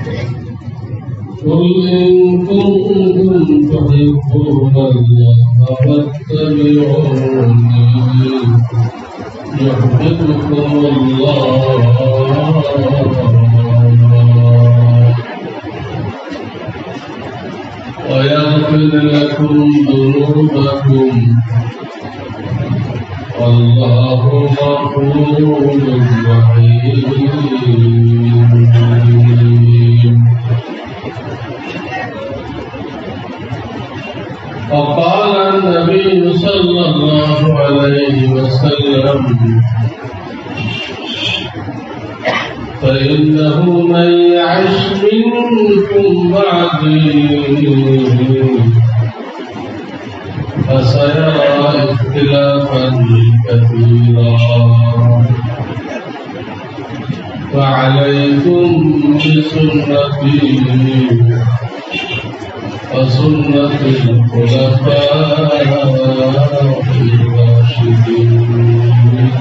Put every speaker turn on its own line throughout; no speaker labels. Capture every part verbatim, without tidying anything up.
قل إن كنتم تحبون الله فاتبعوني يحببكم الله ويغفر لكم ذنوبكم والله غفور رحيم. وقال النبي صلى الله عليه وسلم فإنه من يعش منكم بعدي فسيرى اختلافا كثيرا فعليكم بسنتي وسنة الخلفاء الراشدين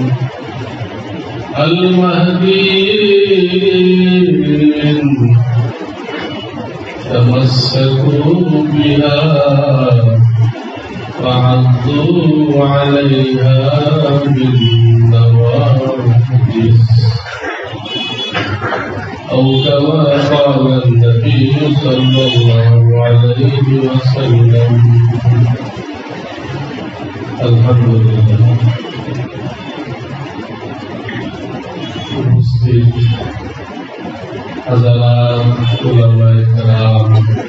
المهديين تمسكوا بها وعضوا عليها بالنواجذ أو كما قال النبي صلى الله عليه وسلم. الحمد لله. حضرات উলামায়ে কেরাম,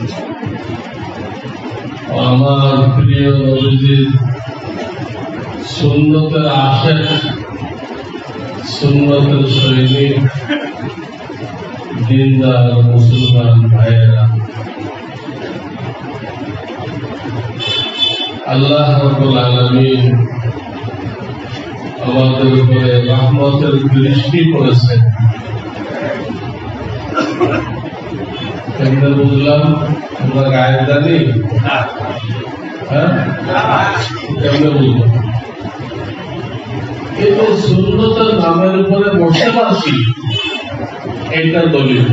আমার প্রিয় নবীজির সুন্নতের আশিক, সুন্নতের সৈনিক, দিনদার মুসলমান ভাইয়েরা, আল্লাহ রাব্বুল আলামিন আমাদের উপরে রহমতের দৃষ্টি করেছেন। কেমনে বুঝলাম? আমরা গায়ে জানি? হ্যাঁ, কেমনে বুঝলাম? কিন্তু সুন্নতের নামের উপরে বসে পারছি, এটা দলিল।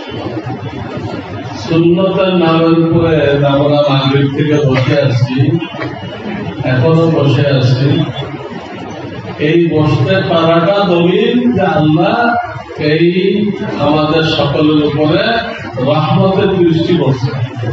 সুন্নতের নামের উপরে আমরা মাগরিব থেকে বসে আছি, এখনো বসে আছি। এই বসতে পারাটা দলিল যে আল্লাহ এই আমাদের সকলের উপরে রহমতের দৃষ্টি করছে।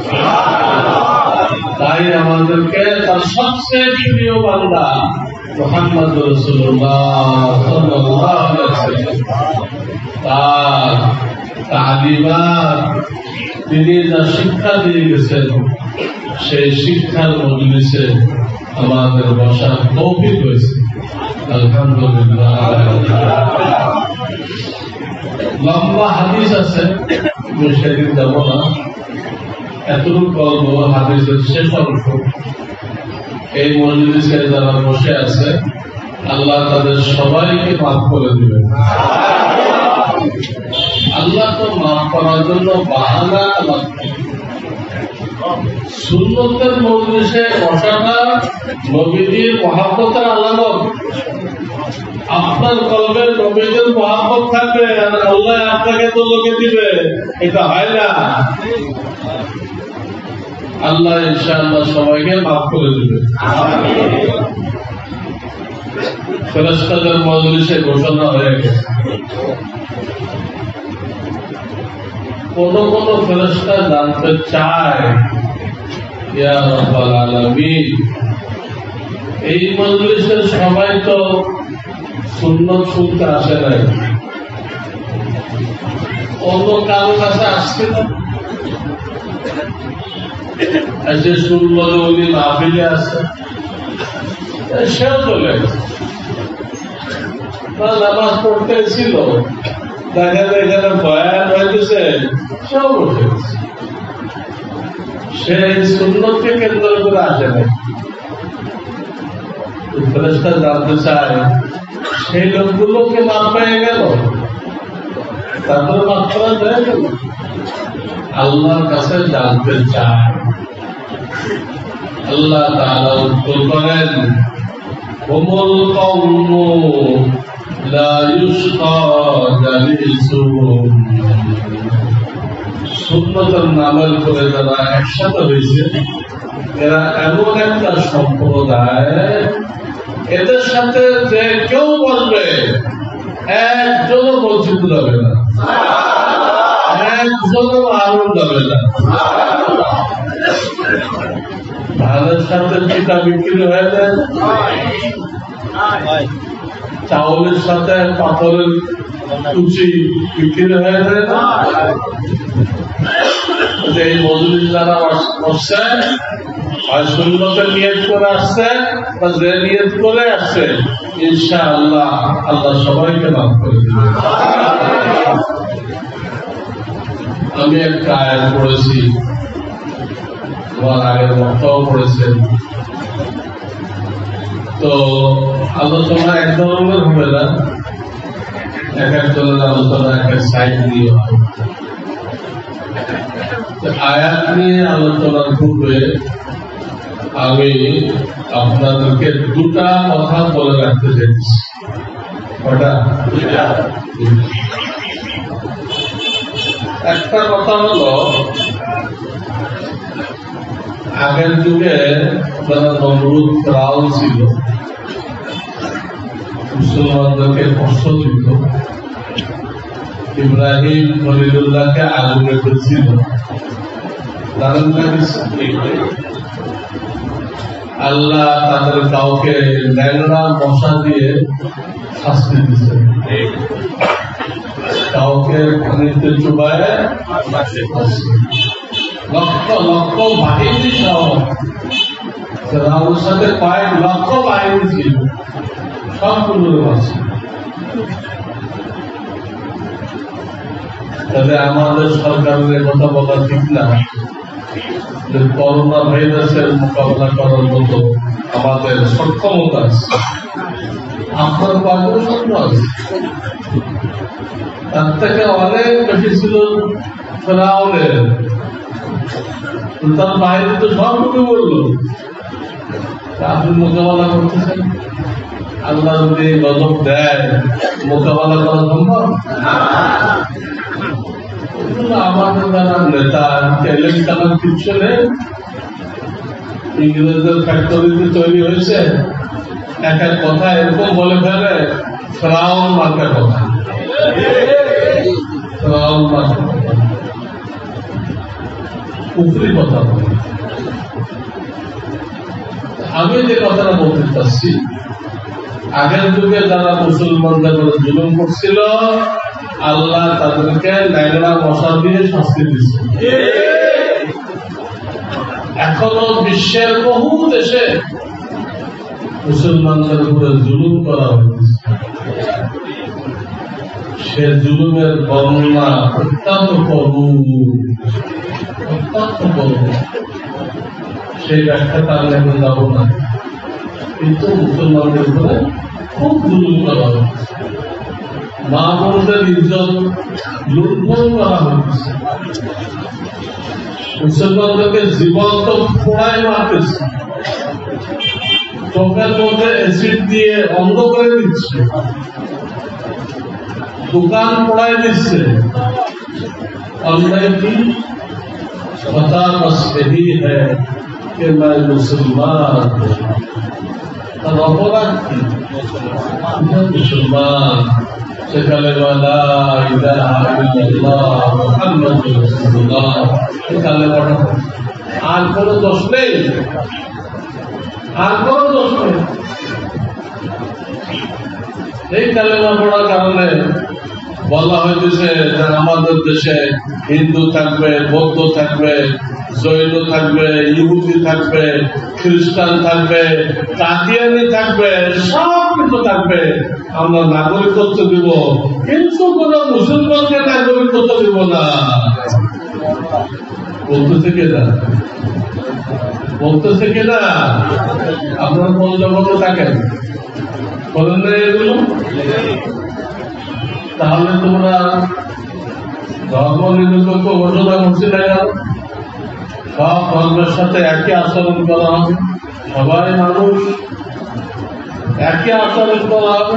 তাই আমাদেরকে তার সবচেয়ে প্রিয় বান্দা মুহাম্মদ রাসূলুল্লাহ সাল্লাল্লাহু আলাইহি ওয়াসাল্লাম তার তালিমাত, তিনি যা শিক্ষা দিয়ে গেছেন সেই শিক্ষার মজলিসে আমাদের বসার তৌফিক হয়েছে। আলহামদুলিল্লাহ। লম্বা হাদিস আছে, সেদিন যাব না, এতটুকু বলব হাদিসের শেষ অংশ। এই মজলিসে যারা বসে আছে আল্লাহ তাদের সবাইকে মাফ করে দিবেন। আল্লাহ তো মাফ করার জন্য বাহানা লাগবে। সুন্নতের মজলিসে বসাটা নবীজির মহব্বতের আলামত। আপনার কলবের নবীজির মহব্বত থাকবে আর আল্লাহ আপনাকে তো লোকে দিবে, এটা হয় না। আল্লাহ ইনশাআল্লাহ সবাইকে মাফ করে দিবে। ফেরেশতাদের মজলিসে ঘোষণা হয়ে গেছে। কোন কোন ফেরেশতা জানতে চায়, ইয়া রাব্বাল আলামিন, এই মজলিসের সবাই তো সুন্নত শুনতে আসে নাই, অন্য কারো কাছে আসছে না, এসে শুনলো যে উনি মাহফিলে আছে, সেও চলে গেছে। নামাজ পড়তে ছিল, দেখা যায় এখানে বয়ান হইতেছে, সেও বসে গেছে। সে সুন্নতকে কেন্দ্র করে আসে নাই। ফেরেশতা জানতে চায় সেই লোকগুলোকে মাপ পেয়ে গেল, তারপরে মাপ করা যায় গেল। আল্লাহর কাছে জানতে চায়। আল্লাহ তাআলা উত্তর করেন, হুমুল কওমু লা ইউশকা জালিসুহুম সুন্নতের নামের করে যারা একসাথে হয়েছে, এরা এমন একটা সম্প্রদায়, এদের সাথে যে কেউ বলবে একজনও বঞ্চিত যাবে না, একজনও আরো যাবে না। ধানের সাথে টিকা বিক্রি হয়ে যায়, চাউলের সাথে পাথরের কুচি বিক্রি হয়ে যায় না। এই মজুরি যারা বসছে, হয় সুন্নতের নিয়ত করে আসছে বা যে নিয়ত করে আসছে, ইনশাআল্লাহ আল্লাহ সবাইকে মাফ করে দিবে। আমি একটা আয়াত পড়েছি, তোমার আগের বক্তাও পড়েছেন, তো আলোচনা এক ধরনের হবে না, এক একজনের আলোচনা এক এক সাইড দিয়ে হয়। আয়াত নিয়ে আলোচনার পূর্বে আমি আপনাদেরকে দুটা কথা বলে রাখতে চাইছি। কটা? একটা কথা হলো, আগের যুগে যারা নমরুদ ফেরাউন ছিল, মুসলমানদেরকে কষ্ট দিত, ইব্রাহিম খলিলুল্লাহকে আগুনে ফেলছিল, আল্লাহ তাদের কাউকে ল্যাংড়া মশা দিয়ে শাস্তি দিচ্ছে, কাউকে পানিতে চুবায়, লক্ষ লক্ষ বাহিনী সহ ফেরাউনের সাথে কয়েক লক্ষ বাহিনী ছিল, সবগুলো আছে। তবে আমাদের সরকারের কথা বলা ঠিক না যে করোনা ভাইরাসের মোকাবিলা করার মতো আমাদের সক্ষমতা আছে, আপনার বাড়িও সক্ষম আছে। তার থেকে অনেক বেশি ছিল ফেরাউনের, তার বাইরে তো সবটুকু বললো, আপনি মোকাবেলা করতেছেন, আল্লাহ যদি গজব দেয় মোকাবেলা করা সম্ভব? আমাদের যারা নেতা ইলেকট্রনিক কিছু নেই, ইংরেজদের ফ্যাক্টরিতে তৈরি হয়েছে, এক এক কথা এরকম বলে ফেলে, ফেরাউন মার্কা কথা, ফেরাউন মার্কা কথা, উপরি কথা বলে। আমি যে কথাটা বলতে চাচ্ছি, আগের যুগে যারা মুসলমানদের জুলুম করছিল, আল্লাহ তাদেরকে ল্যাংড়া মশা দিয়ে শাস্তি দিচ্ছে। এখনো বিশ্বের বহু দেশে মুসলমানদের উপরে জুলুম করা হয়েছে, সে জুলুমের বর্ণনা অত্যন্ত করুণ, অত্যন্ত করুণ। সেই ব্যাখ্যাটা আমি এখন যাব না, কিন্তু মুসলমানদের উপরে খুব জুলুম করা হয়েছে, মা বোনদের ইজ্জত লুণ্ঠন করা হয়েছে, মুসলমানদেরকে জীবন্ত পোড়ায় মারতেছে, চোখের মধ্যে অ্যাসিড দিয়ে অন্ধ করে দিচ্ছে, দোকান পোড়ায় দিচ্ছে। অন্যায় কি? पता बस यही है कि मैं मुसलमान, তার অপরাধ কি? মুসলমান, সেখানে আর কোন দোষ নেই, আর কোন দোষ নেই। এই কালেমা পড়ার কারণে বলা হয়েছে যে আমাদের দেশে হিন্দু থাকবে, বৌদ্ধ থাকবে, জৈন থাকবে, ইহুদি থাকবে, খ্রিস্টান থাকবে, কাদিয়ানি থাকবে, সব কিছু থাকবে, আমরা নাগরিকত্ব দিব, কিন্তু কোন মুসলমানকে নাগরিকত্ব দিব না। বলতেছে কিনা? বলতেছে কিনা? আপনারা কোন জগতে থাকেন? বলেন না এগুলো? তাহলে তোমরা ধর্ম নিরপেক্ষ ঘোষণা করছি না, সব ধর্মের সাথে একই আচরণ করা হবে, সবাই মানুষ, একই আচরণ করা হবে।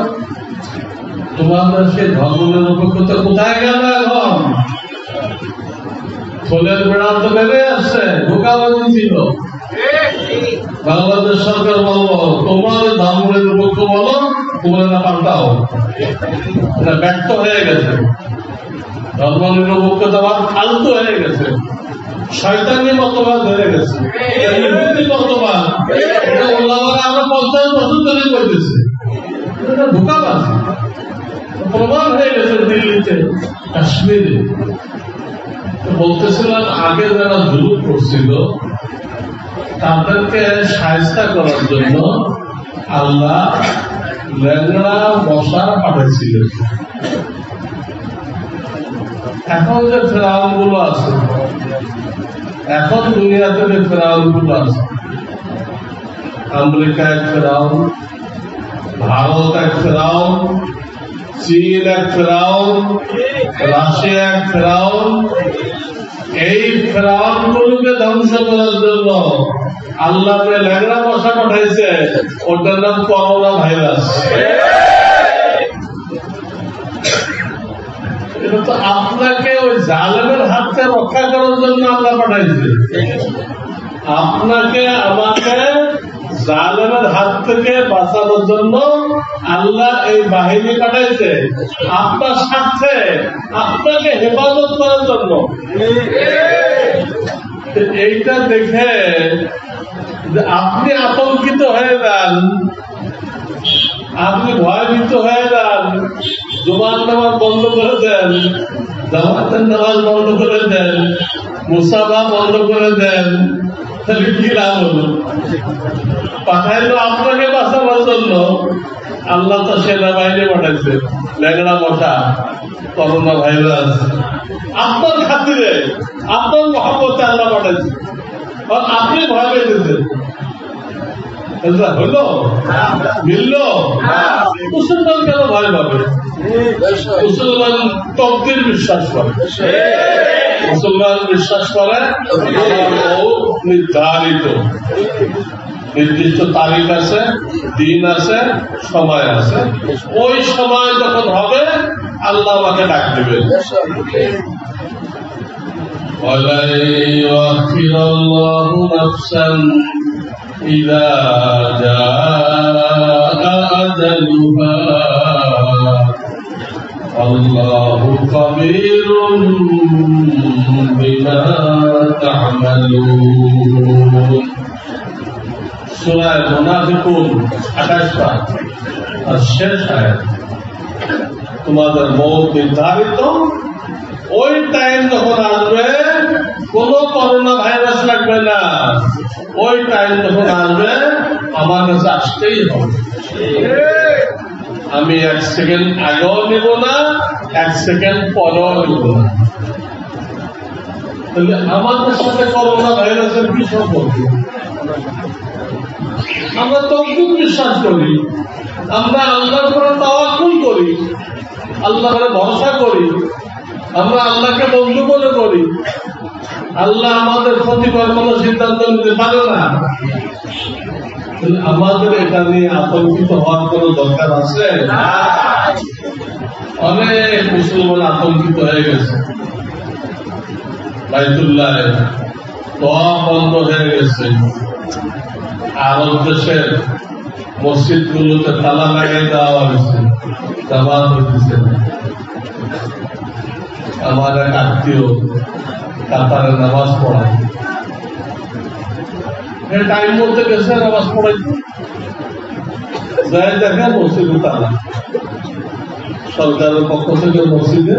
তোমাদের সেই ধর্ম নিরপেক্ষতা কোথায় গেল? এখন ফলের বেড়া তো নেমে আসছে, ধোকাবাজি ছিল। বাংলাদেশ সরকার বলবো তোমার ধানমন্ডির পক্ষ বলো, তোমার না পাল্টাও, এটা ব্যর্থ হয়ে গেছে। ধর্মনির পক্ষ তোমার ফালতু হয়ে গেছে, শয়তানি মতবাদ হয়ে গেছে, মতবাদ। এটা ওলামারা আমরা পঞ্চাশ বছর ধরে করতেছে, এটা ধোকাবাজি। প্রমাণ হয়ে গেছে দিল্লিতে, কাশ্মীরে। বলতেছিলাম আগে যারা জুলুম করছিল তাদেরকে সাহায্য করার জন্য আল্লাহ ল্যাংড়া মশা পাঠাইছিলেন। এখন যে ফেরাউন গুলো আছে, এখন দুনিয়াতে যে ফেরাউন গুলো আছে, আমেরিকা এক ফেরাউন, ভারত এক ফেরাউন, চীন এক ফেরাউন, রাশিয়া এক ফেরাউন। এই ফেরাউন গুলোকে ধ্বংস করার জন্য আল্লাহ যে ল্যাংড়া মশা পাঠাইছে, ওটার নাম করোনা ভাইরাস। এটা তো আপনাকে ওই জালেমের হাত থেকে রক্ষা করার জন্য আল্লাহ পাঠাইছে। আপনাকে আমাকে জালেমের হাত থেকে বাঁচানোর জন্য আল্লাহ এই বাহিনী পাঠাইছে, আপনার স্বার্থে, আপনাকে হেফাজত করার জন্য। এইটা দেখে যে আপনি আতঙ্কিত হয়ে যান, আপনি ভয়ভীত হয়ে যান, জুমার নামাজ বন্ধ করে দেন, জামাতের নামাজ বন্ধ করে দেন, মুসাফা বন্ধ করে দেন, তাহলে কি লাভ হলো? পাঠাইলো আপনাকে বাঁচাবার জন্য, আল্লাহ তো সেনাবাহিনী পাঠাইছে, ল্যাংড়া মশা, করোনা ভাইরাস আপনার খাতিরে, আপনার মহব্বতে আল্লাহ পাঠাইছে, আপনি ভয় পেয়েছেন। হলো মিলল? মুসলমান কেন ভয় পাবে? মুসলমান তকদির বিশ্বাস করে, মুসলমান বিশ্বাস করে নির্ধারিত নির্দিষ্ট তারিখ আছে, দিন আছে, সময় আছে। ওই সময় যখন হবে আল্লাহ আমাকে ডাক দেবেন। وَلَن يُؤَخِّرَ اللَّهُ نَفْسًا إِذَا جَاءَ أَجَلُهَا وَاللَّهُ خَبِيرٌ بِمَا تَعْمَلُونَ। সূরা মুনাফিকুন আঠাশ পারা আর শেষ আয়াত। তোমাদের মওত নির্ধারিত, ওই টাইম যখন আসবে কোন করোনা ভাইরাস লাগবে না, ওই টাইম যখন আসবে আমার কাছে আসতেই হবে। আমি এক সেকেন্ড আগেও নেব না, এক সেকেন্ড পরেও নেব না। তাহলে আমাদের সাথে করোনা ভাইরাসের কি সম্পর্ক? আমরা তকদির বিশ্বাস করি, আমরা আল্লাহর উপরে তাওয়াক্কুল করি, আল্লাহর ভরসা করি, আমরা আল্লাহকে বন্ধু মনে করি। আল্লাহ আমাদের ক্ষতিকর কোন সিদ্ধান্ত নিতে পারে না। আমাদের এটা নিয়ে আতঙ্কিত হওয়ার কোন দরকার আছে? অনেক মুসলমান আতঙ্কিত হয়ে গেছে, বাইতুল্লাহ দোয়া বন্ধ হয়ে গেছে, আরব দেশের মসজিদ গুলোতে তালা লাগাই দেওয়া হয়েছে, জামাত হইতেছে না। আমার এক আত্মীয় কাতারে নামাজ পড়ায়, টাইম মধ্যে গেছে নামাজ পড়াই, যাই দেখে মসজিদে তালা, সরকারের পক্ষ থেকে মসজিদে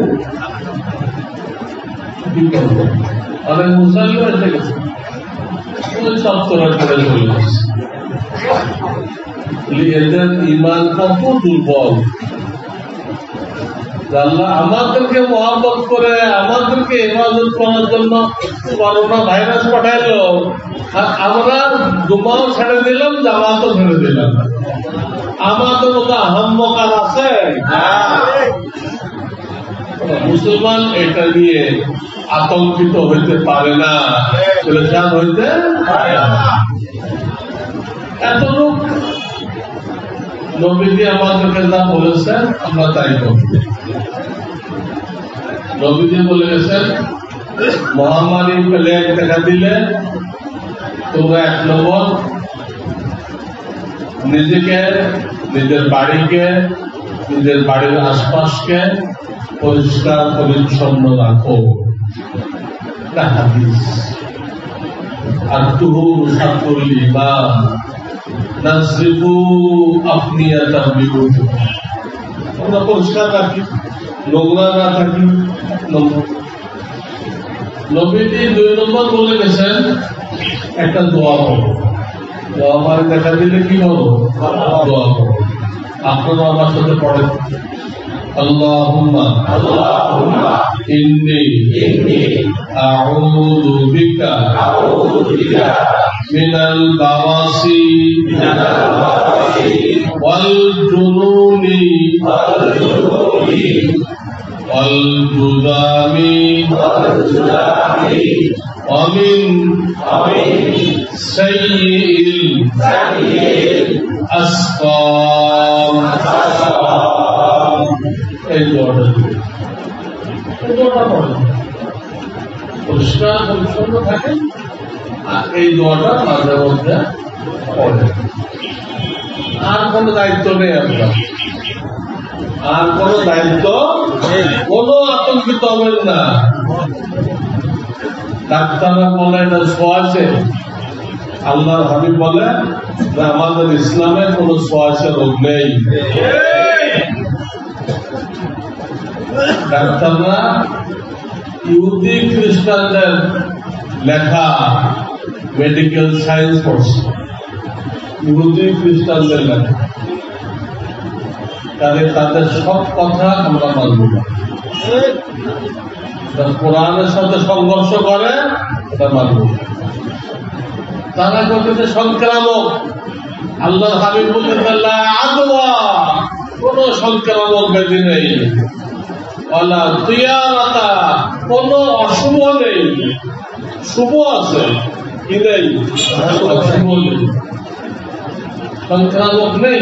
কি করবো, অনেক মুসলিম এসে গেছে, সপ্তরা করে চলে গেছে। এদের ইমান কত দুর্বল। আল্লাহ আমাদেরকে মহব্বত করে আমাদেরকে হেফাজত করার জন্য করোনা ভাইরাস পাঠাইলো, আর আমরা জুমাও ছেড়ে দিলাম, জামাতও ছেড়ে দিলাম। আমাদের মতো আহম্মকার আছে? মুসলমান এটা নিয়ে আতঙ্কিত হইতে পারে না, পরেশান হইতে পারে না। এত লোক নবীজি আমাদেরকে যা বলেছেন আমরা তাই করব। নবীজি বলে গেছেন মহামারী প্লেগ দেখা দিলে তোমরা এক নম্বর নিজেকে, নিজের বাড়িকে, নিজের বাড়ির আশপাশকে পরিষ্কার পরিচ্ছন্ন রাখো। হাদিস আর তুহুর সাতুল ঈমান নাসরিফু আফনিয়াতাম বিউতিকুম, আমরা পরিষ্কার রাখি, নোংরা না থাকি। নবীজি দুই নম্বর বলে গেছেন একটা দোয়া করো। দোয়া মানে দেখা দিলে কি করো? দোয়া করো। আপনারা আমার সাথে পড়েন, আল্লাহুম্মা আল্লাহুম্মা ইন্নী ইন্নী আউযু বিকা আউযু বিকা মিনাল বাওয়াসি মিনাল বাওয়াসি ওয়াল জুনুনি ওয়াল জুনুনি ওয়াল জুদামি ওয়াল জুদামি ওয়া মিন সাইয়্যিল সাইয়্যিল আসকাম। এই দোয়াটা এই দোয়াটা পড়েন, পরিষ্কার পরিচ্ছন্ন থাকেন আর এই দোয়াটা মাঝে মধ্যে পড়েন। আর কোনো দায়িত্ব নেই আপনার, আর কোনো দায়িত্ব নেই, কোনো আতঙ্কিত হবেন না। ডাক্তাররা বলে এটা সোয়াশে, আল্লাহর হাবিব বলে যে আমাদের ইসলামে কোন সোয়াশে রোগ নেই। ডাক্তাররা ইহুদি খ্রিস্টানদের লেখা মেডিকেল সায়েন্স পড়ছে, ইহুদি খ্রিস্টানদের লেখা, তাদের তাদের সব কথা আমরা মানব না। কোরআনের সাথে সংঘর্ষ করে এটা মানব না। তারা করতেছে সংক্রামক, আল্লাহ হাবিব বলতেন আদওয়া, কোন সংক্রামক ব্যাধি নেই, ওয়ালা তিয়ারাতা, কোন অশুভ নেই, শুভ আছে কি নেই, অশুভ নেই, সংক্রামক নেই।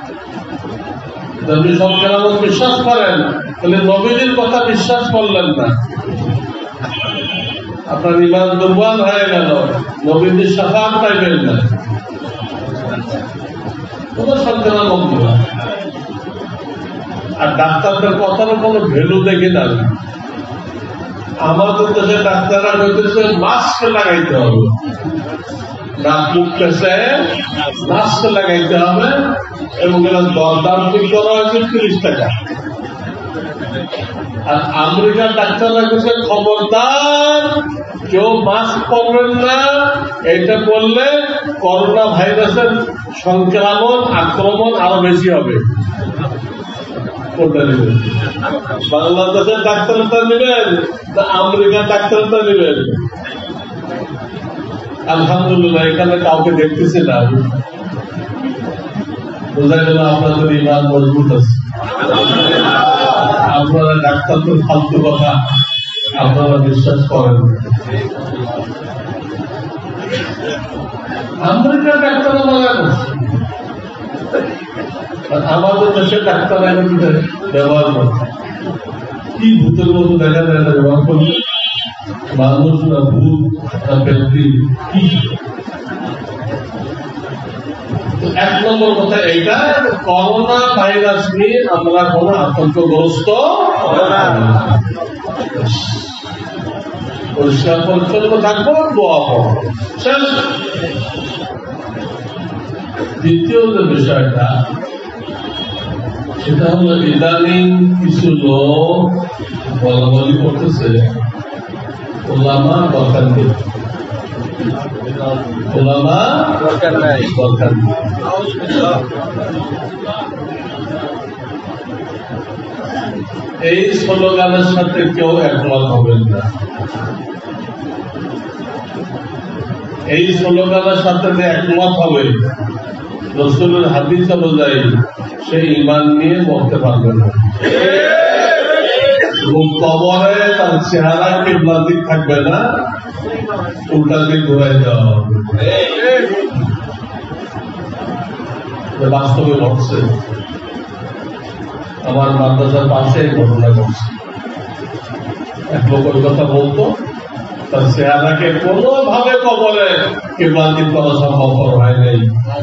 যদি সংক্রামক বিশ্বাস করেন তাহলে নবীজির কথা বিশ্বাস করলেন না, আপনার ঈমান দুর্বল হয়ে গেল, নবীজির শাফাত পাইবেন না। কোন সংক্রামক নয়। আর ডাক্তারদের কথারও কোনো ভ্যালু দেখি না। আমাদের দেশে ডাক্তাররা বলতেছে মাস্ক লাগাইতে হবে, নাক মুখ পেছে মাস্ক লাগাইতে হবে, এবং এরা দরদাম ঠিক করা হয়েছে তিরিশ টাকা। আর আমেরিকার ডাক্তাররা বলছে খবরদার কেউ মাস্ক পরবেন না, এটা করলে করোনা ভাইরাসের সংক্রমণ আক্রমণ আরো বেশি হবে। বাংলাদেশের ডাক্তারটা নেবেন না আমেরিকার ডাক্তারটা নেবেন? আলহামদুলিল্লাহ এখানে কাউকে দেখতেছি না, বোঝা গেল আপনাদের ঈমান মজবুত আছে। আপনারা ডাক্তারদের ফালতু কথা আপনারা বিশ্বাস করেন। আমেরিকার ডাক্তাররা বলা করছে, আমাদের দেশের ডাক্তাররা ব্যবহার করছে কি ভূতের মতো দেখা যায় না ব্যবহার করলে, মানুষ না ভূত না ব্যক্তি কি। এক নম্বর কথা এইটা, করোনা ভাইরাস নিয়ে আমরা কোন আতঙ্কগ্রস্ত পরিষ্কার পরিচ্ছন্ন থাকবো, দোয়া করবো। দ্বিতীয় যে বিষয়টা সেটা হলো ইদানিং কিছু লোক বলা বলি করতেছে ওলামা দরকার নেই, ওলামা দরকার নাই, দরকার নেই। এই স্লোগানের সাথে কেউ একমত হবেন না। এই স্লোগানের সাথে যে একমত হবে রাসূলের হাদিস অনুযায়ী সে ঈমান নিয়ে মরতে পারবে না। কবরে তার চেহারা কিবলার দিক থাকবে না, উল্টা দিক ঘুরাই দেওয়া হবে। বাস্তবে ঘটছে, আমার মাদ্রাসার পাশে ঘটনা ঘটছে। এক লোক ওই কথা বলতো, তার চেহারাকে কোনোভাবে কবরে কিবলান্বিত করা সম্ভব হয় নাই।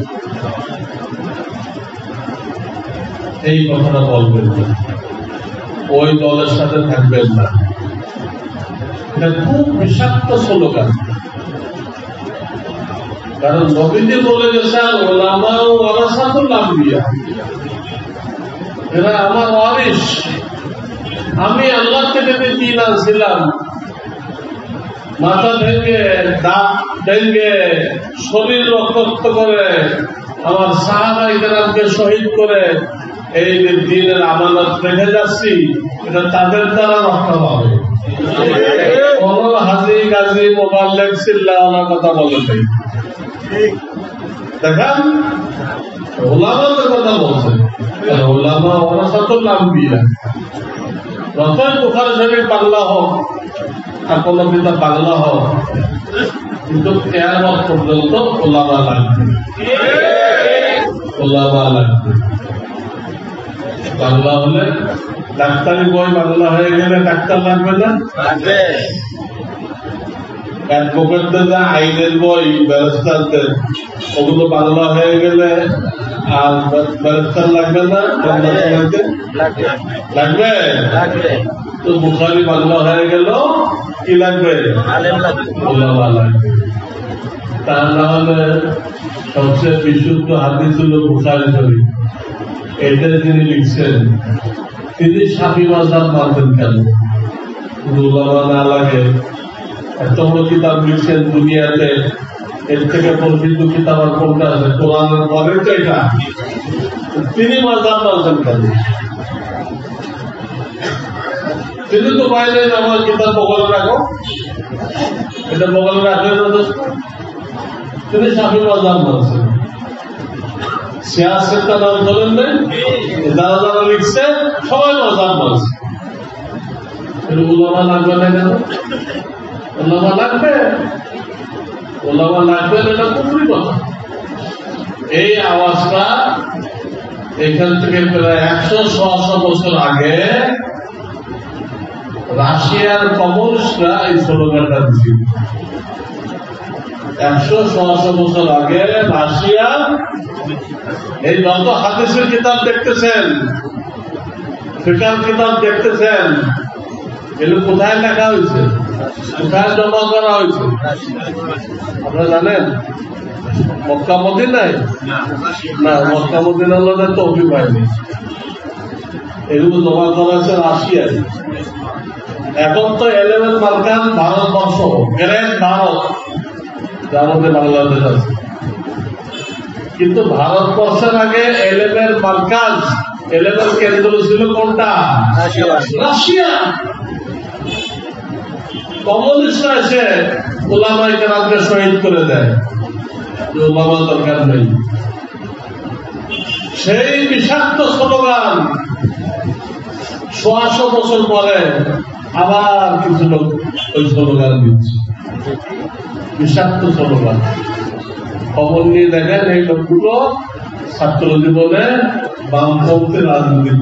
এই কথাটা বলবেন না, ওই দলের সাথে থাকবেন না। এটা খুব বিষাক্ত স্লোগান। কারণ নবীজি বলে গেছেন ওলামা ওয়ারাসাতুল আম্বিয়া, এরা আমার ওয়ারিস। আমি আল্লাহ থেকে যে দিন আনছিলাম, মাথা ভেঙে দাঁত ভেঙে শরীর রক্ত করে আমার সাহাবায়ে কেরামকে শহীদ করে এই যে দিনের আমানত রেখে যাচ্ছি, এটা তাদের দ্বারা রক্ষা পাবে। কোন হাজি গাজী মোবাল্লেগ চিল্লাওয়ালার কথা বলে নাই। দেখেন ওলামাদের কথা বলছেন, ওলামা ওয়ারাসাতুল আম্বিয়া। যতই বুখারী শরীফ বাংলা হোক আর কোন কিতাব বাংলা হোক, কিন্তু কিয়ামত পর্যন্ত ওলামা লাগবে, ওলামা লাগবে। বাংলা হলে ডাক্তারি বই বাংলা হয়ে গেলে ডাক্তার লাগবে না? লাগবে। অ্যাডভোকেটদের যা আইনের বই ব্যারিস্টারদের, ওগুলো বাংলা হয়ে গেলে আর ব্যারিস্টার লাগবে না? লাগবে লাগবে। তো বুখারী বাংলা হয়ে গেল, কি লাগবে? ওলামা লাগবে। তা না হলে সবচেয়ে বিশুদ্ধ হাদিস হল বুখারী শরীফ, এটা যিনি লিখছেন তিনি শাফি মাযহাব মানতেন কেন? ওলামা না লাগে? এত বড় কিতাব লিখছেন দুনিয়াতে, এর থেকে প্রসিদ্ধ কিতাব আর কোনটা আছে? কোরআনের পরের তো এটা। তিনি মাযহাব মানতেন কেন? তিনি তো বাইরে আমার কিতাব বগলে রাখো, এটা বগলে রাখলেন না দোস্ত। তিনি শাফি মাযহাব মানছেন। সিয়াসতটা নাম ধরেন নেই, যারা যারা লিখছে সবাই মাযহাব মানছে। ওলামা লাগবে না কেন? ওলামা লাগবে, ওলামা লাগবে না, এটা কুফরি কথা। এই আওয়াজটা এখান থেকে প্রায় একশো ছশো বছর আগে রাশিয়ার কমিউনিস্টরা এই স্লোগানটা দিয়েছিল। একশো ছশো বছর আগে রাশিয়া, এই যত হাদিসের কিতাব দেখতেছেন, ফিকহের কিতাব দেখতেছেন, এগুলো কোথায় লেখা হয়েছে, কোথায় জমা করা হয়েছে আপনারা জানেন? মক্কা মদিনায় না, মক্কা মদিনা হলো তৌফিক বাহিনী। এগুলো জমা করা হয়েছে রাশিয়ায়। এখন তো এলেভেন মার্কান ভারতবর্ষ, গ্রেট ভারত, যার মধ্যে বাংলাদেশ আছে। কিন্তু ভারতবর্ষের আগে এলেভেন মার্কাজ, এলেভেন কেন্দ্র ছিল কোনটা? রাশিয়া। কমিউনিস্টরা এসে ওলামায়ে কেরামকে শহীদ করে দেয়, ওলামা দরকার নেই। সেই বিষাক্ত স্লোগান ছয়শো বছর পরে আবার কিছু লোক ওই স্লোগান দিচ্ছে, বিষাক্ত স্লোগান। খবর নিয়ে দেখেন এই লোকগুলো ছাত্র জীবনে বামপন্থী রাজনীতি,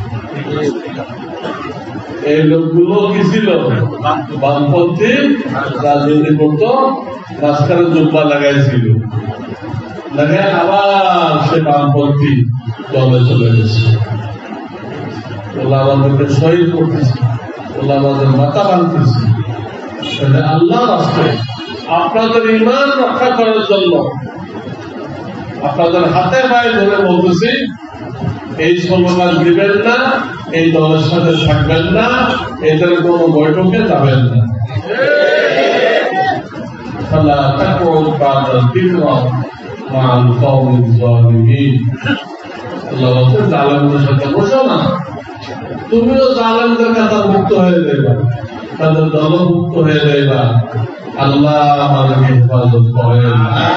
এই লোকগুলো কি ছিল? বামপন্থী রাজনীতি করত, মাঝখানে জুব্বা লাগাইছিল, দেখেন আবার সে বামপন্থী দলে চলে গেছে। ওলামাদেরকে শহীদ করতেছে, ওলামাদের মাথা ভাঙতেছে। আল্লাহ রাস্তায় আপনাদের ঈমান রক্ষা করার জন্য আপনাদের হাতে পায়ে ধরে বলতেছি, এই স্লোগান দিবেন না, এই দলের সাথে থাকবেন না, এদের কোন বৈঠকে যাবেন না। জালেমদের সাথে বসো না, তুমিও জালেমদের কাছে মুক্ত হয়ে যাইবা, তাদের দলমুক্ত হয়ে যাইবা। আল্লাহ আমাদেরকে হেফাজত করেন।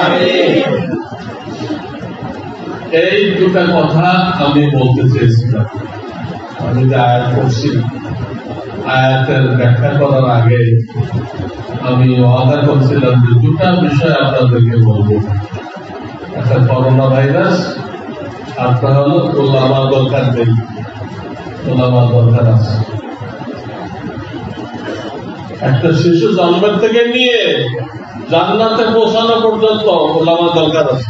এই দুটা কথা আমি বলতে চেয়েছিলাম। আমি যে আয়াত করছি, আয়াতের ব্যাখ্যা করার আগে আমি ওয়াদা করছিলাম যে দুটা বিষয় আপনাদেরকে বলবো। একটা করোনা ভাইরাস, একটা হলো ওলামা দরকার নেই, ওলামা দরকার আছে। একটা শিশু জন্মের থেকে নিয়ে জান্নাতে পৌঁছানো পর্যন্ত ওলামা দরকার আছে।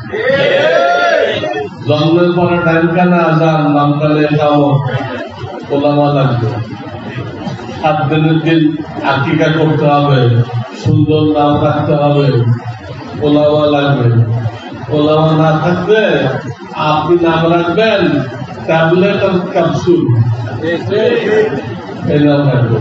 জন্মের পরে টাইম কানা আজান নাম কালে খাও ওলামা লাগবে। সাত দিনের দিন আকিকা করতে হবে, সুন্দর নাম রাখতে হবে, ওলামা লাগবে। ওলামা না থাকবে আপনি নাম রাখবেন ট্যাবলেট আর ক্যাপসুল, এই নাম রাখবে।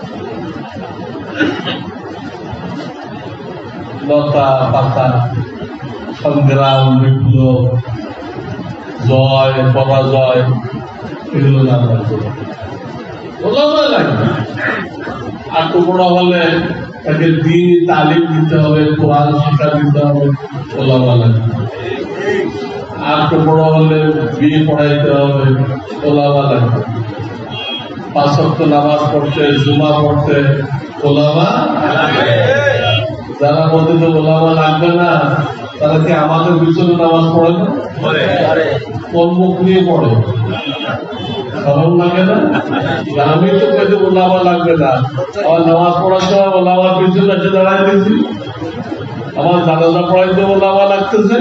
লতা পাতা, সংগ্রাম, বিপ্লব, জয় পরাজয়, এগুলো নাম রাখবে। ওলামা লাগবে। আর তো বড় হলে তাকে দিন তালিম দিতে হবে, কোরআন শিক্ষা দিতে হবে, ওলামা লাগবে। আর তো বড় হলে বিয়ে পড়াইতে হবে, ওলামা লাগবে। পাঁচ ওয়াক্ত নামাজ পড়তে, জুমা পড়তে ওলামা লাগবে। যারা বলতে তো ওলামা লাগবে না, তারা কি আমাদের পিছনে নামাজ পড়ে না? কোন মুখ নিয়ে পড়ে? সরল লাগে না? আমি তো পেতে ওলামা লাগবে না, আমার নামাজ পড়ার সময় ওলামার পিছনে এসে দাঁড়াই দিয়েছি, আমার জানাজা পড়াইতে ওলামা লাগতেছে।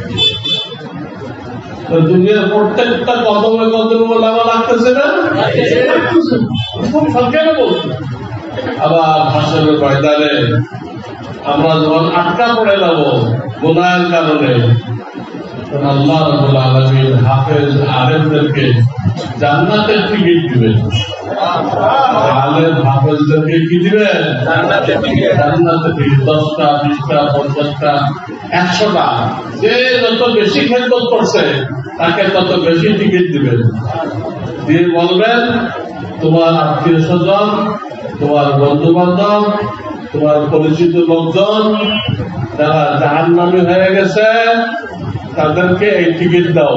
দুনিয়ার প্রত্যেকটা কদমে কদমে ওলামা লাগতেছে না? খুব সংক্ষেপে বলছি। আবার হাসরের ময়দানে আমরা যখন আটকা পড়ে যাব গুনাহের কারণে, আল্লাহ রাব্বুল আলামিন হাফেজ আলেমদেরকে জান্নাতের টিকিট দিবেন। আলেম হাফেজদেরকে কি দিবেন? জান্নাতের টিকিট। জান্নাতের টিকিট দশটা, বিশটা, পঞ্চাশটা, একশোটা। যে যত বেশি খেদমত করছে তাকে তত বেশি টিকিট দিবেন। দিয়ে বলবেন তোমার আত্মীয় স্বজন, তোমার বন্ধু বান্ধব, তোমার পরিচিত লোকজন যারা জাহান্নামী হয়ে গেছে তাদেরকে এই টিকিট দাও।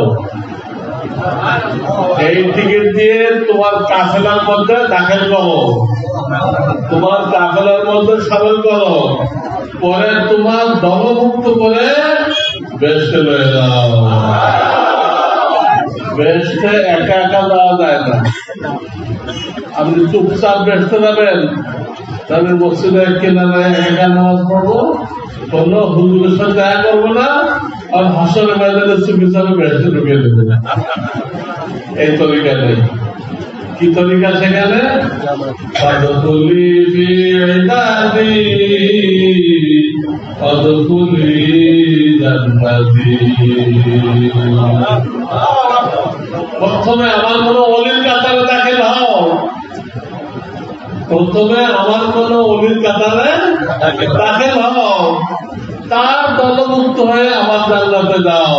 এই টিকিট দিয়ে তোমার কাফেলার মধ্যে দাখিল করো, তোমার কাফেলার মধ্যে সামিল করো, পরে তোমার দলমুক্ত করে বেহেশতে লয়ে যাও। বেহেশতে একা একা যাওয়া যায় না। আপনি চুপচাপ বেহেশতে যাবেন, তাহলে মসজিদের কিনারে একা নামাজ পড়বো, কোন হুজুরের সাথে দেখা করবো না, আর হাসরের ময়দানে চুপি চাপে বেহেশতে ঢুকিয়ে দেবে না। এই তরিকা নেই। কি তরিকা সেখানে? অদখুলি ফি ইবাদি অদখুলি জান্নাতি। প্রথমে আমার কোন ওলির কাতারে দাখিল হও, প্রথমে আমার কোন ওলির কাতারে দাখিল হও, তার দলমুক্ত হয়ে আমার জান্নাতে যাও।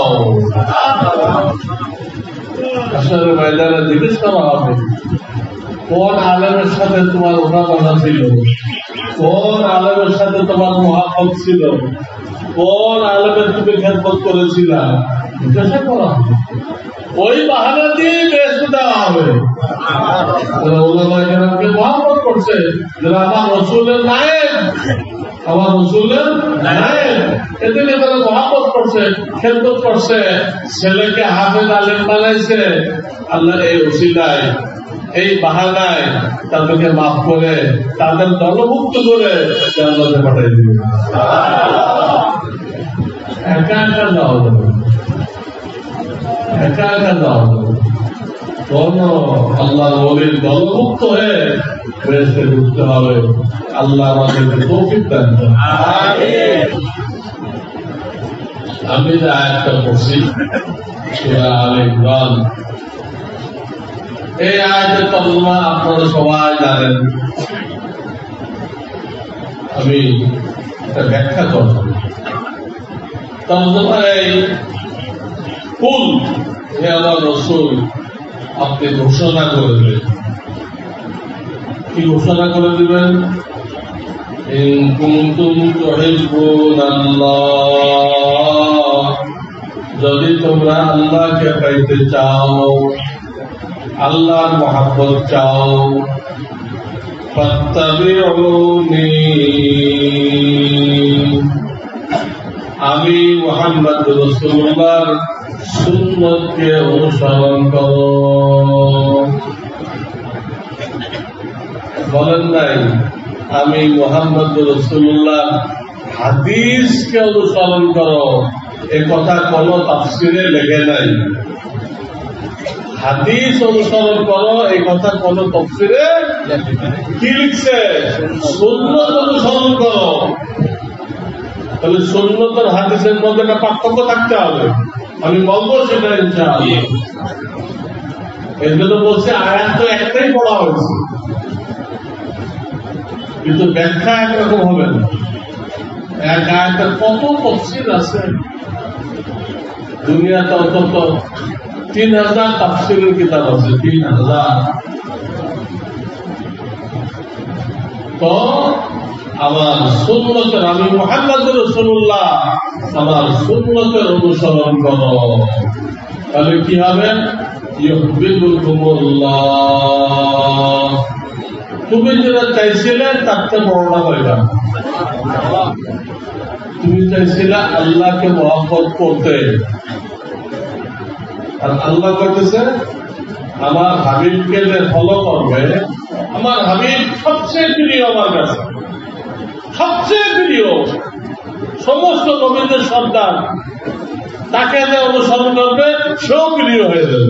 হাসরের ময়দানে জিজ্ঞেস করা হবে কোন আলেমের সাথে তোমার ওঠা বসা ছিল, কোন আলেমের সাথে তোমার মহাব্বত ছিল, কোন আলেমের তুমি খেদমত করেছিলা, জিজ্ঞাসা করা হবে। ওই বাহানা দিয়ে বেহেশতে দেওয়া হবে। ওলামায়ে কেরামকে মহব্বত করছে, যারা আমার রাসূলের নায়েব, আমার রাসূলের নায়েব, এদেরকে তারা মহব্বত করছে, খেদমত করছে, ছেলেকে হাফেজ আলেম বানাইছে। আল্লাহ এই ওসিলায়, এই বাহানায় তাদেরকে মাফ করে, তাদের দলমুক্ত করে জান্নাতে পাঠিয়ে দিবে। একা একা যাওয়া যাবে, একা একা যাওয়া যাবে। কোন আল্লাহ ওলির দলমুক্ত হয়ে বেহেশতে ঢুকতে হবে। আল্লাহ আমাদেরকে তৌফিক দান করেন। আমি যে আয়াতটা পড়ছি সূরা আলে ইমরান, এই আয়াতের তর্জমা আপনারা সবাই জানেন। আমি একটা ব্যাখ্যা করব। তর্জমা এই, কুল হে আমার রাসূল আপনি ঘোষণা করে দিবেন। কি ঘোষণা করে দিবেন? ইন কুনতুম তুহিব্বুনাল্লাহ, যদি তোমরা আল্লাহকে পাইতে চাও, আল্লাহর মহব্বত চাও, ফাত্তাবিউনি, আমি মুহাম্মদ রাসূলুল্লাহর সুন্নতকে অনুসরণ করো। বলেন নাই আমি মুহাম্মদ রাসূলুল্লাহ হাদিসকে অনুসরণ করো, এ কথা কোন তাফসীরে লেখে নাই। হাদিস অনুসরণ করো এই কথা কোন তাফসীরে কি লিখছে? সুন্নাত অনুসরণ করো। তাহলে সুন্নাত আর হাদিসের মধ্যে একটা পার্থক্য থাকতে হবে, আমি বলবো সেটা ইনশাআল্লাহ। এর জন্য বলছে আয়াত তো একটাই পড়া হয়েছে, কিন্তু ব্যাখ্যা একরকম হবে না। এক আয়াতের কত তাফসীর আছে, দুনিয়াতে অন্তত তিন হাজার তাফসীরের কিতাব আছে, তিন হাজার। তো আমার সুন্নতের, আমি মুহাম্মদ রাসূলুল্লাহ আমার সুন্নতের অনুসরণ করো, তাহলে কি হবে? ইউহিব্বুকুমুল্লাহ, তুমি যেটা চাইছিলে তার চেয়ে বড়টা পাইবা। তুমি চাইছিলে আল্লাহকে মহব্বত করতে, আর আল্লাহ বলতেছে আমার হাবিবকে যে ফলো করবে, আমার হাবিব সবচেয়ে প্রিয় আমার কাছে, সবচেয়ে প্রিয়, সমস্ত নবীদের সন্তান, তাকে যে অনুসরণ করবে সেও প্রিয় হয়ে যাবে।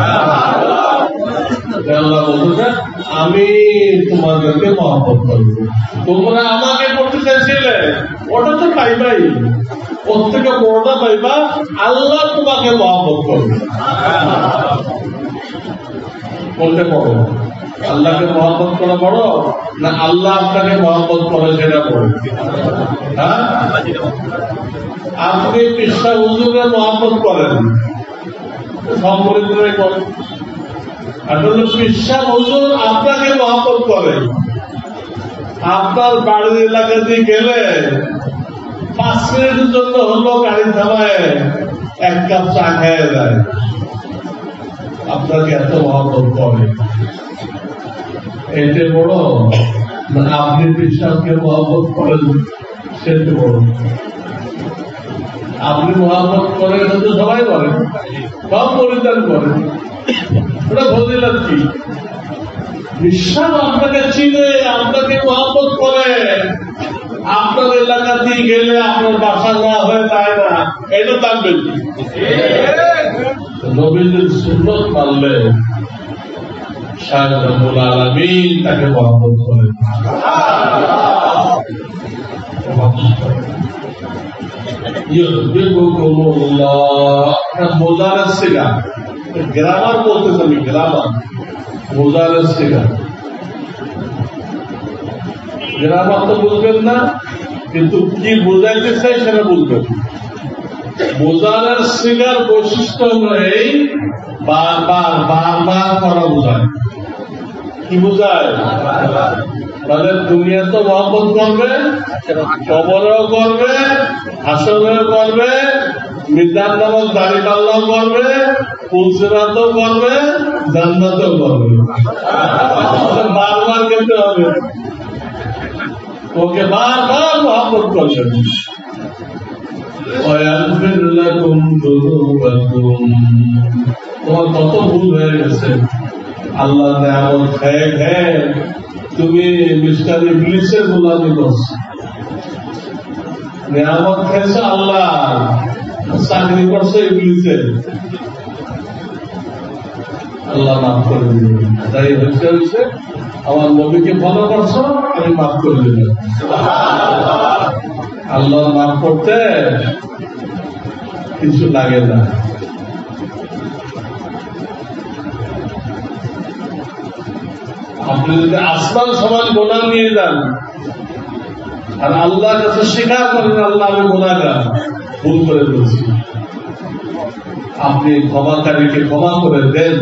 আল্লাহ বলতেছে আমি তোমাদেরকে মহব্বত করবো, তোমরা আমাকে করতে চাইছিলে ওটা তো পাইবাই, ওর থেকে বড়টা পাইবা, আল্লাহ তোমাকে মহব্বত করবে। বলতে পারো আল্লাহকে মহব্বত করা বড় না আল্লাহ আপনাকে মহব্বত করে সেটা বড়? হ্যাঁ, আপনি কৃষ্ণ হুজুরকে মহব্বত করেন, সম্পরিত্রে করেন, আসলে কৃষ্ণ হুজুর আপনাকে মহব্বত করে। আপনার বাড়ির এলাকা দিয়ে গেলে পাঁচ মিনিটের জন্য হলো গাড়ি থামায় এক কাপ চা খেয়ে যায়, আপনাকে এত মহব্বত করে। এটা বড় না আপনি কৃষ্ণকে মহব্বত করেন সেটা বড়? আপনি মহব্বত করেন এটা তো সবাই করেন, সব পরিত্যাগ করেন, ওটা ফজিলত কি? বিশ্বাস আপনাকে চিনে, আপনাকে মহব্বত করে, আপনার এলাকা দিয়ে গেলে আপনার বাসা না হয়ে যায় না, এটা জানবেন। নবীদের সুন্নত মানলে শায়দ রব্বুল আলামিন তাকে মহব্বত করেন। মোজারের সিগা, গ্রামার বলতেছে, আমি গ্রামার, মোজারের সিগা, গ্রামার তো বুঝবেন না, কিন্তু কি বোঝাইতে চাই সেটা বুঝবেন। মোজারের সিগার বৈশিষ্ট্য হল এই বারবার বারবার করা বোঝায়। কি বোঝায়? মানে দুনিয়া তো মহব্বত করবে, কবরেও করবে, হাসরেও করবে, মিজান নামক দাড়ি পাল্লাও করবে, পুলসিরাতেও করবে, জান্নাতেও করবে, বারবার খেতে হবে, ওকে বারবার মহব্বত করবেন। তোমার কত ভুল হয়ে গেছে, আল্লাহ নেয়ামত খেয়ে খেয়ে তুমি মিস্টার ইবলিসের গোলামি করছো, নেয়ামত খেয়েছো আল্লাহ, চাকরি করছো ইবলিসের, আল্লাহ মাফ করে দিবে। তাই হচ্ছে হচ্ছে আমার নবীকে ফলো করছো, আমি মাফ করে দিলাম। আল্লাহ মাফ করতে কিছু লাগে না। আপনি যদি আসমান সমান গোলাম নিয়ে যান আর আল্লাহর কাছে স্বীকার করেন আল্লাহ আমি গুনাহগার, ভুল করে বলছি, আপনি ক্ষমাকারীকে ক্ষমা করে দেন।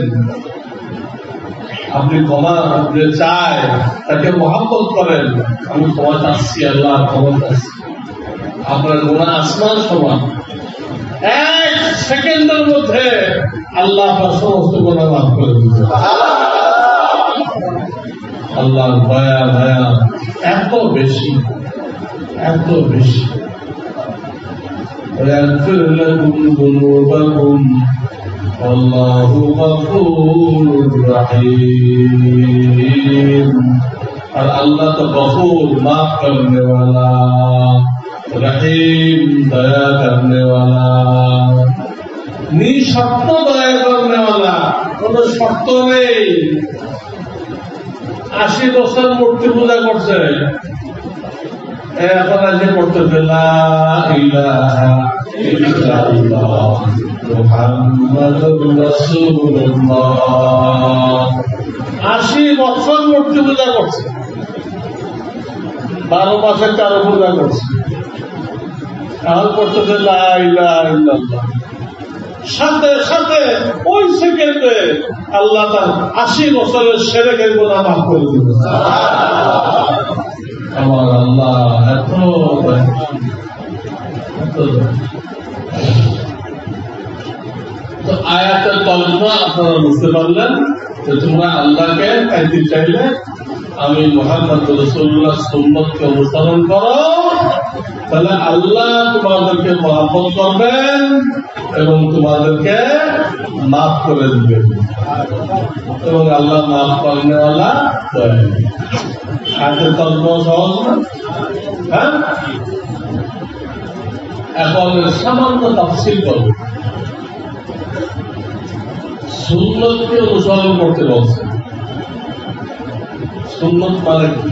আপনি ক্ষমা যে চায় তাকে মহব্বত করেন, আমি ক্ষমা চাচ্ছি আল্লাহ, ক্ষমা চাচ্ছি, আপনার গুনাহ আসমান সমান, এক সেকেন্ডের মধ্যে আল্লাহ আপনার সমস্ত গুনাহ মাফ করে দিবে। আল্লাহর দয়া দয়া এত বেশি, এত বেশি। ويغفر لكم ذنوبكم والله غفور رحيم। और अल्लाह तो गफूर माफ करने वाला, रहीम दया करने वाला, निःशर्त दया करने वाला, কোন শর্ত নেই। আশি বছর মূর্তি পূজা করছে, এখন আজকে করতেছে লা ইলাহা ইল্লাল্লাহ মুহাম্মাদুর রাসূলুল্লাহ। আশি বছর মূর্তি পূজা করছে, বারো মাসে তেরো পূজা করছে, এখন করতেছে লা ইলাহা ইল্লাল্লাহ। সাথে সাথে ওই সেকেন্ডে আল্লাহ তার আশি বছরের শিরকের গুনাহ মাফ করে দিবে। আমার আল্লাহ এত তো আয়াতের তর্জমা আপনারা বুঝতে পারলেন যে তোমরা আল্লাহকে পাইতে চাইলে আমি মুহাম্মদ রাসূলুল্লাহ সুন্নতকে অনুসরণ করো, তাহলে আল্লাহ তোমাদেরকে মহব্বত করবেন এবং তোমাদেরকে মাফ করে দিবেন, এবং আল্লাহ মাফ করনে ওয়ালা দয়ালু। আয়াতের তর্জমা সহজ না? হ্যাঁ, এখন সামান্য তাফসীর করব। সুন্নতকে অনুসরণ করতে বলছে, সুন্নত মানে কি?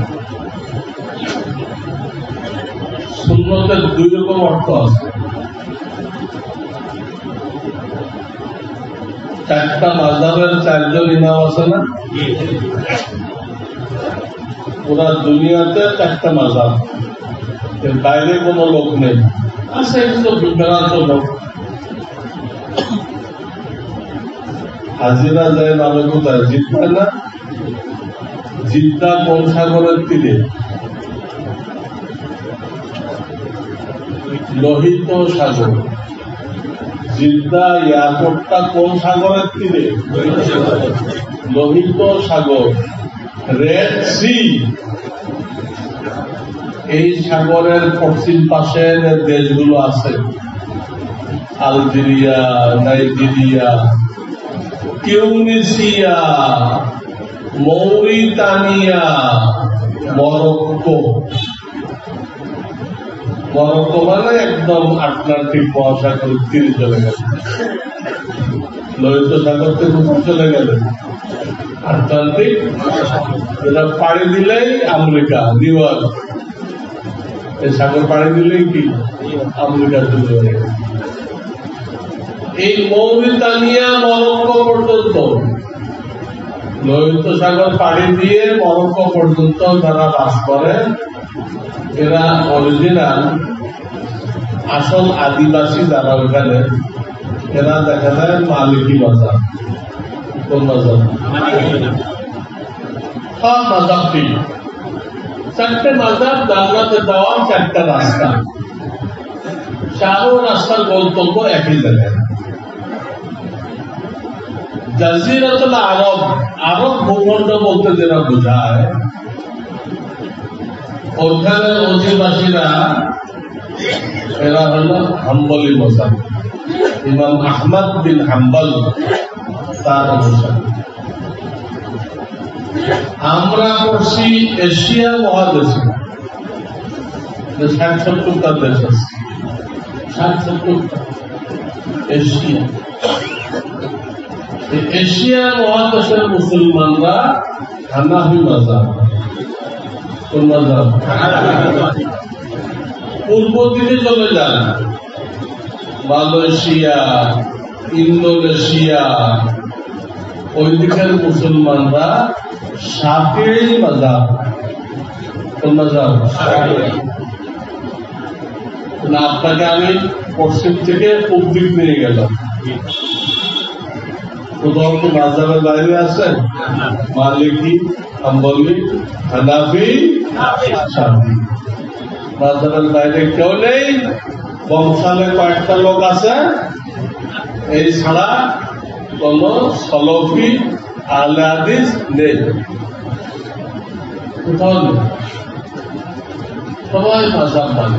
সুন্নতের দুই রকম অর্থ আছে। চারটা মাযহাবের চারজন ইমাম আছে না? পুরা দুনিয়াতে চারটা মাযহাব, এর বাইরে কোন লোক নেই। আছে কিছু বিভ্রান্ত লোক, হাজিরা যায় নামে কোথায়? জিদ্দা না? জিদ্দা কোন সাগরের তীরে? লোহিত সাগর। জিদ্দা এয়ারপোর্টটা কোন সাগরের তীরে? লোহিত সাগর, রেড সি। এই সাগরের পশ্চিম পাশের দেশগুলো আছে, Algeria, Nigeria, Tunisia, Mauritania, Morocco. Morocco মানে একদম আটলান্টিক মহাসাগরের তীরে চলে গেল। লোহিত সাগর থেকে চলে গেলেন আটলান্টিক, এটা পাড়ি দিলেই আমেরিকা, নিউ ইয়র্ক। এই সাগর পাড়ি দিলেই কি আমেরিকা চলে গেল। এই মৌরিতানিয়া, মরক্কো পর্যন্ত, লোহিত সাগর পাড়ি দিয়ে মরক্কো পর্যন্ত যারা বাস করে, এরা অরিজিনাল আসল আদিবাসী যারা ওখানে, এরা দেখা যায় মালিকি মাযহাব। কোন মাযহাব? সব মাযহাব ঠিক। চারটে মাযহাব, জান্নাতে যাওয়ার চারটা রাস্তা, চারো রাস্তার গন্তব্য একই জায়গায়। জাজিরাতুল আরব, আরব ভূখণ্ড বলতে যেটা বোঝায়, ওখানে অধিবাসীরা এরা হল হাম্বলি মাযহাব, ইমাম আহমদ বিন হাম্বল তার অনুসারী। আমরা পড়ছি এশিয়া মহাদেশে, ষাট সত্তরটা দেশ আছে, ষাট সত্তরটা এশিয়া। এশিয়া মহাদেশের মুসলমানরা হানাফি মাযহাব। কোন মাযহাব? পূর্ব দিকে চলে যান, মালয়েশিয়া, ইন্দোনেশিয়া, ওই দিকের মুসলমানরা শাফিঈ মাযহাব। কোন মাযহাব? আপনাকে আমি পশ্চিম থেকে পূর্ব দিক নিয়ে গেলাম, কোথাও কি মাযহাবের বাইরে আছেন? মালিকি, হাম্বলি, হানাফি, শাফিঈ। মাযহাবের বাইরে কেউ নেই। বংশালে কয়েকটা লোক আছে, এই ছাড়া কোন সলফি আহলে হাদিস নেই, কোথাও নেই। সবাই মাযহাব মানে।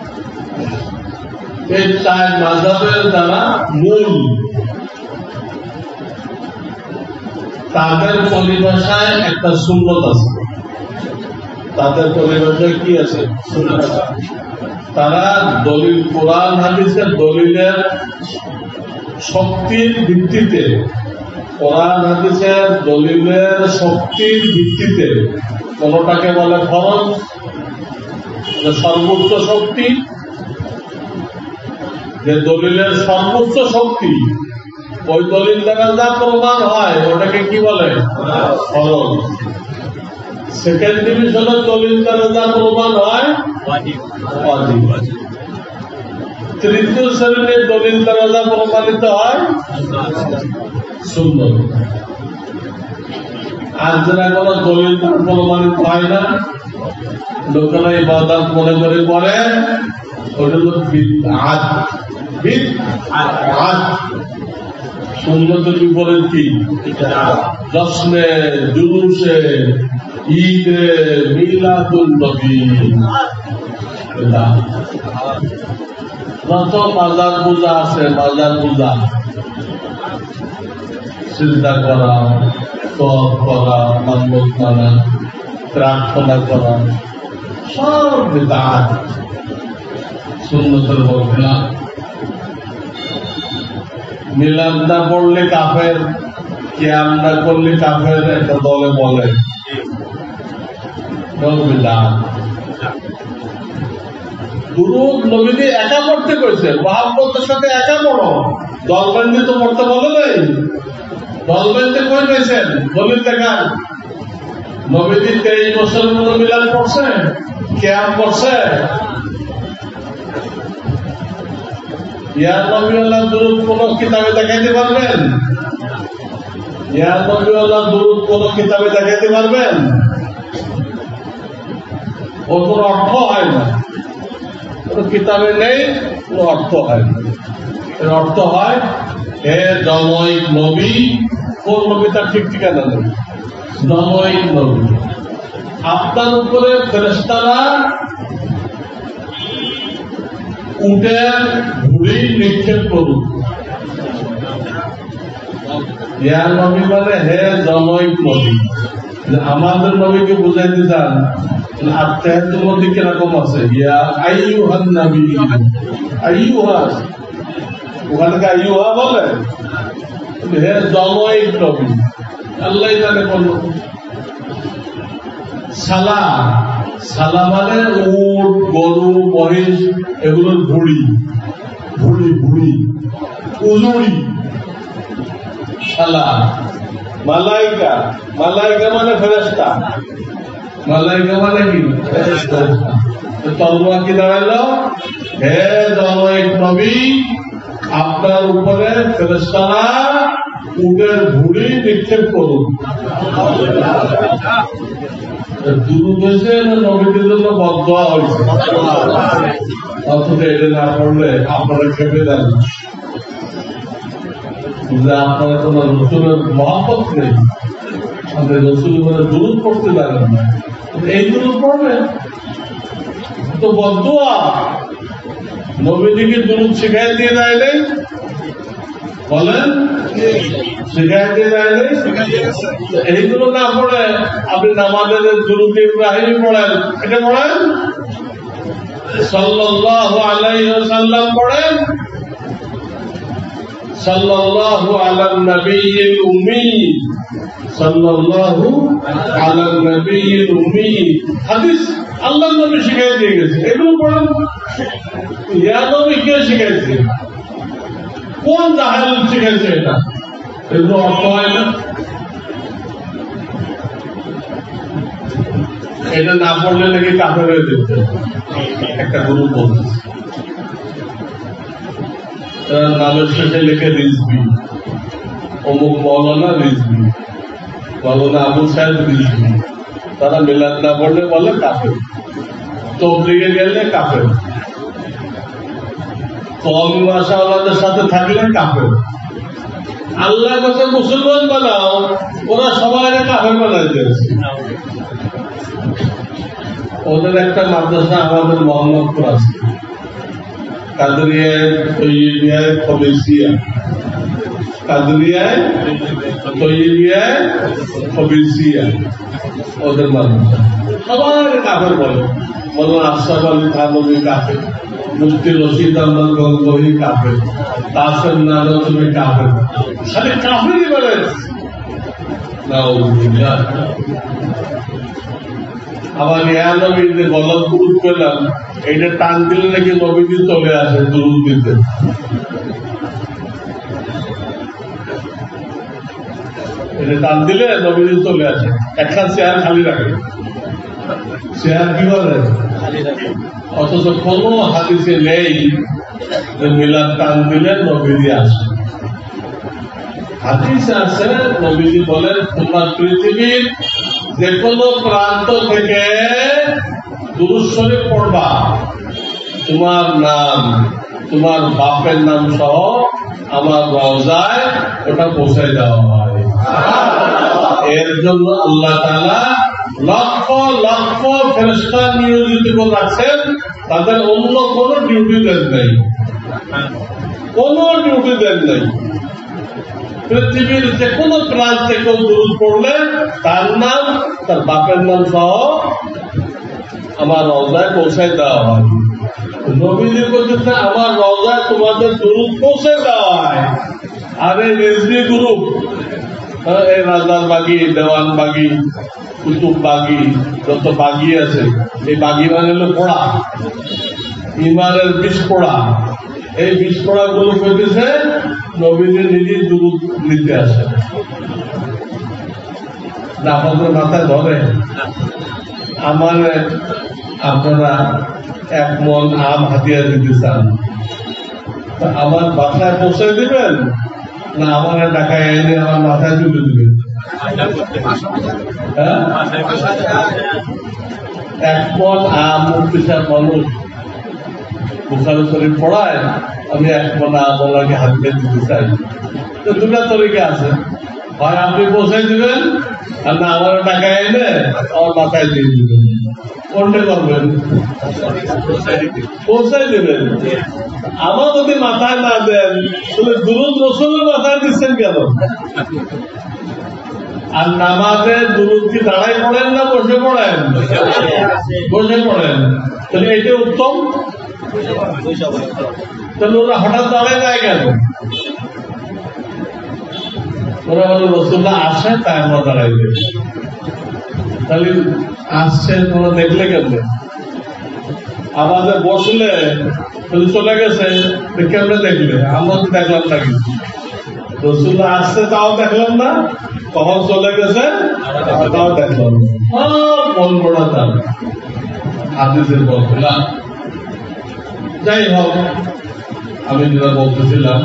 এই চার মাযহাবের দ্বারা মূল, তাদের পরিভাষায় একটা সুন্নত আছে। তাদের পরিভাষায় কি আছে? তারা দলিল, কোরআন হাদিসের দলিলের শক্তির ভিত্তিতে, কোরআন হাদিসের দলিলের শক্তির ভিত্তিতে কোনটাকে বলে ফরজ, সর্বোচ্চ শক্তি, যে দলিলের সর্বোচ্চ শক্তি ওই দলিল দ্বারা যা প্রমাণ হয় ওটাকে কি বলে? ফরজ। সেকেন্ড ডিভিশনের দলিল দ্বারা যা প্রমাণ হয় ওয়াজিব। তৃতীয় শ্রেণীর দলিল দ্বারা যা প্রমাণিত হয় সুন্নত। আর যারা কোনো দলিল দ্বারা প্রমাণিত হয় না, লোকেরা ইবাদত মনে করে করে, ওটা হলো বিদআত। বিদআত সুন্নতের বিপরীত কি? জশ্নে, জুলুসে, ঈদে, মিলাদুন নবী, যত বাজার পূজা আছে, বাজার পূজা, চিন্তা করা, তপ করা, মান্যত মানা, প্রার্থনা করা, সব বিদআত, সুন্নতের বদলা। মিলাদ না পড়লে কাফের, কিয়াম না করলে কাফের, একটা দলে বলে বিদআত। দুরূদ নবীজি একা পড়তে কইছে, মুহাম্মদের সাথে একা পড়ো, দলবন্দি তো পড়তে বলে নাই। দলবন্দি কই পেয়েছেন? দলিল দেখান। নবীজি তেইশ বছর মতো মিলাদ পড়ছে, কিয়াম পড়ছে। ইয়া নবীওয়ালা দুরূদ কোন কিতাবে দেখাইতে পারবেন? ইয়া নবীওয়ালা দুরূদ কোন কিতাবে দেখাইতে পারবেন? ও কোন অর্থ হয় না, কোন কিতাবে নেই, কোন অর্থ হয় না। এর অর্থ হয়, হে জনৈক নবী। কোন নবী তার ঠিক ঠিকানা নেই, জনৈক নবী, আপনার উপরে ফেরেশতারা উটের ভুঁড়ি নিক্ষেপ করুন। ইয়া নবী মানে হে জনৈক নবী। আমাদের নবীকে বুঝাইতে চান আত্মাহের মধ্যে কিরকম আছে? ইয়া আইয়ুহান নবী, আইয়ুহা, ওখানে আইয়ুহা বলে, হে জনৈক নবী। আল্লাহ জানে কোন। সালা, সালা মানে উট, গরু, মহিষ, এগুলোর ভুড়ি, ভুড়ি ভুড়ি উজুড়ি, সালা। মালাইকা, মালাইকা মানে ফেরেশতা, মালাইকা মানে কি? ফেরেশতা। তরজমা কি দাঁড়াইলো? হে জনৈক নবী, আপনার উপরে ফেরেশতারা উটের ভুঁড়ি নিক্ষেপ করুন। দুরূদ হয়েছে নবীদের জন্য বদদোয়া হয়েছে, অথচ এটা না পড়লে আপনারা খেপে যান যে আপনারা কোন রসুলের মহব্বত নেই, আপনি রসুলের মানে দুরূদ পড়তে পারেন না। এই দুরূদ পড়বেন তো বদদোয়া। নবীজিকে দুরূদ শিখাই দিয়ে দেয় নাই, বলেন শিখাই দিয়ে দেয় নাই। এইগুলো না পড়ে আপনি নামাজের দুরূদ ইব্রাহিম পড়েন, এটা পড়েন, সাল্লাল্লাহু আলাইহি ওয়াসাল্লাম পড়েন, সাল্লাল্লাহু আলান নবিয়্যিল উম্মি, সাল্লাল্লাহু আলান নবিয়্যিল উম্মি। হাদিস আল্লাহর নবী শিখাই দিয়ে গেছে, এগুলো পড়েন। ইয়া নবী কে শিখাইছে? কোন জাহেল শিখাইছে এটা? এগুলো অর্থ হয় না। এটা না পড়লে নাকি কাফের হয়ে যেতে একটা গুরু বলছে। নামের শেষে লিখে রিজবি, অমুক মৌলানা রিজবি, মৌলানা আবু সাহেব রিজবি। তারা মিলাদ না পড়লে বলে কাফের, তবলিগে গেলে কাফের, কওমি ভাষাওয়ালাদের সাথে থাকলে কাফের। আল্লাহ কাছে মুসলমান বানাও, ওরা সবাই কাফের বানাই দিয়েছে। ওদের একটা মাদ্রাসা আমাদের মোহাম্মদপুর আছে, কাদরিয়ায়, তৈয়বিয়ায়, খবিসিয়া, কাদরিয়ায়, তৈয়বিয়ায়, খবিসিয়া, ওদের মাদ্রাসা। সবাই কাফের বলে, বললেন আশরাফ আলী থানভী কাফের, মুফতি রশিদ আহমদ গঙ্গোহী কাফের, তাসের নাজমি কাফের, খালি কাফেরই বলে। আমার ইয়া নবীর যে গলত দুরুদ পেলাম, এইটা টান দিলে নাকি নবীজি চলে আসে দুরুদ দিতে। এটা টান দিলে নবীজি চলে আসে, একটা চেয়ার খালি রাখে, চেয়ার কি বলে, অথচ কোন হাদিসে নেই যে মিলাদ টান দিলে নবীজি আসে। হাদিসে আছে নবীজি বলেন, তোমরা পৃথিবীর যে কোনো প্রান্ত থেকে দুরূদ শরীফ পড়বা, তোমার নাম, তোমার বাপের নাম সহ আমার রওজায় ওটা পৌঁছায় দেওয়া হয়। এর জন্য আল্লাহ তাআলা লক্ষ লক্ষ ফেরেশতা নিয়োজিত করে রাখছেন, তাদের অন্য কোনো ডিউটি দেন নাই, কোনো ডিউটি দেন নাই। পৃথিবীর যে কোনো প্রান্তে কেউ দুরূদ পড়লে তার নাম, তার বাপের নাম সহ আমার রওজায় পৌঁছায় দেওয়া হয়। নবীজি বলতেছে আমার রওজায় তোমাদের দুরূদ পৌঁছে দেওয়া হয়। আর এই রেজভি গ্রুপ, এই রাজার বাগি, দেওয়ান বাগি, কুতুব বাগি, যত বাগি আছে, এই বাগি মানে হলো পোড়া, ইমানের বিষ পোড়া। এই বিষ পোড়া গুলো পেতেছে নবীজি নিজেই দুরূদ নিতে আসে। আপনাদের মাথায় ধরে, আমার আপনারা এক মন আম হাতিয়া দিতে চান, আমার বাসায় পৌঁছে দিবেন না আমার টাকায় এনে আমার মাথায় তুলে দিবেন? এক মন আম মুক্তিসার মানুষ বুখারী শরীফ পড়ায়, আমি এক মন আম ওনাকে হাতিয়ে দিতে চাই। তো দুটা তরিকা আছে, হয় আপনি পৌঁছাই দিবেন আর না আমার টাকা এনে আমার মাথায় দিয়ে দিবেন। কোনটা করবেন? পৌঁছাই দেবেন। আমার যদি মাথায় না দেন তাহলে দুরূদ রাসূলের মাথায় দিচ্ছেন কেন? আর নামাজে দুরূদ কি দাঁড়াই পড়েন না বসে পড়েন? বসে পড়েন। তাহলে এটা উত্তম। তাহলে ওরা হঠাৎ দাঁড়ায় যায় কেন? ওরা হলো রাসূলুল্লাহ আসে তাই আমরা দাঁড়াই যাই। তাহলে আসছে তোমরা দেখলে কেমনে? আমাদের বসলে চলে গেছে কেমনে দেখলে? আমরা তো দেখলাম না, কিন্তু রাসূলুল্লাহ আসছে তাও দেখলাম না, কখন চলে গেছে তাও দেখলাম না। মন বড়া দাম হাদিসের বলছিলাম। যাই হোক, আমি যেটা বলতেছিলাম,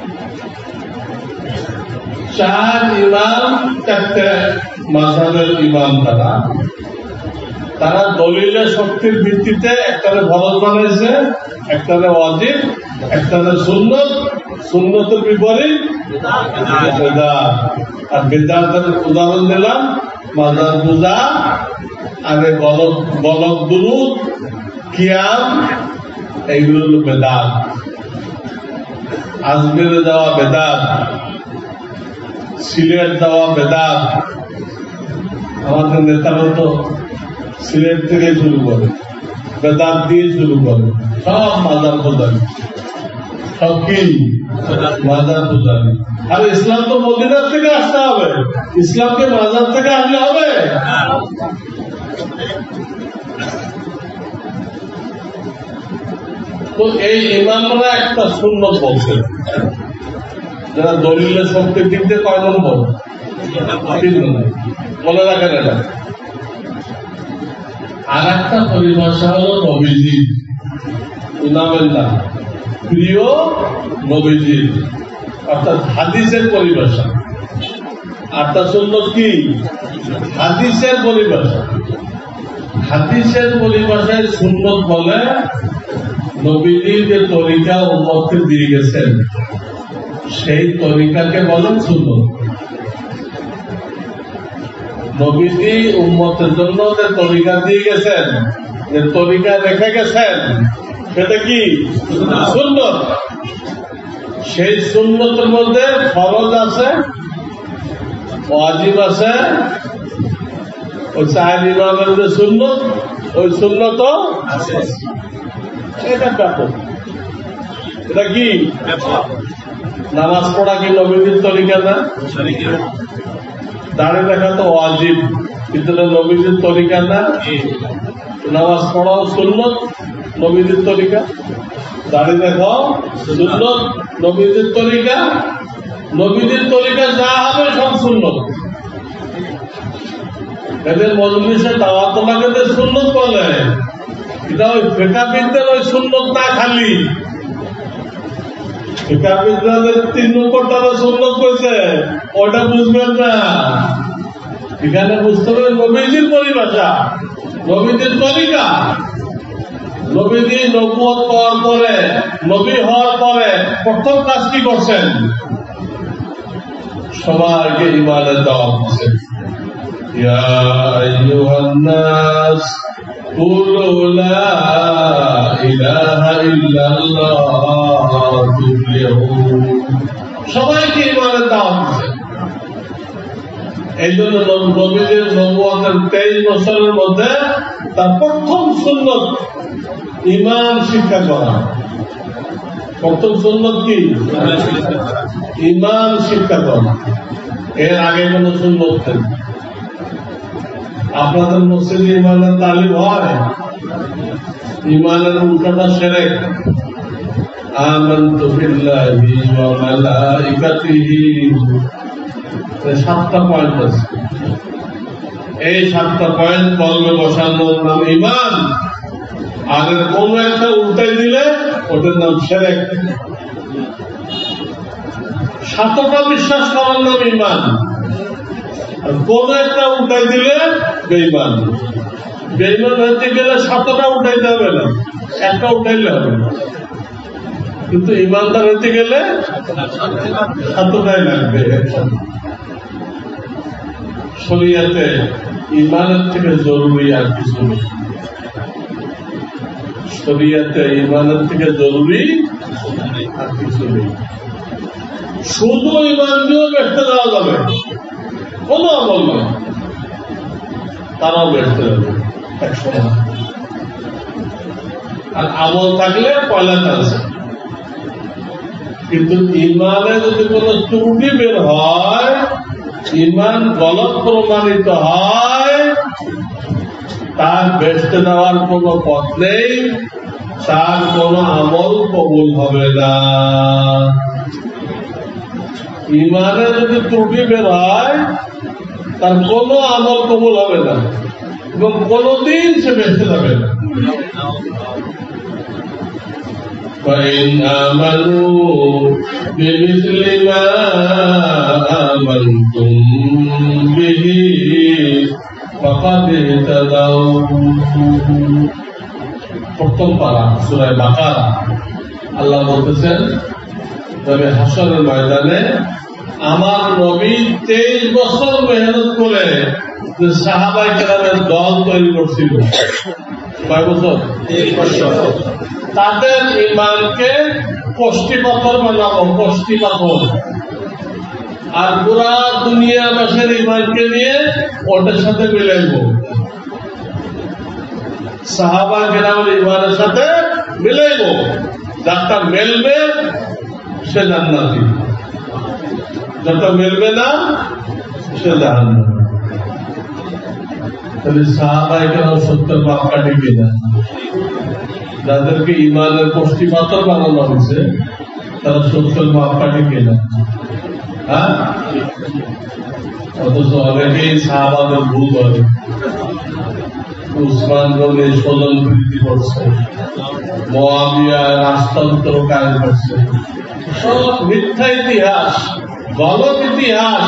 চার ইমাম, চারটে মাযহাবের ইমাম তারা তারা দলিলের শক্তির ভিত্তিতে একটারে ফরজ বানাইছে, একটারে ওয়াজিব, একটারে সুন্নত, সুন্নতের বিপরীত বিদআত। আর বিদআতের উদাহরণ দিলাম মাজার পূজা, আগে গলক গলক দুরূদ, কিয়াম, এইগুলো হলো বিদআত। আজমিরে যাওয়া বিদআত, সিলেট যাওয়া বিদআত। আমাদের নেতারা তো সিলেট থেকে শুরু করে, বেদাত দিয়ে শুরু করে, সব মাজার পূজারি, সব কি মাজার পূজারি। আর ইসলাম তো মদিনার থেকে আসতে হবে, ইসলামকে মাজার থেকে আনলে হবে? তো এই ইমামরা একটা সুন্নত বলছে, যারা দলিলের শক্তির দিক দিয়ে কয় নম্বর? মনে রাখেন এটা। আর একটা পরিভাষা হলো নবীজি, ইমামের নাম প্রিয় নবীজি, অর্থাৎ হাদিসের পরিভাষা। আটটা সুন্নত কি? হাদিসের পরিভাষা। হাদিসের পরিভাষায় সুন্নত বলে নবীজি যে তরিকা উম্মতকে দিয়ে গেছেন সেই তরিকাকে বলেন সুন্নত। নবীজি উম্মতের জন্য যে তরিকা দিয়ে গেছেন, যে তরিকা রেখে গেছেন, সেটা কি সুন্নত। সেই সুন্নতের মধ্যে ফরজ আছে, ওয়াজিব আছে, ওই চার ইমামের যে সুন্নত, ওই সুন্নত এটা ব্যাপক। এটা কি নামাজ পড়া কি নবীজির তরিকা না? দাঁড়িয়ে দেখা তো ওয়াজিব, কিন্তু নবীজির তরিকা না। নামাজ পড়াও সুন্নত, নবীজির তরিকা। দাঁড়িয়ে দেখাও সুন্নত, নবীজির তরিকা। নবীজির তরিকা যা হবে সব সুন্নত। এদের মজলিসে দাওয়াত লাগে সুন্নত বলে, এটা ওই ফিকাহবিদদের ওই সুন্নত না। খালি ফিকাহবিদদের তিন নম্বর তারা সুন্নত করেছে, ওটা বুঝবেন না। এখানে বুঝতে হবে নবীজির পরিভাষা, নবীজির তরিকা। নবীজি নবুয়ত পাওয়ার পরে, নবী হওয়ার পরে প্রথম কাজ কি করছেন? সবাইকে ইমানের দাওয়াত দিচ্ছেন। ইয়া আইয়ুহান নাস কুলু লা ইলাহা ইল্লাল্লাহ তুফলিহুন। সবাইকে ইমানের দাওয়াত দিচ্ছেন। এই জন্য নবীজির নবুয়তের তেইশ বছরের মধ্যে তার প্রথম সুন্নত ইমান শিক্ষা করা। প্রথম সুন্নত কি? ইমান শিক্ষা করা। এর আগে কোন সুন্নত নেই। আপনাদের মসজিদে ইমানের তালিম হয়? ইমানের উল্টাটা শিরক। আমানতু বিল্লাহি ওয়া মালাইকাতিহি, সাতটা পয়েন্ট আছে। এই সাতটা পয়েন্ট কলমে বসানোর নাম ইমান। আর কোন একটা উল্টাই দিলে ওটার নাম শিরক। সাতটা বিশ্বাস করার নাম ইমান, আর কোন একটা উল্টাই দিলে বেঈমান। বেঈমান হইতে গেলে সাতটা উল্টাইতে হবে না, একটা উল্টাইলে হবে না। কিন্তু ইমানদার হইতে গেলে সাতটাই লাগবে। শরীয়তে ইমানের থেকে জরুরি আর কিছু নেই। শরীয়তে ইমানের থেকে জরুরি আর কিছু নেই। শুধু ইমান দিয়েও বেঁচতে দেওয়া যাবে, কোনো আমল নয়, তারাও বেঁচতে যাবে একসময়। আর আমল থাকলে পয়লা চান্স। কিন্তু ইমানে যদি কোন ত্রুটি বের হয়, ইমান গলত প্রমাণিত হয়, তার বেঁচতে দেওয়ার কোন পথ নেই, তার কোন আমল কবুল হবে না। ইমানে যদি ত্রুটি বের হয়, তার কোন আমল কবুল হবে না এবং কোনদিন সে বেঁচে যাবে না। فَإِنْ آمَنُوا بِمِثْلِ مَا آمَنْتُمْ بِهِ فَقَدِ اهْتَدَوْا। প্রথম পারা সূরা বাকারা, আল্লাহ বলতেছেন তবে হাসরের ময়দানে আমার নবী তেইশ বছর মেহনত করে যে সাহাবায়ে কেরামের দল তৈরি করছিল। কয় বছর? তেইশ বছর। তাদের ইমানকে কষ্টি পাথর বানাবো, কষ্টি পাথর। আর পুরা দুনিয়াবাসীর ইমানকে নিয়ে ওটার সাথে মিলাইব, সাহাবায়ে কেরামের ইমানের সাথে মিলাইব। যারটা মেলবে সে জান্নাতি, যেটা মিলবে না সে জাহান্নামী। তাহলে সাহাবায়ে কেরাম সত্যের মাপকাঠি কিনা? যাদেরকে ইমানের কষ্টি পাথর বানানো হয়েছে তারা সত্যের মাপকাঠি কিনা? হ্যাঁ, অথচ অনেকেই সাহাবাদের ভুল করে। উসমান গনি স্বজন বৃদ্ধি করছে, মুআবিয়া রাজতন্ত্র কায়েম করছে, সব মিথ্যা ইতিহাস, গলত ইতিহাস।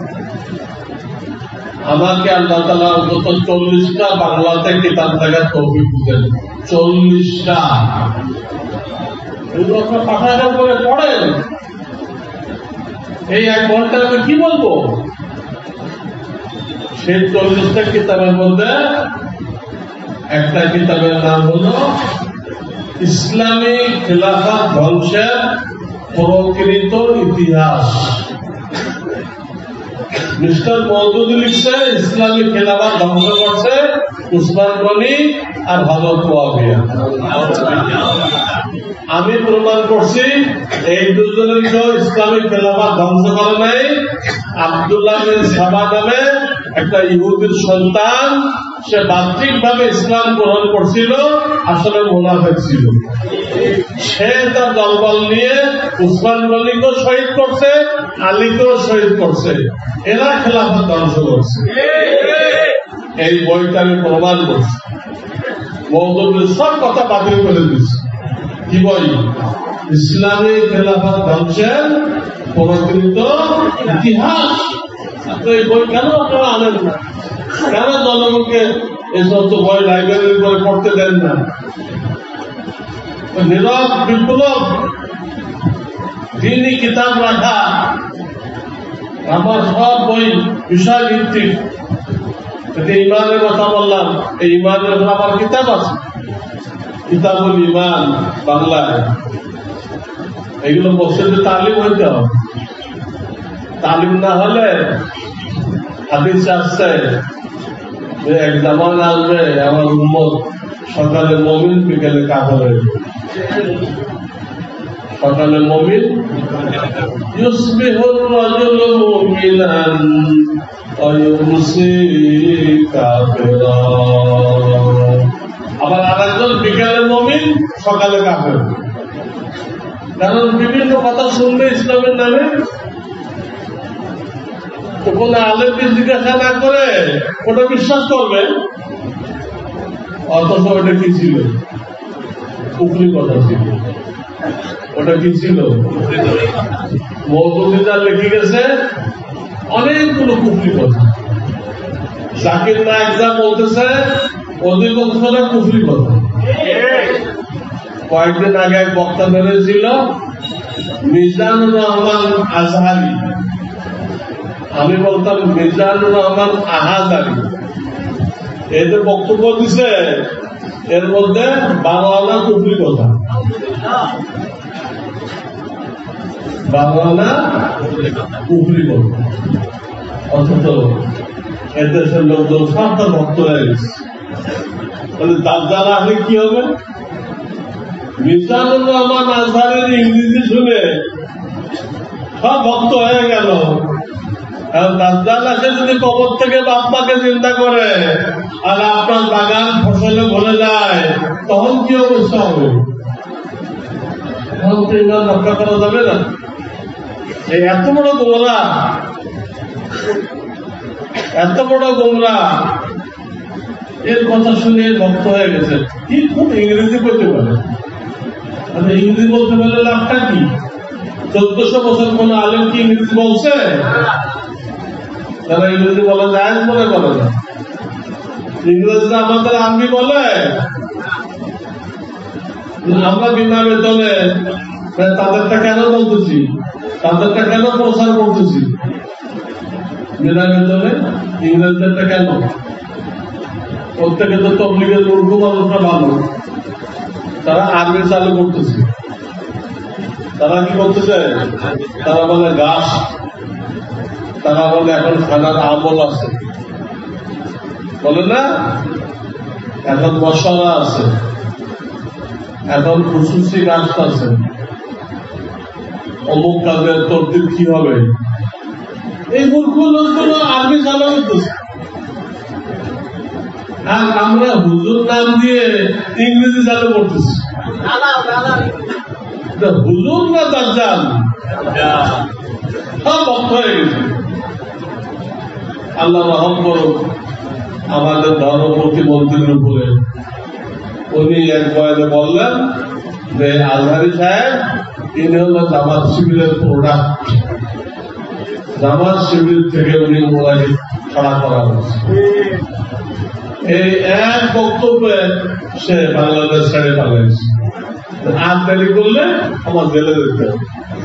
আমাকে আল্লাহ তাআলা গত চল্লিশটা বাংলাতে কিতাব দেখার তৌফিক দিলেন। চল্লিশটা এগুলো আপনার পাঠাগার করে পড়েন। এই এক ঘন্টা আমি কি বলবো? সেই চল্লিশটা কিতাবের মধ্যে একটা কিতাবের নাম হলো ইসলামী খিলাফত ধ্বংসের প্রকৃত ইতিহাস। মিস্টার মওদুদি লিখছে ইসলামী খেলাফত ধ্বংস করছে উসমান গনি আর হযরত মুয়াবিয়া। আমি প্রমাণ করছি এই দুজনের কেউ ইসলামী খেলাফত ধ্বংস করে নাই। আব্দুল্লাহ বিন সাবা নামে একটা ইহুদির সন্তান, সে বাহ্যিক ভাবে ইসলাম গ্রহণ করছিল, আসলে মুনাফিক ছিল। সে তার দলবল নিয়ে উসমান গনিকেও শহীদ করছে, আলীকেও শহীদ করছে। এরা খেলাফত ধ্বংস করছে। এই বইটা আমি প্রমাণ করছি। মওদুদির সব কথা বাতিল করে দিচ্ছে। কি বই? ইসলামী খেলাফত ধ্বংসের প্রকৃত ইতিহাস। এই বই কেন আপনারা আনেন না? কেন জনগণকে এই সমস্ত বই লাইব্রেরি করে পড়তে দেন না? নীরব বিপ্লব দিনী কিতাব রাখা, আমার সব বই বিষয় ভিত্তিক। ইমানের কথা বললাম, এই ইমানের আমার কিতাব আছে, কিতাবুল ইমান বাংলায়। এগুলো মসজিদে তালিম হইতে হবে। তালিম না হলে হাদিসে আসছে যে এক জামানা আসবে আমার উম্মত সকালে মুমিন বিকেলে কাফের হয়ে যাবে। সকালে মুমিন ইউসবিহুর রাজুলু মুমিনান ওয়া ইউমসি কাফিরা। আবার আরেকজন বিকেলে মুমিন সকালে কাফের। কারণ বিভিন্ন কথা শুনবে ইসলামের নামে, তো কোন আলেমকে জিজ্ঞাসা না করে ওটা বিশ্বাস করবে, অথচ ওটা কি ছিল? কুফরি কথা ছিল। ওটা কি ছিল? মওদুদি যা লিখে গেছে অনেকগুলো কুফরি কথা। জাকির নায়েক যা বলতেছে অধিকাংশটা কুফরি কথা। কয়েকদিন আগে এক বক্তা বেরিয়েছিল মিজানুর রহমান আজহারি, আমি বলতাম মিজানুর রহমান আহাজারি। এদের বক্তব্য দিছে এর মধ্যে বাংলা কুফরি কথা, বাংলা কুফরি কথা। অথচ এদেশের লোকজন সবটা ভক্ত হয়ে গেছে। দাজ্জাল আসলে কি হবে? মিজানুর রহমান আজহারের ইংরেজি শুনে সব ভক্ত হয়ে গেল। দাজ্জাল আসে যদি কবর থেকে বাপ্পাকে চিন্তা করে আর আপনার বাগান ফসলে ভরে যায়, তখন কি অবস্থা হবে? তখন তো ইমান রক্ষা করা যাবে না। এই এত বড় গোমরা, এত বড় গোমরা, এর কথা শুনে ভক্ত হয়ে গেছে। কি খুব ইংরেজি বলতে পারে, ইংরেজি বলতে পারলে লাভটা কি? চোদ্দশো বছর কোন আলেম কি ইংরেজি বলছে? তারা ইংরেজি বলা যায় মনে করে না। ইংরেজরা আমাদের আরবি বলে, আমরা বিনা বেতনে তাদেরটা কেন বলতেছি, তাদেরটা কেন প্রচার করতেছি? বিনা বেতনে ইংরেজদেরটা কেন? প্রত্যেকে তো তবলিগের মূর্খ মানুষরা ভালো, তারা আর্মি চালু করতেছে। তারা কি করতেছে? তারা বলে গাছ, তারা বলে এখন খানার আমল আছে, বলে না এখন মশলা আছে, এখন খুশুসি গাছ আছে, অমুক কাজের তরতিব কি হবে। এই মূর্খ লোকগুলো আর্মি চালু করতেছে। আর আমরা হুজুর নাম দিয়ে ইংরেজি চালু করতেছি। হুজুর না দাজ্জাল সব ভক্ত হয়ে গেছে। আল্লাহ রহম করুক আমাদের ধর্ম প্রতিমন্ত্রীর উপরে। উনি এক বয়ানে বললেন যে আজহারি সাহেব তিনি হল জামাত শিবিরের প্রোডাক্ট, জামাত শিবির থেকে উনি ওনাকে ছাড়া করা হয়েছে। এই এক বক্তব্যে সে বাংলাদেশ ছেড়ে পালাইছে। আর দেরি করলে আমার জেলে যেতে হবে।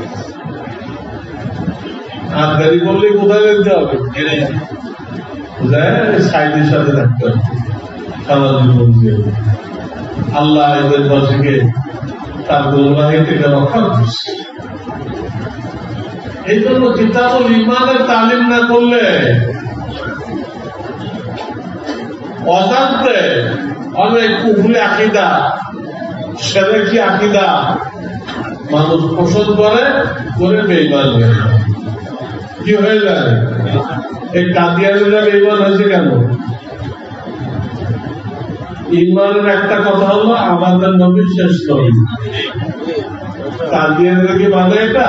আর দেরি করলে কোথায় যেতে হবে? সাইডের সাথে থাকতে হবে সারা জীবন দিয়ে। আল্লাহ এদের বাসীকে তার গোমরাহি থেকে রক্ষা করছে। এই জন্য কিতাবুল ঈমানের তালিম না করলে অজান্তে অনেক কুফরি আকীদা, শিরকি আকীদা মানুষ পোষণ করে করে বেঈমান হয়ে যায়। কি হয়ে যায়? এই কাদিয়ানীরা বেঈমান হয়েছে কেন? ঈমানের একটা কথা হলো আমাদের নবী শেষ নবী। কাদিয়ানীরা কি মানে এটা?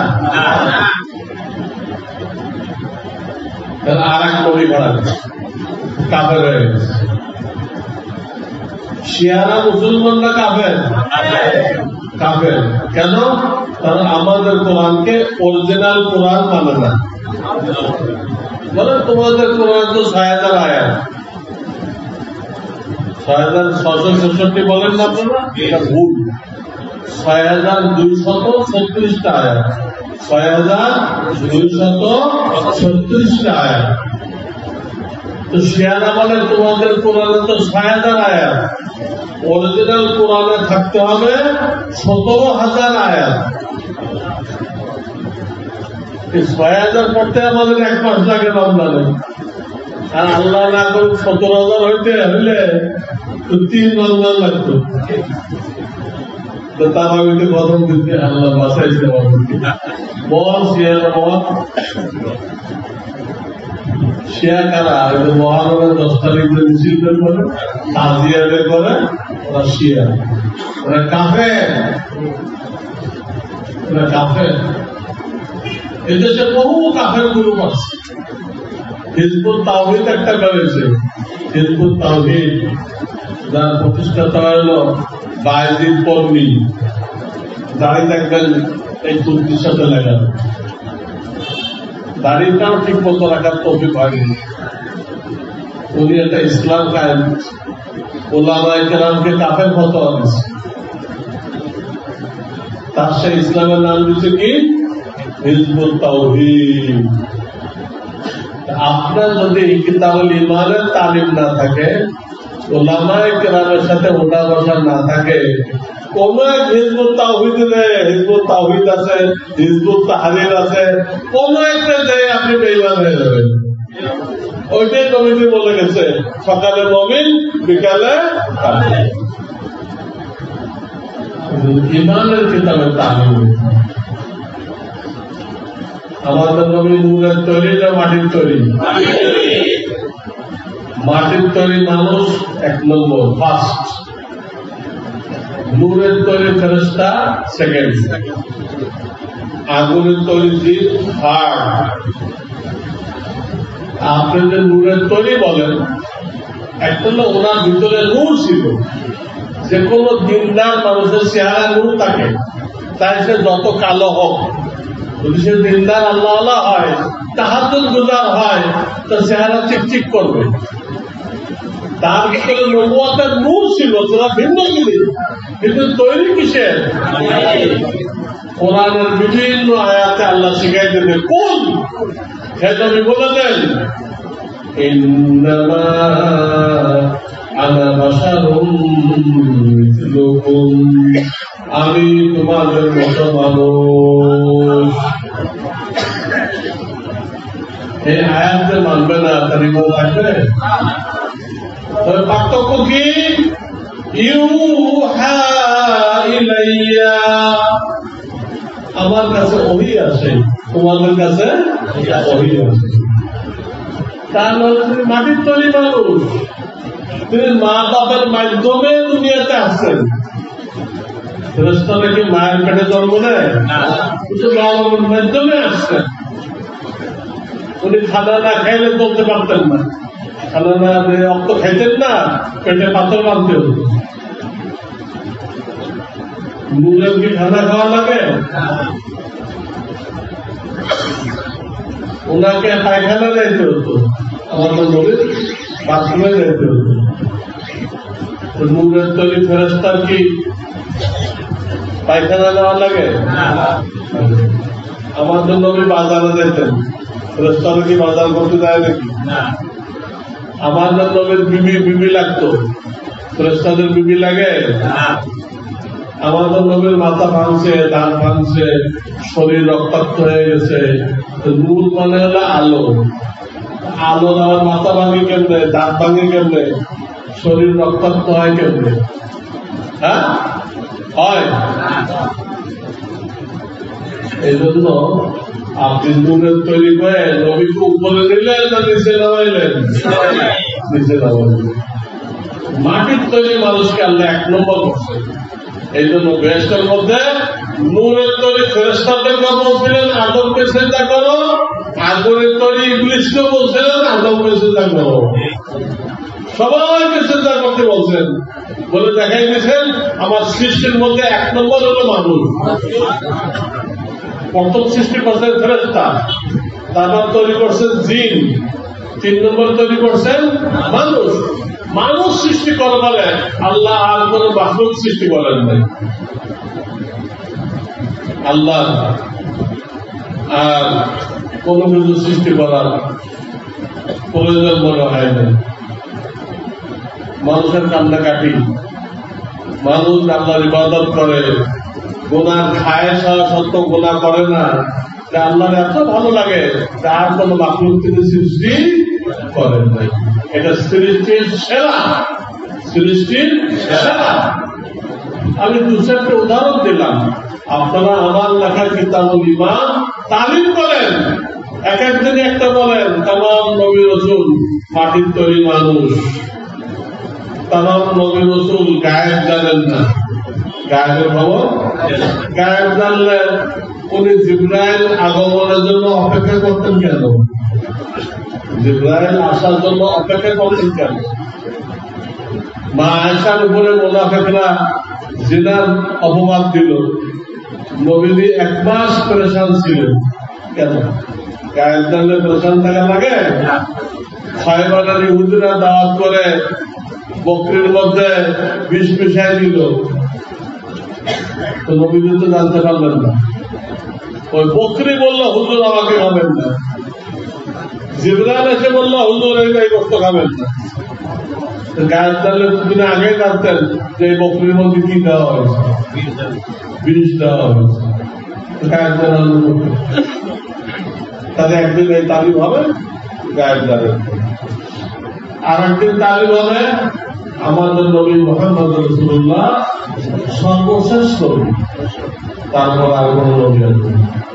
আর এক নবী ভরা কাফের হয়ে গেছে। শিয়ারা মুসলমানরা কাফের কাফের কেন? কারণ আমাদের কোরআনকে অরিজিনাল কোরআন মানে না। বলে তোমাদের কোরআন তো ছয় হাজার আয়াত, ছয় হাজার ছশো ছেষট্টি বলেন না আপনারা? এটা ভুল। ছয় হাজার দুইশত ছত্রিশটা আয়াত, ছয় হাজার দুইশত ছত্রিশটা আয়াত। তো শিয়ারা বলে তোমাদের কোরআনে তো ছয় হাজার আয়াত, অরিজিনাল কোরআনে থাকতে হবে সতেরো হাজার আয়াত। ছয় হাজার পড়তে আমাদের এক মাস লাগে রমজানে, আর আল্লাহ না করে সতেরো হাজার হইতে হইলে তিন রমজান লাগতো। তারাবিতে প্রথম দিতে আল্লাহ বাঁচাইছে। বল শিয়ারা বল, শিয়া কারা? মহানগর দশ তারিখ মিছিল বের করে, তাজিয়া বের করে, ওরা শিয়া। ওরা কাফের, ওরা কাফের। এদেশে বহু কাফের গ্রুপ আছে। হিজবুত তাওহীদ একটা করেছে, হিজবুত তাওহীদ, যার প্রতিষ্ঠাতা হল বায়েজিদ পন্নী। দাড়ি দেখবেন এই তুর্কির সাথে লাগানো, দাড়িটাও ঠিক মতো রাখার তৌফিক হয়নি। উনি একটা ইসলাম কায়েম, ওলামায়ে কেরামকে কাফের ফতোয়া দিয়েছে। তার সে ইসলামের নাম দিচ্ছে কি? হিজবুত তাওহীদ। আপনার যদি কিতাবুল ঈমানের তালিম না থাকে, ওলামায়ে কেরামের সাথে ওঠা বসা না থাকে, কোন এক হিজবুত তাওহীদ হিজবুত তাওহীদ আছে, হিজবুত তাহরীর আছে, কোন একটা যে আপনি বেঈমান হয়ে যাবেন। ওইটাই কমিটি বলে গেছে, সকালে মুমিন বিকালে কাফের। ঈমানের কিতাবের তালিম। আমাদের নবী নূরের তৈরি না মাটির তৈরি? মাটির তৈরি মানুষ এক নম্বর, ফার্স্ট। নূরের তৈরি ফেরেশতা সেকেন্ড। আগুনের তৈরি জীব থার্ড। আপনি যে নূরের তৈরি বলেন, একটা হলো ওনার ভিতরে নূর ছিল। যে কোনো দিনদার মানুষের চেহারা নূর থাকে, তাই সে যত কালো হোক, যদি সে দিনদার আল্লাহ আল্লাহ হয়, তাহাজ্জুদ গুজার হয়, তার চেহারা চিকচিক করবে। তার ভিতরে নবুয়তের নূর ছিল, তোরা ভিন্ন জিনিস, কিন্তু তৈরি কিসের? কোরআনের বিভিন্ন আয়াতে আল্লাহ শিখাই দেবে কোন হেজমি বলে দেন, ইন্নামা আনা বাশারুম মিসলুকুম, আমি তোমাদের মতো মানুষ। এই আয়াতে মানবে না, তার ইমান থাকবে? তবে পার্থক্য কি? ইউহা ইলাইয়া, আমার কাছে ওহী আসে, তোমাদের কাছে ওহী আসে। তাহলে তুমি মাটির তৈরি মানুষ, তিনি মা বাবার মাধ্যমে দুনিয়াতে আসছেন। ফেরেশতারা কি মায়ের পেটে জন্ম নেয়? মা বাবার মাধ্যমে আসছেন। উনি খানা না খাইলে চলতে পারতেন না, খানা না রক্ত খাইতেন না, পেটে পাথর বাঁধতে হতো। নূরের কি খানা খাওয়া লাগে? ওনাকে পায়খানা যাইতে হতো, আমাদের নবীর বাথরুমে যাইতে হতো। নূরের তৈরি ফেরেশতার কি পায়খানা যাওয়া লাগে? আমাদের নবী বাজারে যেতেন, ফেরেশতারা কি বাজার করতে যায় নাকি? আমাদের নবীর বিবি বিবি লাগতো, ফেরেশতাদের বিবি লাগে? আমাদের নবীর মাথা ভাঙছে, দাঁত ভাঙছে, শরীর রক্তাক্ত হয়ে গেছে। নূর মানে হলো আলো। আলো আমার মাথা ভাঙে কেমনে, দাঁত ভাঙে কেমনে, শরীর রক্তাক্ত হয় কেমনে? হ্যাঁ হয়। এই জন্য আপনি নূরের তৈরি করে নবীকে উপরে নিলেন না নিচে নামাইলেন? নিচে নামাইলেন। মাটির তৈরি মানুষকে আল্লাহ এক নম্বর করছে। এই জন্য বেহেশতের মধ্যে নূরের তৈরি ফেরেশতাদেরকে বলছিলেন আদমকে চিন্তা করো, আগুনের তৈরি ইবলিসকে বলছিলেন আদমকে চিন্তা করো। সবাইকে চিন্তা করতে বলছেন, বলে দেখাই দিয়েছেন আমার সৃষ্টির মধ্যে এক নম্বর হলো মানুষ। প্রথম সৃষ্টি করছেন ফেরেশতা, তারপর তৈরি করছেন জিন, তিন নম্বর তৈরি করছেন মানুষ। মানুষ সৃষ্টি করবার আল্লাহ আর কোন মাখলুক সৃষ্টি করেন নাই। আল্লাহ আর কোন কিছু সৃষ্টি করার প্রয়োজন মনে হয় না। মানুষের কান্না কাটি, মানুষ আল্লাহর ইবাদত করে, গুনাহ খায় সারা সত্য গুনাহ করে না, আল্লাহর এত ভালো লাগে আর কোন মাখলুক তিনি সৃষ্টি করেন নাই। এটা সৃষ্টির সেরা, সৃষ্টির সেরা। আমি দু চারটে উদাহরণ দিলাম, আপনারা আমার লেখা কিতাবুল ঈমান তালিম করেন, এক একদিন একটা বলেন তামাম নবী রাসূল মাটির তৈরি মানুষ, তামাম নবী রাসূল গায়েব জানেন না। গায়েবের খবর, গায়েব জানলে উনি জিবরাইল আগমনের জন্য অপেক্ষা করতেন কেন? জিবরাইল আসার জন্য অপেক্ষা করতেন কেন? মা আয়েশার উপরে মুনাফিকরা জিনার অপবাদ দিল, নবীজি এক মাস পরেশান ছিলেন কেন? গায়েব জানলে পরেশান থাকা লাগে? খায়বারের ইহুদিরা দাওয়াত করে বকরির মধ্যে বিষ মিশাই দিল, তো নবীজি তো জানতে পারলেন না। ওই বকরি বলল হুজুর আমাকে খাবেন না, জিবরাইল এসে বলল হুজুর এই গোস্ত খাবেন না। গায়েব জানলে তিনি আগে জানতেন যে এই বকরির মধ্যে কি দেওয়া হয়েছে, বিষ দেওয়া হয়েছে। গায়েব জানা তাহলে একদিন এই তালিম হবে গায়েব জানে, আর একদিন তালিম হবে আমাদের নবী মুহাম্মদ রাসূলুল্লাহ সর্বশেষ নবী, তারপর আর কোন নবী আসবে।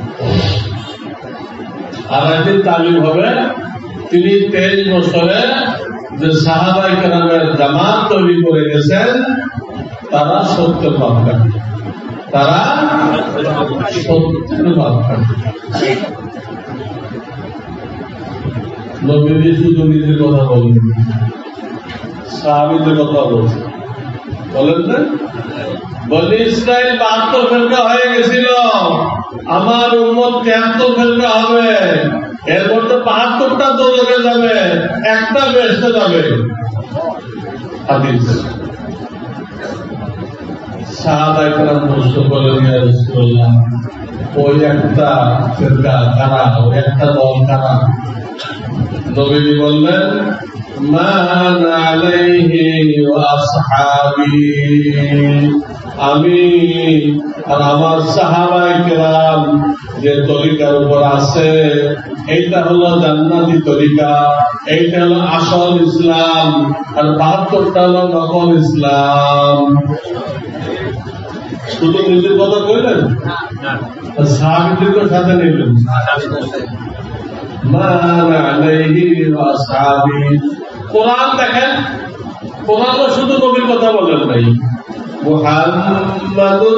আর একদিন তালিম হবে তিনি তেইশ বছরে যে সাহাবায়ে কেরামের জামাত তৈরি করে গেছেন তারা সত্যের মাপকাঠি, তারা সত্যের মাপকাঠি। নবীজি শুধু নিজের কথা বলেন, সাহাবীদের কথা বলছেন, বলেন না? বনি ইসরাইল বাহাত্তর ফেরকা হয়ে গেছিল, আমার উম্মত তিয়াত্তর ফেরকা হবে, এর মধ্যে বাহাত্তরটা দোজখে যাবে, একটা বেহেশতে যাবে। হাদিস। সাহাবায়ে কেরাম প্রশ্ন করেন, ইয়া রাসূলুল্লাহ ওই একটা ফেরকা কারা, ওই একটা দল কারা? নবীজি বললেন মা আনা আলাইহি ওয়া আসহাবী, আমি আর আমার সাহাবায়ে কেরাম যে তরিকার উপর আছে এইটা হলো জান্নাতি তরিকা, এইটা হলো আসল ইসলাম, আর বাহাত্তরটা হলো নকল ইসলাম। শুধু নিজের কথা কইলেন, সাহাবীদেরকে সাথে নিলেন। কোরআন দেখেন, কোরআনও শুধু নবীর কথা বলেন নাই, মুহাম্মাদুর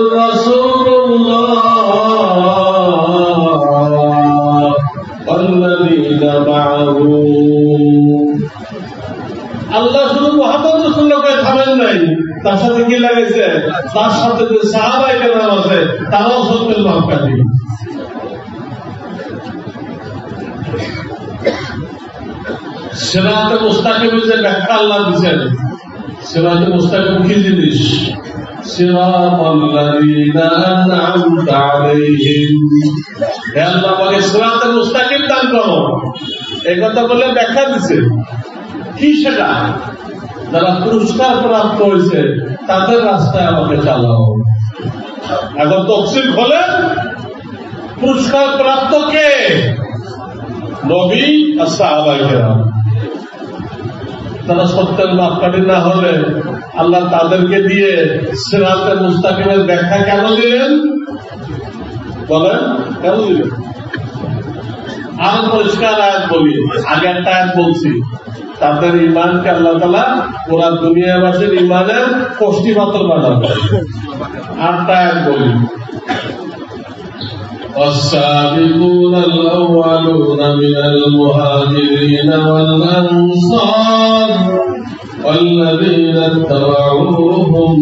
রাসূলুল্লাহ ওয়াল্লাযীনা মা'আহু। আল্লাহ শুধু মুহাম্মদ রাসূলুল্লাহকে থামেন নাই, তার সাথে কি লাগাইছে? তার সাথে যে সাহাবায়ে কেরাম আছে তারাও সত্যের মাপকাঠি। সিরাতে মুস্তাকিমের যে ব্যাখ্যা আল্লাহ দিয়েছেন, সিরাতে মুস্তাকিম কি জিনিস? সিরাতাল্লাযীনা আন'আমতা আলাইহিম, হে আল্লাহ আমাকে সিরাতে মুস্তাকিম দান করো। এই কথা বলে ব্যাখ্যা দিয়েছে কি সেটা? যারা পুরস্কার প্রাপ্ত হয়েছে তাদের রাস্তায় আমাকে চালাও। এখন তফসিল হলে পুরস্কার প্রাপ্ত কে? নবী আর সাহাবায়ে কেরাম। তারা সত্যের মাপকাঠি না হলে আল্লাহ তাদেরকে দিয়ে সিরাতে মুস্তাকিমের ব্যাখ্যা কেন দিলেন বলেন? কেন দিলেন? আর পরিষ্কার আয়াত বলি, আগে একটা আয়াত বলছি, তাদের ইমানকে আল্লাহ তাআলা পুরা দুনিয়াবাসীর ইমানের কষ্টি পাথর বানাবে। আটটা আয়াত বলি, والسابقون الأولون من المهاجرين والأنصار والذين اتبعوهم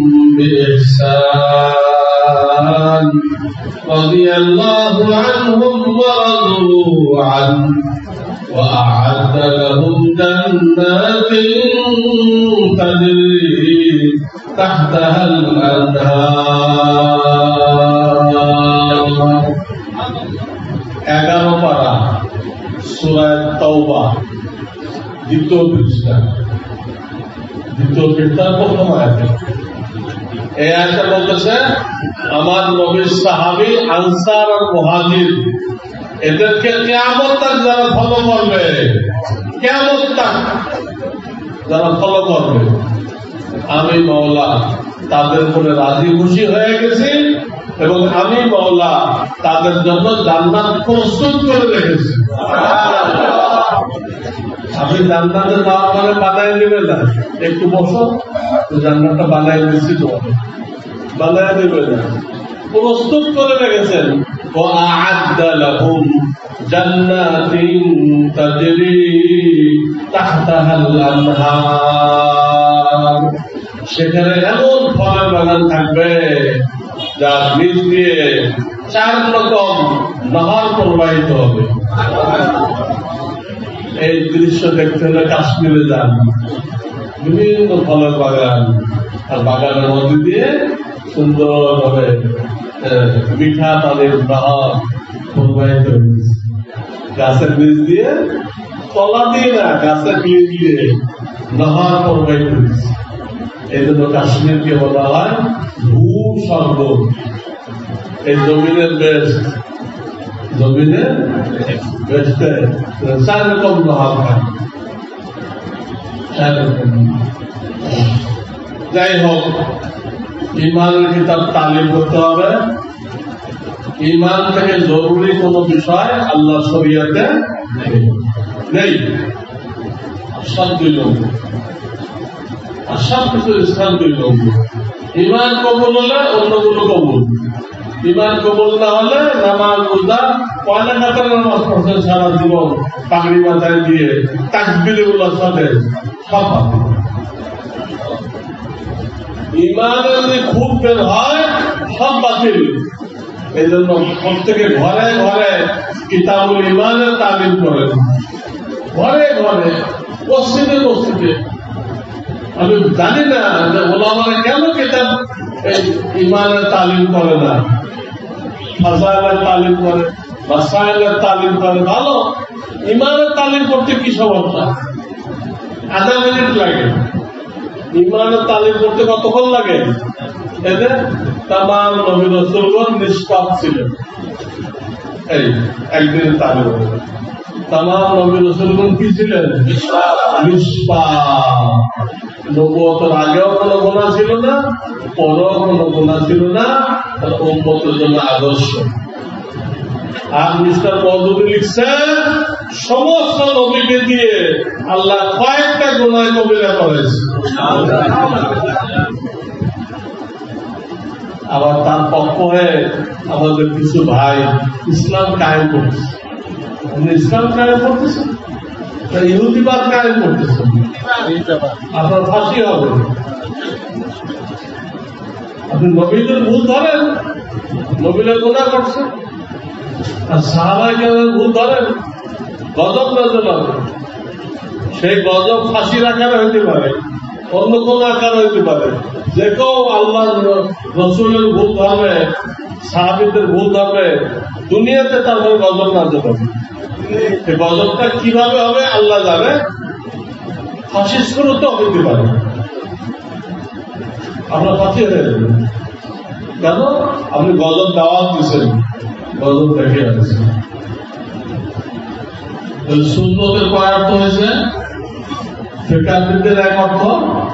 بإحسان رضي الله عنهم ورضوا عنه وأعد لهم جنات تجري تحتها الأنهار। এগারো পারা সূরা তাওবা দ্বিতীয় পৃষ্ঠা, দ্বিতীয় পৃষ্ঠার প্রথম আয়াতে এই আয়াতটা বলতেছে, আমার নবীর সাহাবী আনসার আর মুহাজির এদেরকে কিয়ামত তক যারা ফলো করবে, কিয়ামত তক যারা ফলো করবে, আমি মাওলা তাদের উপরে রাজি খুশি হয়ে গেছি এবং আমি মাওলা তাদের জন্য জান্নাত প্রস্তুত করে রেখেছি। আপনি জান্নাতে যাওয়ার পরে বানায় নেবেন না, একটু বসো, জান্নাতটা বানায় দিচ্ছি, তোমাকে বানায় দেবে না, প্রস্তুত করে রেখেছেন। وأعد لهم جنات تجري تحتها الأنهار। সেখানে এমন ফলের বাগান থাকবে যার নিচ দিয়ে চার রকম নহর প্রবাহিত হবে। এই দৃশ্য দেখতে হলে কাশ্মীরে যান, বিভিন্ন ফলের বাগান, আর বাগানের মধ্যে দিয়ে সুন্দর ভাবে মিঠা পানির নহর প্রবাহিত হয়েছে। গাছের বীজ দিয়ে, তলা দিয়ে না, গাছের বীজ দিয়ে নহর প্রবাহিত হয়েছে। এই জন্য কাশ্মীরকে বলা হয় ভূস্বর্গ। এই জমিনের বেস্ট, জমিনের বেস্টে চার রকম নহর থাকে। যাই হোক, ইমানের কিতাব তালিম করতে হবে। ইমান থেকে জরুরি কোন বিষয় আল্লাহ শরিয়াতে নেই, সব দুই নম্বর, আর সব কিছু ইসলাম দুই নম্বর। ইমান কবুল হলে অন্যগুলো কবুল, ইমান কবুল না হলে নামাজ রোজা পয়লা কাতার নামাজ পড়ছেন সারা জীবন পাগড়ি মাথায় দিয়ে তাকবীরুল্লাহর সাথে সব পাবে। ইমানের যদি খুব বের হয় সব বাতিল। এই জন্য প্রত্যেকে ঘরে ঘরে কিতাবুল ইমানের তালিম করেন, ঘরে ঘরে, মসজিদে মসজিদে। আমি জানি না যে ওলামারা কেন কিতাব ইমানের তালিম করে না, ফাজাইলের তালিম করে, মাসাইলের তালিম করে। ভালো, ইমানের তালিম করতে কি সমস্যা? আধা মিনিট লাগে। ইমানের তালিম করতে কতক্ষণ লাগে? এদের তামাম নবী রাসূলগণ নিষ্পাপ ছিলেন, এই একদিনের তালিম। তামাম নবী রাসূলগণ কি ছিলেন? নিষ্পাপ। নবুয়তের আগেও কোনো গুনাহ ছিল না, পরেও কোনো গুনাহ ছিল না, তার উম্মতের জন্য আদর্শ। আর মিস্টার মওদুদী লিখছে, সমস্ত নবীকে দিয়ে আল্লাহ কয়েকটা গুনাহ কবিরা করেছে। আবার তার পক্ষ হয়ে আমাদের কিছু ভাই ইসলাম কায়েম করছে। ইসলাম কায়েম করতেছে, ইহুদিবাদ কায়েম করতেছে, আপনার ফাঁসি হবে। আপনি নবীদের ভুল ধরেন, নবীরা গুনাহ করছে, আর সাহাবায়ে কেরামের ভুল ধরেন, গজব নাযিল হবে। সেই গজব ফাঁসির আকারে হইতে পারে, অন্য কোন আকার হইতে পারে। যে কেউ আল্লাহ রসুলের ভুল ধরবে, সাহাবীদের ভুল ধরবে, দুনিয়াতে তার হয়ে গজব নাযিল হবে। এই গজবটা কিভাবে হবে আল্লাহ জানে। ফাঁসির শুরুতেও হইতে পারে, আমরা ফাঁসি হয়ে যাবে। কেন? আপনি গজব দাওয়াত দিচ্ছেন, গজব দেখে আসছেন। সুন্নতের কয় অর্থ হয়েছে? ফিকারদের এক অর্থ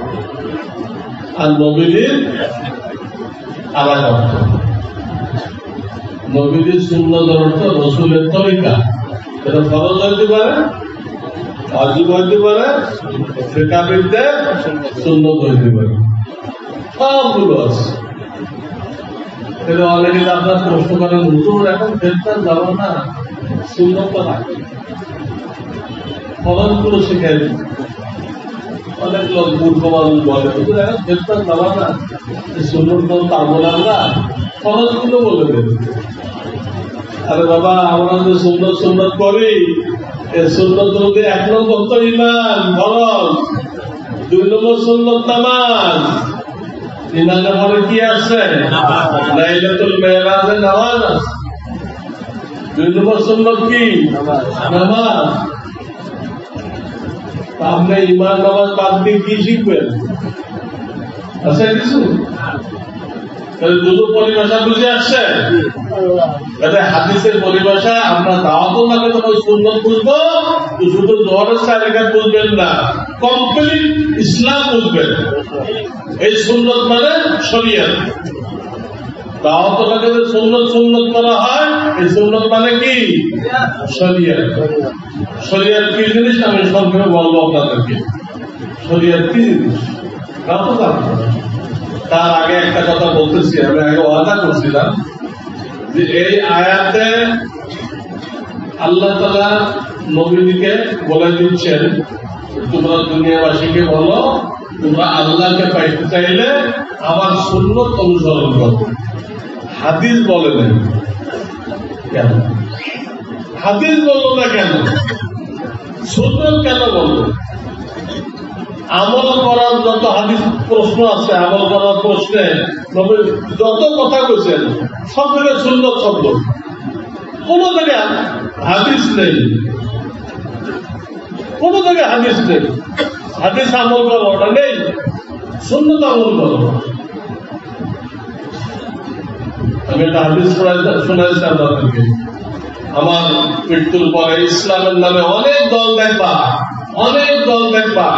আর নবীদের আর এক অর্থ। নবীদের সুন্নতের অর্থ রসুলের তরিকা, এটা ফরজ হইতে পারে, ওয়াজিব হইতে পারে, ফিকারদের সুন্নত হইতে পারে, সবগুলো আছে। অনেকে আপনার প্রশ্ন করেন, হুজুর এখন ফেরতার যাব না, সুন্নত তো রাখে, ফরজ গুলো শিখাই দিন। অনেক লোক মূর্খ মানুষ বলে, হুজুর এখন ফেরতার যাব না, সুন্নত তা বলে আমরা ফরজ গুলো বলে দেব। আরে বাবা, আমরা যে সুন্নত সুন্নত করি, এই সুন্নত মধ্যে এক নম্বর তো ইমান ফরজ, দুই নম্বর সুন্নত নামাজ, ইমানের পরে কি আছে? লাইলাতুল মেরাজে নামাজ আছে। দুই নম্বর সুন্নত কি? নামাজ। আপনি ইমান নামাজ বাদ দিয়ে কি শিখবেন? আছে কিছু? দুটো পরিভাষা বুঝে আসছে। হাদিসের পরিভাষায় আমরা দাওয়াতও লাগে তখন সুন্নত বুঝবো, শুধু দোয়ারের সাইলেখা বুঝবেন না, কমপ্লিট ইসলাম বুঝবেন। এই সুন্নত মানে শরীয়ত। দাওয়াত লাগে যে সুন্নত সুন্নত করা হয়, এই সুন্নত মানে কি? শরীয়ত। শরীয়ত কি জিনিস আমি সংক্ষেপে বলবো আপনাদেরকে। শরীয়ত কি জিনিস তার আগে একটা কথা বলতেছি। আমি আগে ওয়াদা করছিলাম যে এই আয়াতে আল্লাহ তাআলা নবীকে বলে দিচ্ছেন, তোমরা দুনিয়াবাসীকে বলো, তোমরা আল্লাহকে পাইতে চাইলে আমার সুন্নত অনুসরণ করো। হাদিস বলে নাই কেন? হাদিস বললো না কেন? সুন্নত কেন বললো? আমল করার যত হাদিস প্রশ্ন আছে, আমল করার প্রশ্নে যত কথা বলছেন সব জায়গায় সুন্নত শব্দ, কোন জায়গায় হাদিস নেই, কোন জায়গায় হাদিস নেই। হাদিস আমল করো ওটা নেই, সুন্নত আমল করো। আমি একটা হাদিস শোনাইছি আপনাদেরকে, আমার মৃত্যুর পরে ইসলামের নামে অনেক দল দেখবা, অনেক দল দেখবা,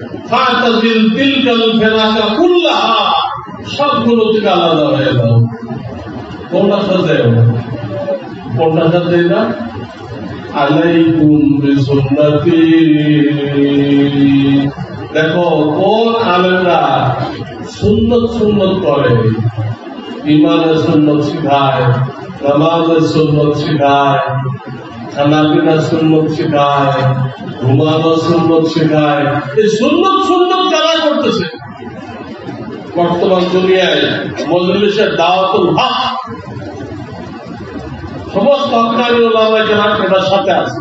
সবগুলো থেকে আলাদা হয়ে যাও। কোনটার সাথে কোনটার সাথে না? আলাইকুম বিসুন্নতি। দেখো কোন আলেমরা সুন্নত সুন্নত করে, ইমানের সুন্নত শিখায়, নামাজের সুন্নত শিখায়, খানা পিনা সুন্নত শিখায়, ঘুমানো সুন্নত শিখায়। এই সুন্নত সুন্নত যারা করতেছে বর্তমান দুনিয়ায়, মজলিসের দাওয়াতুল হক, সমস্ত হক্কানি উলামায়ে কেরাম এটার সাথে আছে,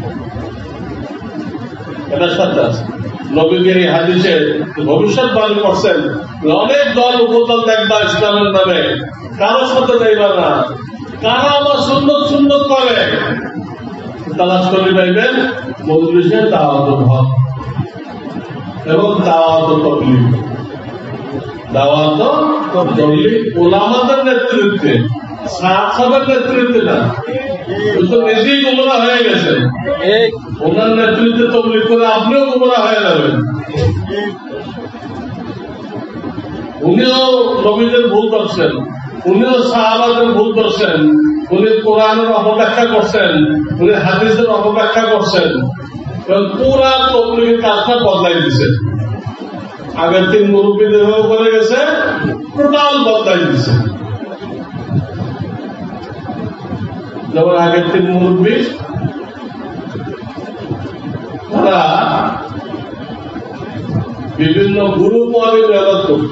এটার সাথে আছে। নবীজি এই হাদিসে ভবিষ্যৎবাণী করছেন, অনেক দল উপদল দেখবা ইসলামের নামে, কারোর সাথে যাইবা না। কারা আমার সুন্নত সুন্নত করে তালাশ করে পাইবেন মজলিসের দাওয়াতুল হক এবং দাওয়াতুল তাবলীগ। দাওয়াতুল তাবলীগ উলামাদের নেতৃত্বে, সাহাবাদের নেতৃত্বে না, নিজেই গোমরাহ হয়ে গেছে। ওনার নেতৃত্বে তাবলীগ করে আপনিও গোমরাহ হয়ে যাবেন। উনিও নবীদের ভুল করছেন, উনিও সাহাবাদের ভুল করছেন, উনি কোরআনের অপব্যাখ্যা করছেন, উনি হাদিসের অপব্যাখ্যা করছেন, পুরা তবলীগের কাজটা বদলাই দিচ্ছেন। আগের তিন মুরব্বী যেভাবে করে গেছে টোটাল বদলাই দিচ্ছে। যেমন আগের তিন মুরব্বী তারা বিভিন্ন গুরু মহাবীর মেহনত করত।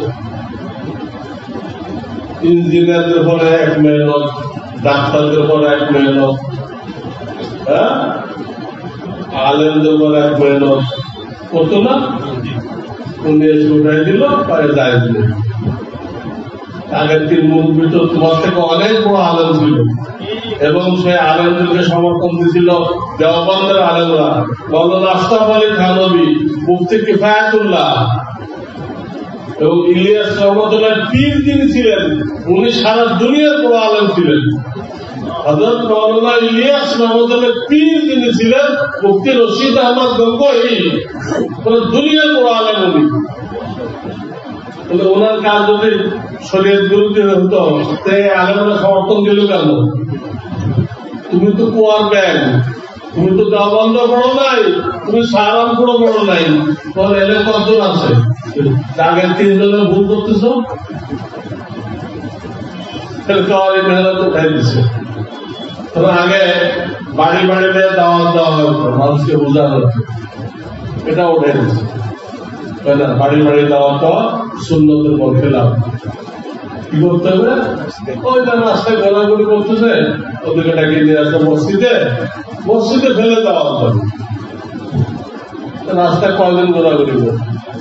ইঞ্জিনিয়ারদের পরে এক মেহনত, ডাক্তারদের পরে এক মেহনত, হ্যাঁ আলেমদের পরে এক মেহনত করতো না। উনি এসে উঠাই দিল, পায়ে যায় দিল। আগের তিন মুরব্বী তো তোমার থেকে অনেক বড় আলেম ছিল এবং সে আলেমদেরকে সমর্থন দিয়েছিল দেওবন্দের আলেমরা, মওলানা আশরাফ আলী থানভী, মুফতি কিফায়াতুল্লাহ, এবং ইলিয়াস রহমতুল্লাহ পীর যিনি ছিলেন উনি সারা দুনিয়ার বড় আলেম ছিলেন। হযরত মাওলানা ইলিয়াস রহমতুল্লাহ পীর যিনি ছিলেন মুফতি রশিদ আহমদ গঙ্গোহী দুনিয়ার বড় আলেম উনি। ওনার কাজ যদি শরীয়ত বিরোধী হতো আলেমরা সমর্থন দিল কেন? তুমি তো কুয়ার ব্যাগ, তুমি তো দেওবন্দ পড়ো নাই, তুমি সাহারানপুরও পড়ো নাই, তোমার এলে কতজন আছে? আগের তিনজনের ভুল করতেছ, মেহনত উঠাই দিচ্ছে। তবে আগে বাড়ি বাড়িতে দাওয়াত দেওয়া হতো, মানুষকে বোঝানো হতো, এটা উঠাই দিচ্ছে। বাড়ি বাড়ি দাওয়াত দেওয়া সুন্নতের পক্ষে লাভ। কি করতে হবে? ওইটা রাস্তায় ঘোরাঘুরি করতেছে, ওদেরকে ডাকিয়ে নিয়ে আসতে মসজিদে, মসজিদে ফেলে দেওয়া হতো। রাস্তায় কয়দিন ঘোরাঘুরি করত,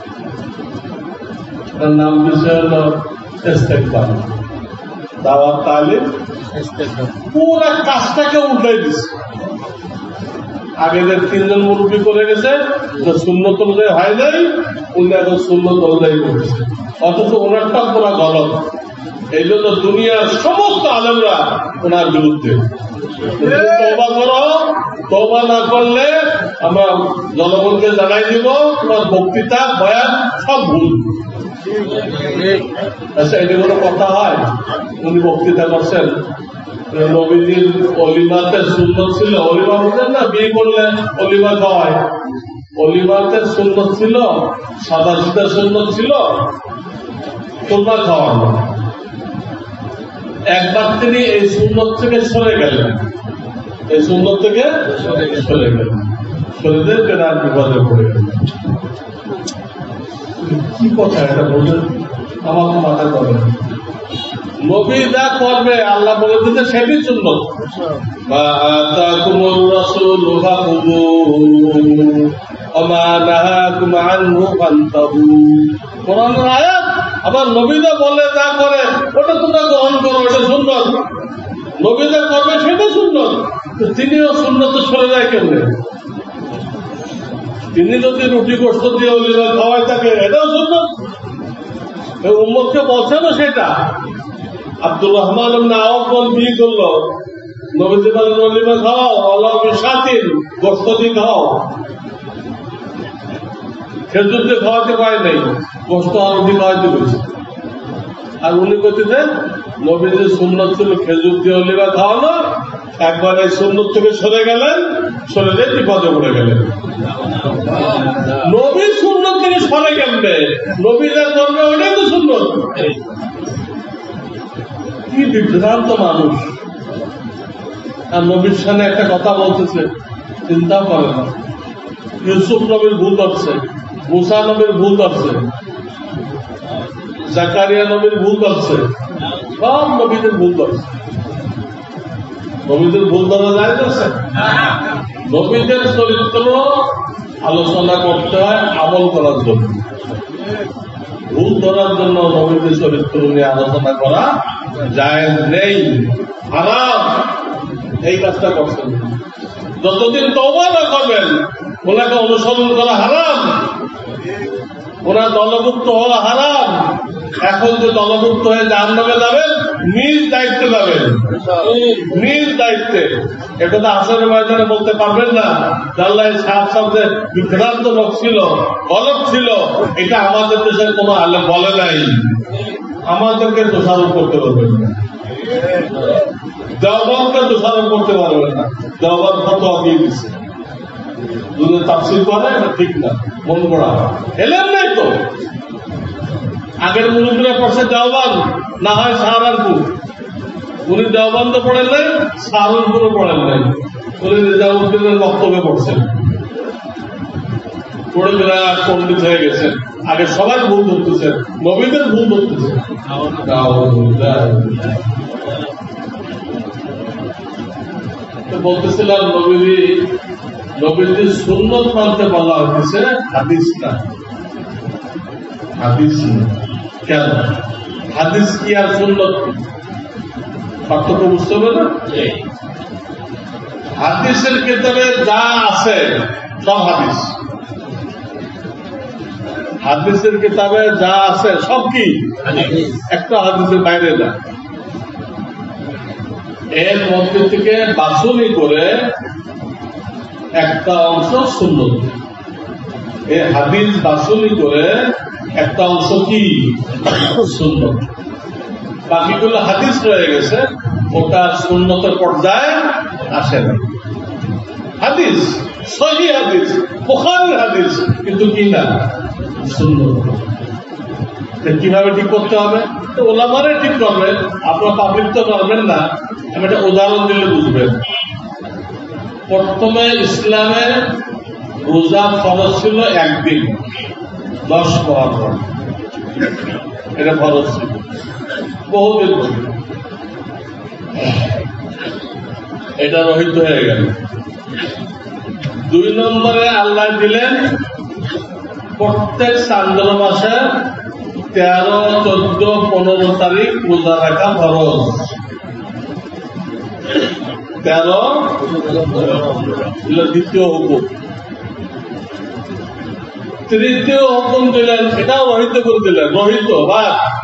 তার নাম বিষয় হল ইস্তেগফার, দাওয়াত তালিম। পুরো কাজটাকে উল্টাই দিচ্ছে। আগেদের তিনজন মুরব্বী করে গেছে, সুন্নত অনুযায়ী হয় নাই, উনি এখন সুন্নত অনুযায়ী করতেছে, অথচ ওনারটা পুরা গলত। এই জন্য দুনিয়ার সমস্ত আলেমরা ওনার বিরুদ্ধে। তওবা করো, তওবা না করলে আমরা জনগণকে জানাই দিব তোমার বক্তৃতা বয়ান সব ভুল। আচ্ছা, এটা কোনো কথা হয়? উনি বক্তৃতা করছেন নবীজির অলিমাতে সুন্নত ছিল, অলিমা বুঝলেন না, বিয়ে করলে অলিমা খাওয়ায়, অলিমাতে সুন্নত ছিল, সাদা সিধা সুন্নত ছিল, তোমরা খাওয়ানো। একবার তিনি এই সুন্নত থেকে সরে গেলেন, এই সুন্নত থেকে সরে গেলেন, সরে দিয়ে বেদাত বিপদে পড়ে গেলেন। কি কথা এটা বললেন? আমার তো মাথা করে। নবী যা করবে আল্লাহ বলে দিতে সেটি সুন্নত। কোরআনের আয়াত, আবার নবীরা বলে যা করে ওটা তোমরা গ্রহণ করো, ওটা সুন্নত। নবী যা করবে সেটা সুন্নত, তিনিও সুন্নত সরে যায় কেমনে? তিনি যদি রুটি গোস্ত দিয়ে অলিমা খাওয়াই থাকে এটাও সুন্নত। উম্মতকে বলছে না সেটা। আব্দুর রহমান আওয়াজ বিয়ে করলো, নবীজি বলেন অলিমা খাও, আল্লাহ সাতিন গোস্ত দিয়ে খাও। খেজুর দিয়ে খাওয়াতে পারে নাই, গোস্ত আর রুটি খাওয়াইতে বলছে। আর উনি করতেছেন নবীজির সুন্নত ছিল খেজুর দিয়ে অলিমা খাওয়ানো, একবার এই সুন্নত থেকে সরে গেলেন, সরে দিয়ে বিপদে পড়ে গেলেন। নবীর সুন্নত থেকে সরে গেলে নবীরা করবে ওটাই তো সুন্নত। কি বিভ্রান্ত মানুষ। আর নবীর সামনে একটা কথা বলতেছে, চিন্তাও করে না। ইউসুফ নবীর ভুল ধরছে, মুসা নবীর ভুল ধরছে, জাকারিয়া নবীর ভুল ধরছে, সব নবীদের ভুল ধরছে। নবীদের ভুল ধরা যায় না? নবীদের চরিত্র আলোচনা করতে হয় আমল করার জন্য, ভুল ধরার জন্য নবীদের চরিত্র নিয়ে আলোচনা করা যায় নেই, হারাম। এই কাজটা করছেন। যতদিন তওবা না করবেন ওনাকে অনুসরণ করা হারাম, ওনার দলভুক্ত হওয়া হারাম। এখন যে দলভুক্ত হয়ে জাহান্নামে যাবেন, নিজ দায়িত্বে যাবেন, নিজ দায়িত্বে। এটা তো আসরের ময়দানে বলতে পারবেন না আল্লাহ সাহেব সাহেব বিভ্রান্ত লোক ছিল, গলত ছিল, এটা আমাদের দেশের কোন আলেম বলে নাই, আমাদেরকে দোষারোপ করতে পারবেন না, দেওবন্দকে দোষারোপ করতে পারবেন না। দেওবন্দ ফতোয়া দিয়ে দিচ্ছে, যদি তাফসীর করে ঠিক না, মন করা এলেন নাই তো। আগের মুরব্বীরা পড়ছে দেওবন্দ, না হয় সাহারানপুর। উনি দেওবন্দ পড়েন নাই, সাহারানপুরও পড়েন নাই, উনি নিজামুদ্দিনের বক্তব্যে পড়ছেন, পড়ে বিরাট পণ্ডিত হয়ে গেছেন। আগে সবাই ভুল ধরতেছেন, নবীদের ভুল ধরতেছেন। বলতেছিলাম নবীজি, নবীজির সুন্নত মানতে বলা হয়েছে, হাদিস না, হাদিস না। কেন? হাদিস কি আর সুন্নত পার্থক্য বুঝতে হবে না? হাদিসের কিতাবে যা আছে সব হাদিস। হাদিসের কিতাবে যা আছে সব কি একটা হাদিসের বাইরে না। এর মধ্যে থেকে বাছনি করে একটা অংশ সুন্নত, এই হাদিস বাছনি করে একটা অংশ কি সুন্নত, বাকিগুলো হাদিস রয়ে গেছে, ওটা সুন্নতের পর্যায়ে আসে না। হাদিস সহিহ হাদিস, বুখারীর হাদিস, কিন্তু কি না সুন্নত। কিভাবে ঠিক করতে হবে? ওলামারে ঠিক করবে, আপনার পাবলিক তো করবেন না। আমি একটা উদাহরণ দিলে বুঝবেন। প্রথমে ইসলামে রোজা ফরজ ছিল একদিন, দশ মুহররম, এটা ফরজ ছিল বহুদিন পরে, এটা রহিত হয়ে গেল। দুই নম্বরে আল্লাহ দিলেন প্রত্যেক চান্দ্র মাসে তেরো, চোদ্দ, পনেরো তারিখ রোজা রাখা ফরজ। তেরো দ্বিতীয় হুকুম। তৃতীয় হুকুম দিলেন, এটাও রহিত করে দিলেন, রহিত বা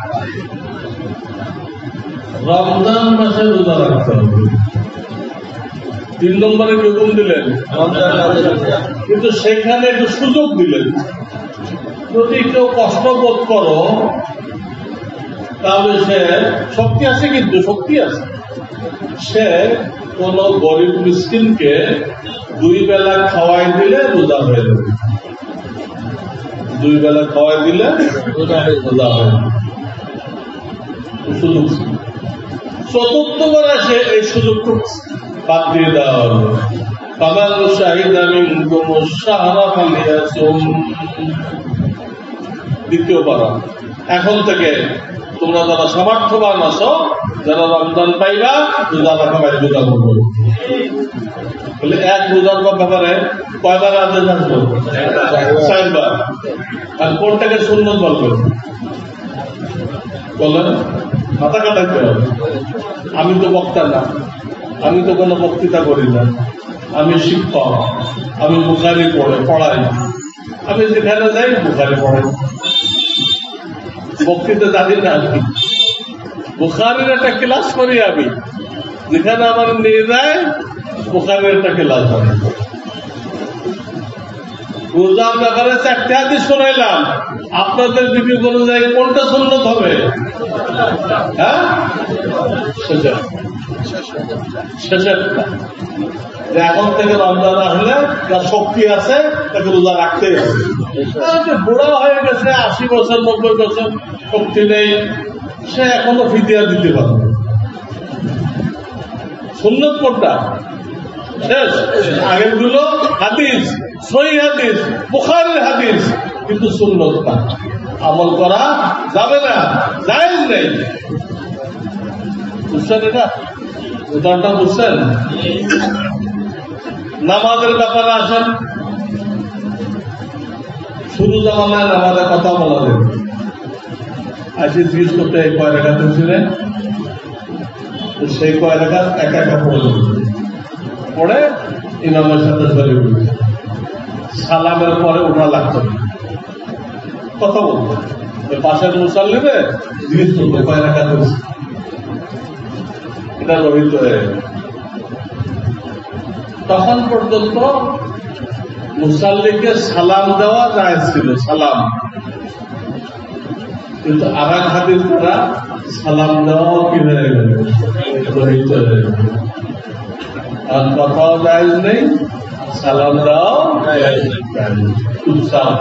রমজান মাসে রোজা রাখতে হবে। তিন নম্বরে হুকুম দিলেন, কিন্তু সেখানে একটু সুযোগ দিলেন, যদি কেউ কষ্ট বোধ করো তাহলে সে শক্তি আছে, কিন্তু শক্তি আছে, সে কোন গরিব মিসকিনকে দুই বেলা খাওয়াই দিলে রোজা হয়ে যাবে। দুই বেলা খাওয়াই দিলে রোজা হয়ে যাবে, সুযোগ। চতুর্থ করে সে এই সুযোগটুকু বাদ দিয়ে দেওয়া হলো, ফামান শাহিদা মিনকুম আশ-শাহরা ফালিয়াসুম। দ্বিতীয় পারা, এখন থেকে তোমরা যারা সামর্থ্যবান আছো, যারা রমজান পাইবা, রোজা রাখা বাধ্যতা করবো। বলে এক রোজার ব্যাপারে কয়বার আদেশ আসবো? চারবার। আর কোনটাকে সুন্নত বলবেন বলেন? মাথা কাটাইতে হবে। আমি তো বক্তা না, আমি তো কোনো বক্তৃতা করি না, আমি শিক্ষক, আমি বুখারী পড়ে পড়াই, আমি যেখানে যাই বুখারী পড়াই, বক্তৃতা জানি না। আমি বুখারীর একটা ক্লাস করি, আমি যেখানে আমার নিয়ে যায় বুখারীর একটা ক্লাস হয়। রোজার ব্যাপারে চারটে হাদিস শোনাইলাম, আপনাদের বিক্রি অনুযায়ী কোনটা সুন্নত হবে? হ্যাঁ, শেষেরটা। এখন থেকে রমজান আসলে যার শক্তি আছে তাকে রোজা রাখতেই হবে। বুড়া হয়ে গেছে, আশি বছর নব্বই বছর, শক্তি নেই, সে এখনো ফিদিয়া দিতে পারবে। সুন্নত কোনটা? শেষ। আগের গুলো হাদিস, সহিহ হাদিস, বুখারীর হাদিস, কিন্তু সুন্নত না, আমল করা যাবে না, জায়েজ নেই। বুঝছেন এটা? উদাহরণটা বুঝছেন? নামাজের ব্যাপারে আসেন, শুরু জামানায় নামাজের কথা বলা যায়, আসে জিজ্ঞেস করতে কয় রেখা তুলছিলেন, সেই কয় রেখা একা একা পড়ে পড়ে ইমামের সাথে চলে গেছে। সালামের পরে ওঠা লাগতো, কথা বলতো, পাশের মুসাল্লিবে জিজ্ঞেস করতো কয় রেখা তুলছে, এটা রহিত হয়ে। তখন পর্যন্ত মুসাল্লিকে সালাম দেওয়া যায় ছিল, সালাম, কিন্তু আর এক হাদিস দ্বারা সালাম দেওয়াও কি হয়ে গেল? রহিত হয়ে গেল। আর কথাও জায়েজ নেই, সালাম দেওয়াও উৎসাহ।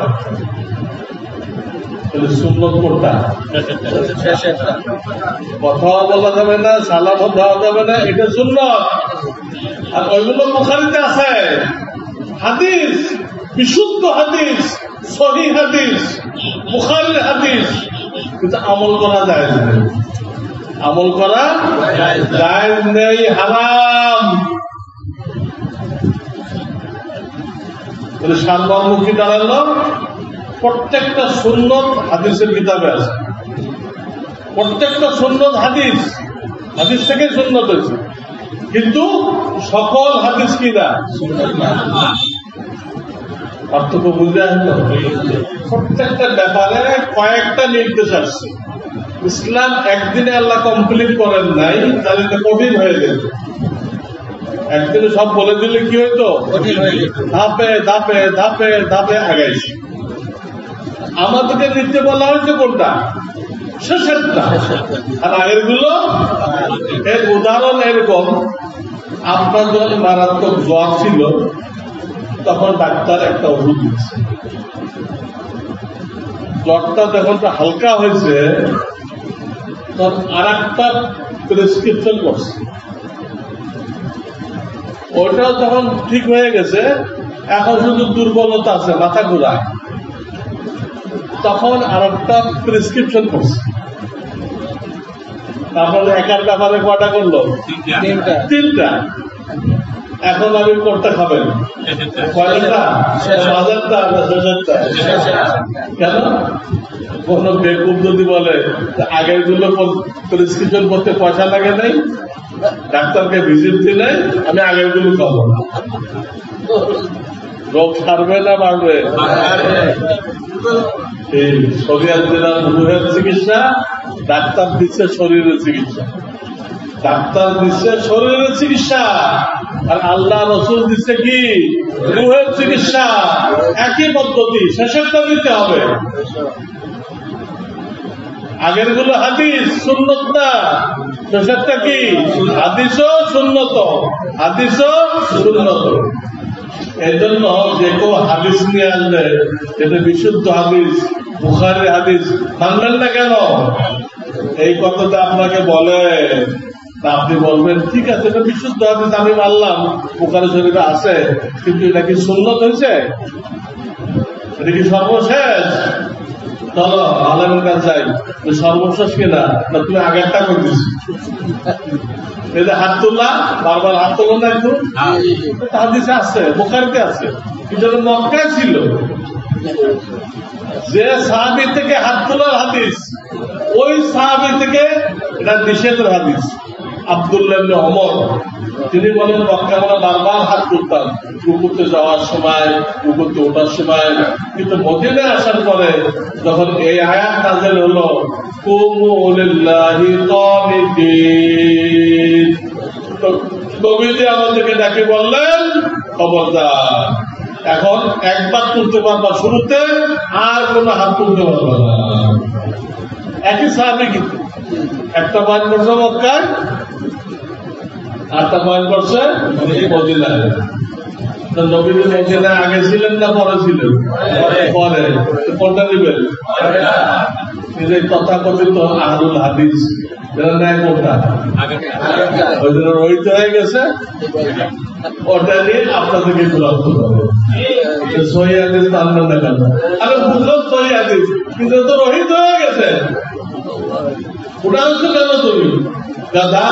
সুন্নত কোনটা? কথাও বলা যাবে না, সালামও দেওয়া যাবে না, এটা সুন্নত। আর ওইগুলো বুখারীতে আছে, হাদিস, বিশুদ্ধ হাদিস, সহিহ হাদিস, বুখারীর হাদিস, কিন্তু আমল করা জায়েজ নেই, আমল করা জায়েজ নেই, হারাম। সারমর্মুখী দাঁড়ালো, প্রত্যেকটা সুন্নত হাদিসের কিতাবে আছে, প্রত্যেকটা সুন্নত হাদিস, হাদিস থেকে সুন্নত হয়েছে, কিন্তু সকল হাদিস কি না? পার্থক্য বুঝে আসলো? প্রত্যেকটা ব্যাপারে কয়েকটা নির্দেশ আসছে। ইসলাম একদিনে আল্লাহ কমপ্লিট করেন নাই, তাহলে তো কঠিন হয়ে যেত। একদিনে সব বলে দিলে কি হইতো? ধাপে ধাপে ধাপে ধাপে আগাইছে। আমাদেরকে নিতে বলা হয়েছে কোনটা? শেষেরটা। আর আগের গুলো এর উদাহরণ এরকম, আপনার যখন মারাত্মক জ্বর ছিল তখন ডাক্তার একটা ওষুধ দিচ্ছে, জ্বরটা যখন হালকা হয়েছে তখন আর একটা প্রেসক্রিপশন করছে, ওইটাও যখন ঠিক হয়ে গেছে, এখন শুধু দুর্বলতা আছে, মাথা ঘোরায়, তখন আর একটা প্রেসক্রিপশন করছে। তারপরে একার ব্যাপারে কটা করলো? তিনটা। এখন আমি কোনটা খাবেন? কয়টা? হাজারটা না শেষেরটা? কেন? কোন বেকুব যদি বলে আগের গুলো প্রেসক্রিপশন করতে পয়সা লাগে নাই, ডাক্তারকে ভিজিট দিলে আমি আগের গুলো খাবো না, রোগ সারবে না বাড়বে? এই শরীয়ত দিলাম রুহের চিকিৎসা, ডাক্তার দিচ্ছে শরীরের চিকিৎসা। ডাক্তার দিচ্ছে শরীরের চিকিৎসা, আর আল্লাহ রসুল দিচ্ছে কি? রুহের চিকিৎসা। একই পদ্ধতি, শেষেরটা দিতে হবে। আগের গুলো হাদিস, সুন্নত না। শেষেরটা কি? হাদিসও সুন্নত, হাদিসও সুন্নত। এই জন্য যে কেউ হাদিস নিয়ে আসলে এটা বিশুদ্ধ হাদিস, বুখারী হাদিস, মানবেন না কেন? এই কথাটা আপনাকে বলে, আপনি বলবেন ঠিক আছে এটা বিশুদ্ধ হাদিস আমি মানলাম, বুখারী শরীফে আছে, কিন্তু এটা কি সুন্নত হয়েছে? এটা কি সর্বশেষ? চলো আলেমের কাছে যাই, সর্বশেষ কিনা না তুমি আগেরটা করে দিচ্ছি। এই যে হাত তোলা, বারবার হাত তোলো না, একটু হাদিসে আছে, বুখারীতে আছে, কিন্তু মক্কায় ছিল। যে সাহাবী থেকে হাত তোলার হাদিস, ওই সাহাবী থেকে এটা নিষেধের হাদিস। আব্দুল্লাহ ইবনে ওমর তিনি বলেন মক্কা আমরা বারবার হাত তুলতাম, রুকুতে যাওয়ার সময়, রুকুতে ওঠার সময়, কিন্তু মদিনায় আসার পরে যখন এই আয়াত নাযিল হলো কুমু লিল্লাহি কানিতিন, তো নবীজি আমাদেরকে ডাকে বললেন খবরদার, এখন একবার তুলতে পারবা শুরুতে, আর কোন হাত তুলতে পারবা না। একই সাহাবী, কিন্তু একটা বয়ান করছে মক্কায়, আটটা বয়ান করছে মদিনায়। নবীজি মদিনায় আগে ছিলেন না পরে ছিলেন? পরে। কোনটা নেবেন? তথাকথিত আহলুল হাদিস নেয় কোনটা? ওই জন্য রহিত হয়ে গেছে, ওটা নিয়ে আপনাদেরকে বিরক্ত করে সহি হাদিস টানবেন না কেন? আরে বুঝলাম সহি হাদিস, কিন্তু তো রহিত হয়ে গেছে, ওটা হচ্ছে কেন তুমি দাদা?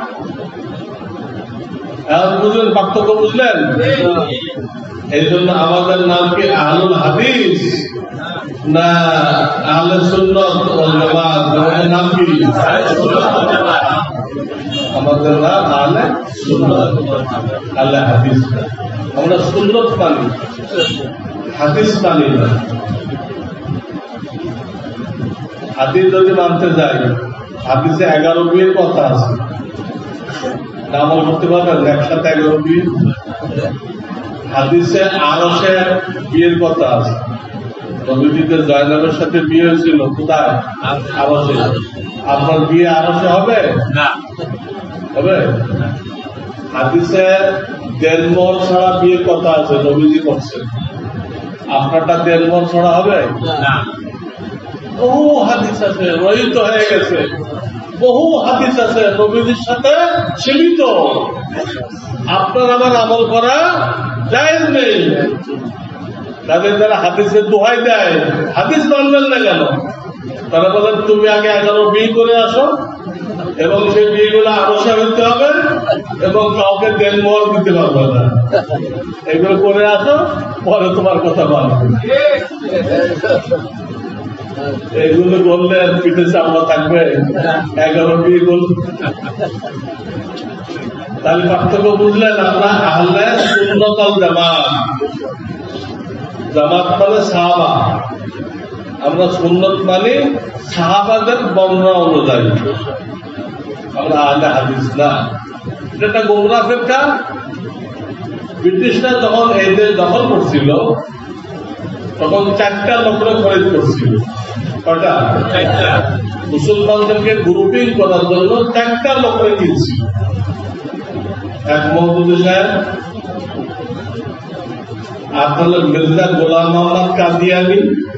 এখন বুঝলেন পার্থক্য? বুঝলেন? এই জন্য আমাদের নাম কি আহলুল হাদিস না আহলে সুন্নাত ওয়াল জামাত? আমাদের নাম কি? আমাদের নাম আহলে সুন্নাত, আহলে হাদিস। আমরা সুন্নাত মানি, হাদিস মানি না। হাদিস যদি মানতে যাই, হাদিসে এগারো বিয়ের কথা আছে, আমল করতে পারবেন একসাথে এগারো বিয়ে? হাদিসে আরশে বিয়ের কথা আছে, নবীজিদের জয়নাবের সাথে বিয়ে হয়েছিল কোথায়? আরশে। আপনার বিয়ে আরশে হবে না? হবে? হাদিসে দেড়মর ছাড়া বিয়ের কথা আছে, নবীজি করছে, আপনারটা দেড়মর ছাড়া হবে না? বহু হাদিস আছে, রহিত হয়ে গেছে, বহু হাদিস আছে নবীজির সাথে সীমিত। আপনার আমার আমল করা জায়েজ নেই। তাদের যারা হাদিসের দোহাই দেয়, হাদিস মানবেন না কেন? তারা বলেন তুমি আগে এগারো বিয়ে করে আসো, এবং সেই বিয়েগুলো আরশে হইতে হবে, এবং কাউকে দেন মোহর দিতে পারবে না, এগুলো করে আসো, পরে তোমার কথা মানবে। এগুলো করলে পিঠে চামড়া থাকবে? এগারো বিয়ে করল। তাহলে পার্থক্য বুঝলেন? আমরা আহলে সুন্নাত ওয়াল জামাত। জামাত মানে সাহাবা, আমরা সুন্নত মানে সাহাবাদের বর্ণনা অনুযায়ী, আমরা আহলে হাদিস না। এটা গোমরা ফিরকা। ব্রিটিশরা যখন এই দেশ দখল করছিল তখন চারটা লোকরা খরিদ করছিল। কয়টা? মুসলমানদেরকে গ্রুপিং করার জন্য চারটা লোকরা কিনছিল। এক মহদুদি সাহেব, আর হল মির্জা গোলাম মোহাম্মদ কাদিয়ানি,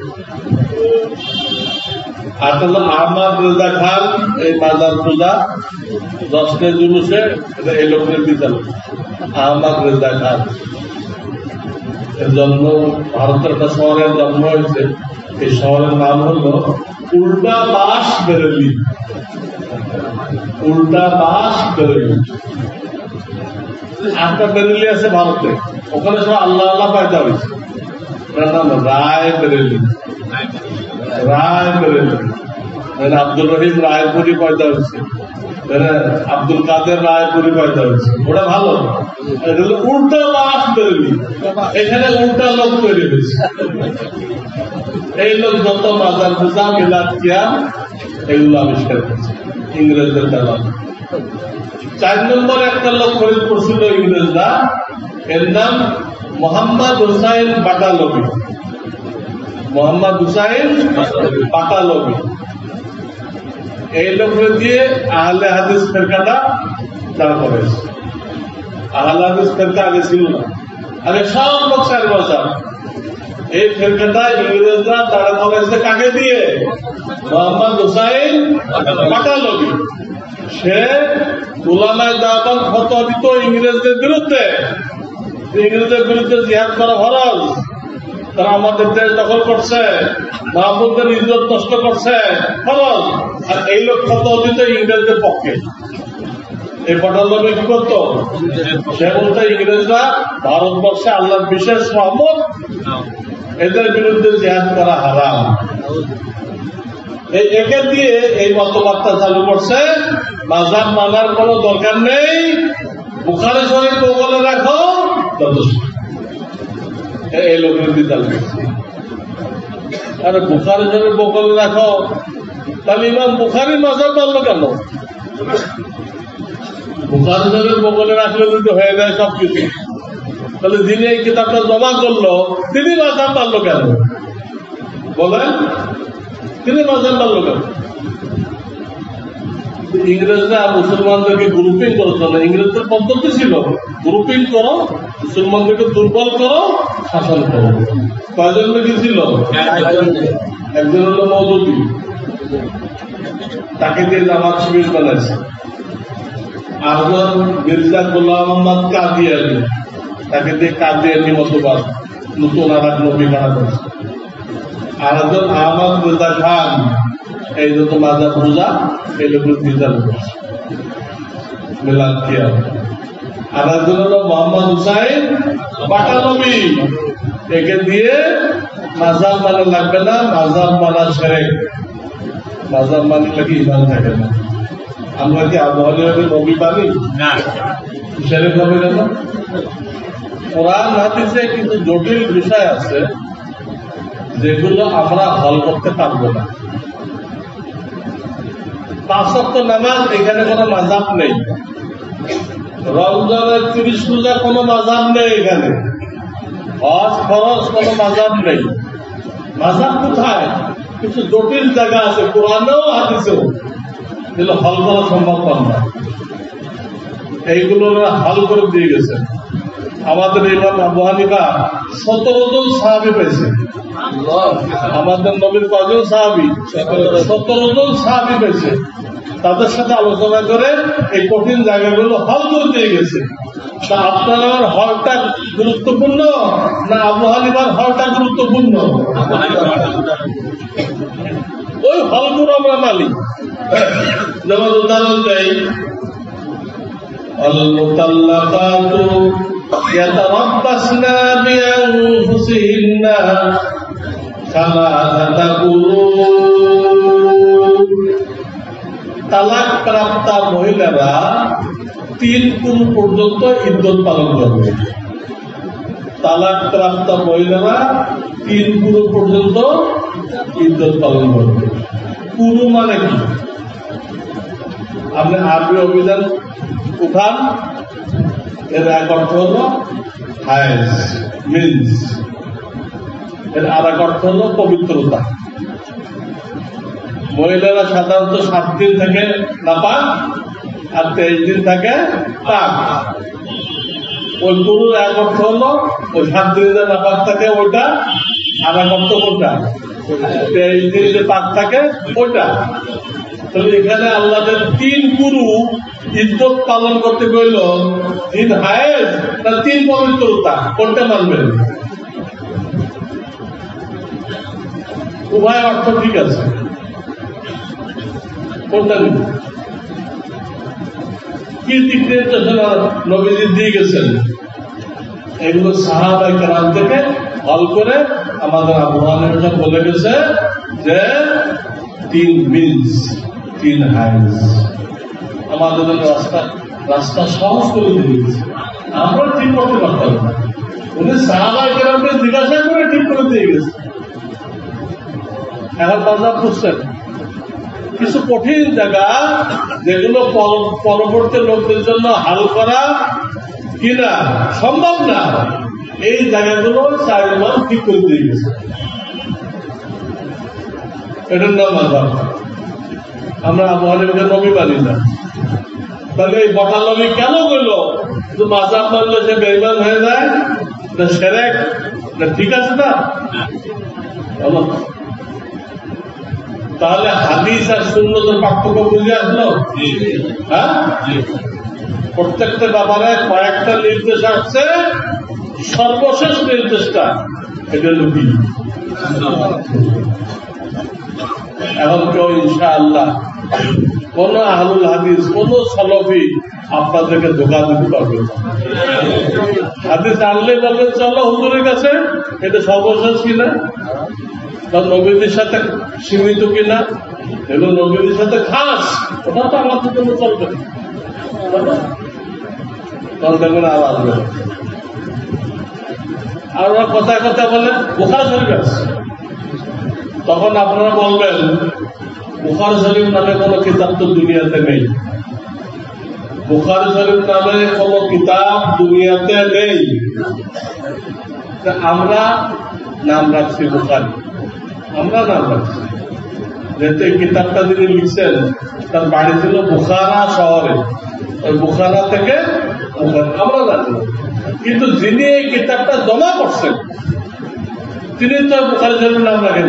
আর হল আহমদ রেজা খান, এই মাজার পূজা দশটা জুলুসে এই লোকের দিতেন। আহমদ রেজা খান এর জন্ম ভারতের একটা শহরের জন্ম হয়েছে। এই শহরের নাম হল উল্টা বাস বেরেলি। উল্টা বাস বেরেলি। একটা বেরেলি আছে ভারতে, ওখানে সব আল্লাহ আল্লাহ পয়দা হয়েছে। ওটার নাম রায় বেরেলি। রায় বেরেলি আব্দুল রহিম রায়পুরি পয়দা হয়েছে, আব্দুল কাদের রায়পুরি পয়দা হয়েছে। ওটা ভালো। উল্টা বাস বেরেলি, এখানে উল্টা লোক তৈরি হয়েছে। এই লোক যত মাজার পূজা মিলাদ কিয়াম এগুলো আবিষ্কার করছে ইংরেজদের দ্বারা। চার নম্বর একটা লোক খরিদ করছিল ইংরেজরা, এর নাম মোহাম্মদ হুসাইন বাটালবি। মোহাম্মদ হুসাইন বাটালবি এই লোকের দিয়ে আহলে হাদিস ফেরকাটা দাঁড় করেছে। আহলে হাদিস ফেরকা আগে ছিল না, আগে সব লোক চার বছর। এই ফেরকাটা ইংরেজরা দাঁড়া করেছে কাকে দিয়ে? মোহাম্মদ হুসাইন বাটালবি। সে উলামায়ে দাওয়াত ফতোয়া দিত ইংরেজদের বিরুদ্ধে, ইংরেজদের বিরুদ্ধে জিহাদ করা ফরজ, তারা আমাদের দেশ দখল করছে, মাহবুবদের ইজ্জত নষ্ট করছে, ফরজ। আর এই লোক ফতোয়া দিত ইংরেজদের পক্ষে। এই বাটালবি কি করত? সে বলতে ইংরেজরা ভারতবর্ষে আল্লাহর বিশেষ রহমত, এদের বিরুদ্ধে জিহাদ করা হারাম। এই একে দিয়ে এই মতবাদটা চালু করছে, মাযহাব মানার কোন দরকার নেই, বুখারী শরীফ বগলে রাখো যথেষ্ট। এই লোকের বিদাল করছে। আরে বুখারী শরীফ বগলে রাখো, তাহলে ইমাম বুখারী মাযহাব মানলো কেন? বুখারী শরীফ বগলে রাখলে যদি হয়ে যায় সবকিছু, তাহলে যিনি এই কিতাবটা জমা করলো তিনি মাযহাব মানলো কেন? বলেন, তিনি মাযহাব মানলো কেন? ইংরেজরা মুসলমানদেরকে গ্রুপিং করতো না। ইংরেজদের পদ্ধতি ছিল গ্রুপিং করো, মুসলমানদেরকে দুর্বল করো, শাসন করো। কয়জন ব্যক্তি ছিল? একজন হলো মওদুদি, তাকে দিয়ে জামাত শিবির বানাইছে। আরেকজন মির্জা গোলাম মোহাম্মদ কাদিয়ানি, তাকে দিয়ে কাদিয়ানি মতবাদ নতুন আর এক নবী বানা করেছে। আরেকজন আহমদ রেজা খান, এই যত মাজার পূজা এই লোকের বিচার করছে মিলাদ কিয়াম। আর একজন হলো মোহাম্মদ হুসাইন বাটালবি, একে দিয়ে মাযহাব মানা লাগবে না, মাযহাব মানা শিরক। মাযহাব মানি লাগি ইমান থাকে না। আমরা কি আবু হানিফার নবী মানি না? শিরক হবে কেন? কোরআন হাদিসে কিছু জটিল বিষয় আছে যেগুলো আমরা হল করতে পারবো না। পাঁচ ওয়াক্ত নামাজ, এখানে কোনো মাযহাব নেই। রমজানের তিরিশ রোজা কোনো মাযহাব নেই এখানে। হজ ফরজ কোনো মাযহাব নেই। মাযহাব কোথায়? কিছু জটিল জায়গা আছে কোরআনেও হাদিসেও, যেগুলো হল করা সম্ভব না। এইগুলো হল করে দিয়ে গেছে। আমাদের ইমাম আবু হানিফা সতেরো জন সাহাবী পেয়েছে। আমাদের নবীর কয়জন সাহাবী? সতেরো জন সাহাবী পেয়েছে। তাদের সাথে আলোচনা করে এই কঠিন জায়গাগুলো হল করে দিয়ে গেছে। তা আপনার আমার হলটা গুরুত্বপূর্ণ না আবু হানিফার হলটা গুরুত্বপূর্ণ? ওই হলগুলো আমরা মানি। যেমন উদাহরণ দেই, আল মুতাল্লাকাতু ইয়াতারাব্বাসনা বিআনফুসিহিন্না সালাসাতা কুরু। তালাক প্রাপ্তা মহিলারা তিন কুরু পর্যন্ত ইদ্যত পালন করবে। তালাক প্রাপ্তা মহিলারা তিন কুরু পর্যন্ত ইদ্যত পালন করবে। কুরু মানে কি? আপনি আরবি অভিধান উঠান, এর এক অর্থ হল হায়েজ মিন্স, এর আর এক অর্থ হল পবিত্রতা। মহিলারা সাধারণত সাত দিন থাকে নাপাক আর তেইশ দিন থাকে পাক। ওই গুরুর এক অর্থ হলো ওই সাত দিন যে নাপাক থাকে ওইটা, আর এক অর্থ কোনটা? তেইশ দিন যে পাক থাকে ওইটা। তাহলে এখানে আল্লাহদের তিন গুরু ইদ্যত পালন করতে গেল, তিন হায়েজ না তিন পবিত্রতা, কোনটা মানবেন? উভয় অর্থ ঠিক আছে, কোনটা নিন? কি দিক নির্দেশনা নবীজি দিয়ে গেছেন, এগুলো সাহাবায়ে কেরাম থেকে হল করে আমাদের আবু হানিফা বলে গেছে যে তিন মিন্স, তিন হাইজ। আমাদের রাস্তা রাস্তা সহজ করে দিয়ে গেছে, আমরা ঠিক করতে পারতাম না। উনি সাহাবায়ে কেরামকে জিজ্ঞাসা করে ঠিক করে দিয়ে গেছে। এখন বাজার বুঝছেন কিছু কঠিন জায়গা যেগুলো পরবর্তী লোকদের জন্য হাল করা কিনা সম্ভব না, এই জায়গাগুলো চার মাস ঠিক করে দিয়ে গেছে। এটার নাম মাযহাব। আমরা আবু হানিফা নবী মানি না, তাহলে এই বটা নবী কেন গেল? মাযহাব মানলে সে বেঈমান হয়ে যায় না, শিরক না? ঠিক আছে না? তাহলে হাদিস আর সুন্নতের পার্থক্য বুঝে আসলো? হ্যাঁ, প্রত্যেকটা ব্যাপারে কয়েকটা নির্দেশ আসছে, সর্বশেষ নির্দেশটা এটা লুকি। এখন কেউ ইনশাআল্লাহ কোন আহলুল হাদিস, কোন সালাফি আপনাদেরকে ধোঁকা দিতে পারবে না। হাদিস আনলে বলবেন চলো হুজুরের কাছে, এটা সর্বশেষ কিনা, নবীদের সাথে সীমিত কিনা, এগুলো নবীদের সাথে খাস, ওটা তো আমাদের জন্য চলবে না। আর আসবে আর ওরা কথায় কথা বলে বুখারী শরীফ আছে, তখন আপনারা বলবেন বুখারী শরীফ নামে কোন কিতাব তো দুনিয়াতে নেই। বুখারী শরীফ নামে কোন কিতাব দুনিয়াতে নেই, আমরা নাম রাখছি বুখারী, আমরা নাম রাখছি। যেহেতু এই কিতাবটা যিনি লিখছেন তার বাড়ি ছিল বুখারা শহরে, ওই বুখারা থেকে আমরা জানি, কিন্তু যিনি এই কিতাবটা জমা করছেন তিনি তো বুখারী শরীফের নাম রাখেন।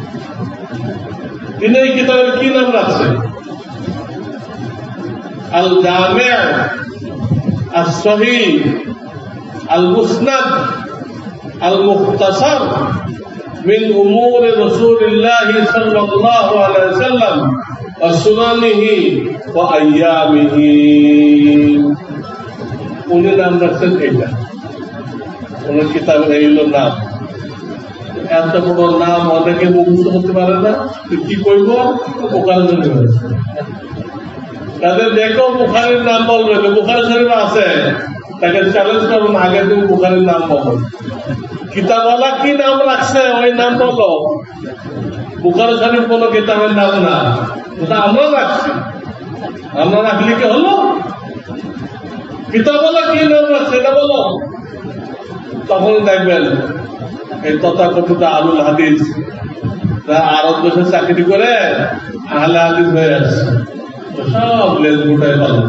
তিনি এই কিতাবের কি নাম রাখছেন? আল জামি' আস সহিহ আল মুসনাদ আল মুখতাসার মিন উমুর রাসূলিল্লাহ সাল্লাল্লাহু আলাইহি ওয়াসাল্লাম ওয়া সুনানিহি ওয়া আইয়ামিহি। উনি নাম রাখছেন এইটা, উনি কিতাবের এইগুলোর নাম। এত বড় নাম অনেকে মুখস্থ করতে পারে না, কি কইব? বুখারী শরীফ আছে, তাদের দেখো বুখারীর নাম বলবে, বুখারী শরীফ আছে, তাকে চ্যালেঞ্জ করুন, আগে তুমি বুখারীর নাম বলো। কিতাবওয়ালা কি নাম রাখছে ওই নাম বলো, বুখারী শরীফ কোন কিতাবের নাম না, ওটা আমরা রাখছি। আমরা রাখলে কি হলো? কিতাবওয়ালা কি নাম রাখছে এটা বলো। তখন দেখবেন এই তথাকথিত আহলুল হাদিস আরব দেশে চাকরি করে আহলে হাদিস হয়ে আসছে, সব লেজ গুটায় পালন।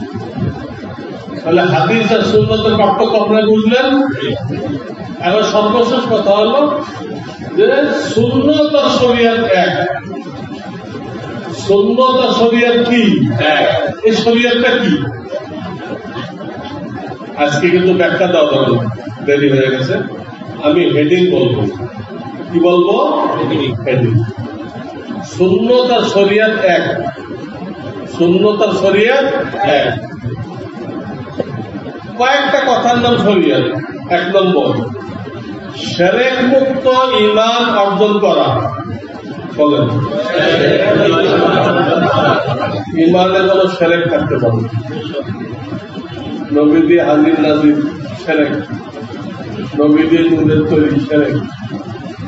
তাহলে হাদিস আর সুন্নতের পার্থক্য আপনারা বুঝলেন। এখন সর্বশেষ কথা হলো যে সুন্নত আর শরীয়ত এক। সুন্নত আর শরীয়ত কি এক? এই শরীয়তটা কি? আজকে কিন্তু ব্যাখ্যা দেওয়া যাবে, দেরি হয়ে গেছে। আমি হেডিং বলবো। কি বলবো? হেডিং। সুন্নত আর শরীয়ত এক। সুন্নত আর শরীয়ত এক। কয়েকটা কথার নাম শরীয়ত। এক নম্বর, শিরক মুক্ত ঈমান অর্জন করা। বলেন, ঈমানে কোনো শিরক থাকতে পারে? নবী দিয়ে হাজির নাজির শিরক, নবী দিয়ে নূরের তৈরি শিরক,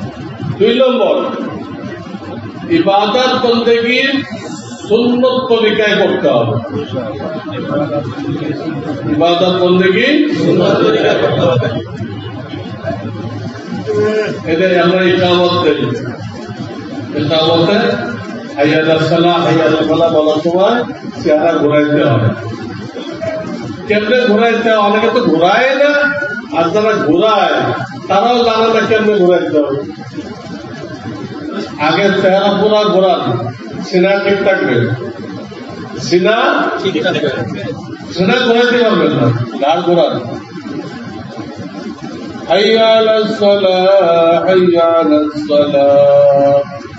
দুই নম্বর, ইবাদত বন্দেগী সুন্নত তরিকায় করতে হবে। ইবাদত বন্দেগী সুন্নত তরিকায় করতে হবে। এটাই আমরা ইকামত দেই। ইকামতে হাইয়া আলাস সালাহ হাইয়া আলাল ফালাহ বলার সময় চেহারা ঘুরাইতে হবে। কেমনে ঘুরাইতে হবে? অনেকে তো ঘুরায় না, আর যারা ঘুরায় তারাও জানে না কেমনে ঘুরাইতে হবে। আগে চেহারা পুরা ঘোরান, সিনা ঠিক থাকবে, সিনা সিনা ঘুরাইতে পারবেন না, ঘাড় ঘোরান। হাইয়া আলাস সালাহ হাইয়া আলাস সালাহ,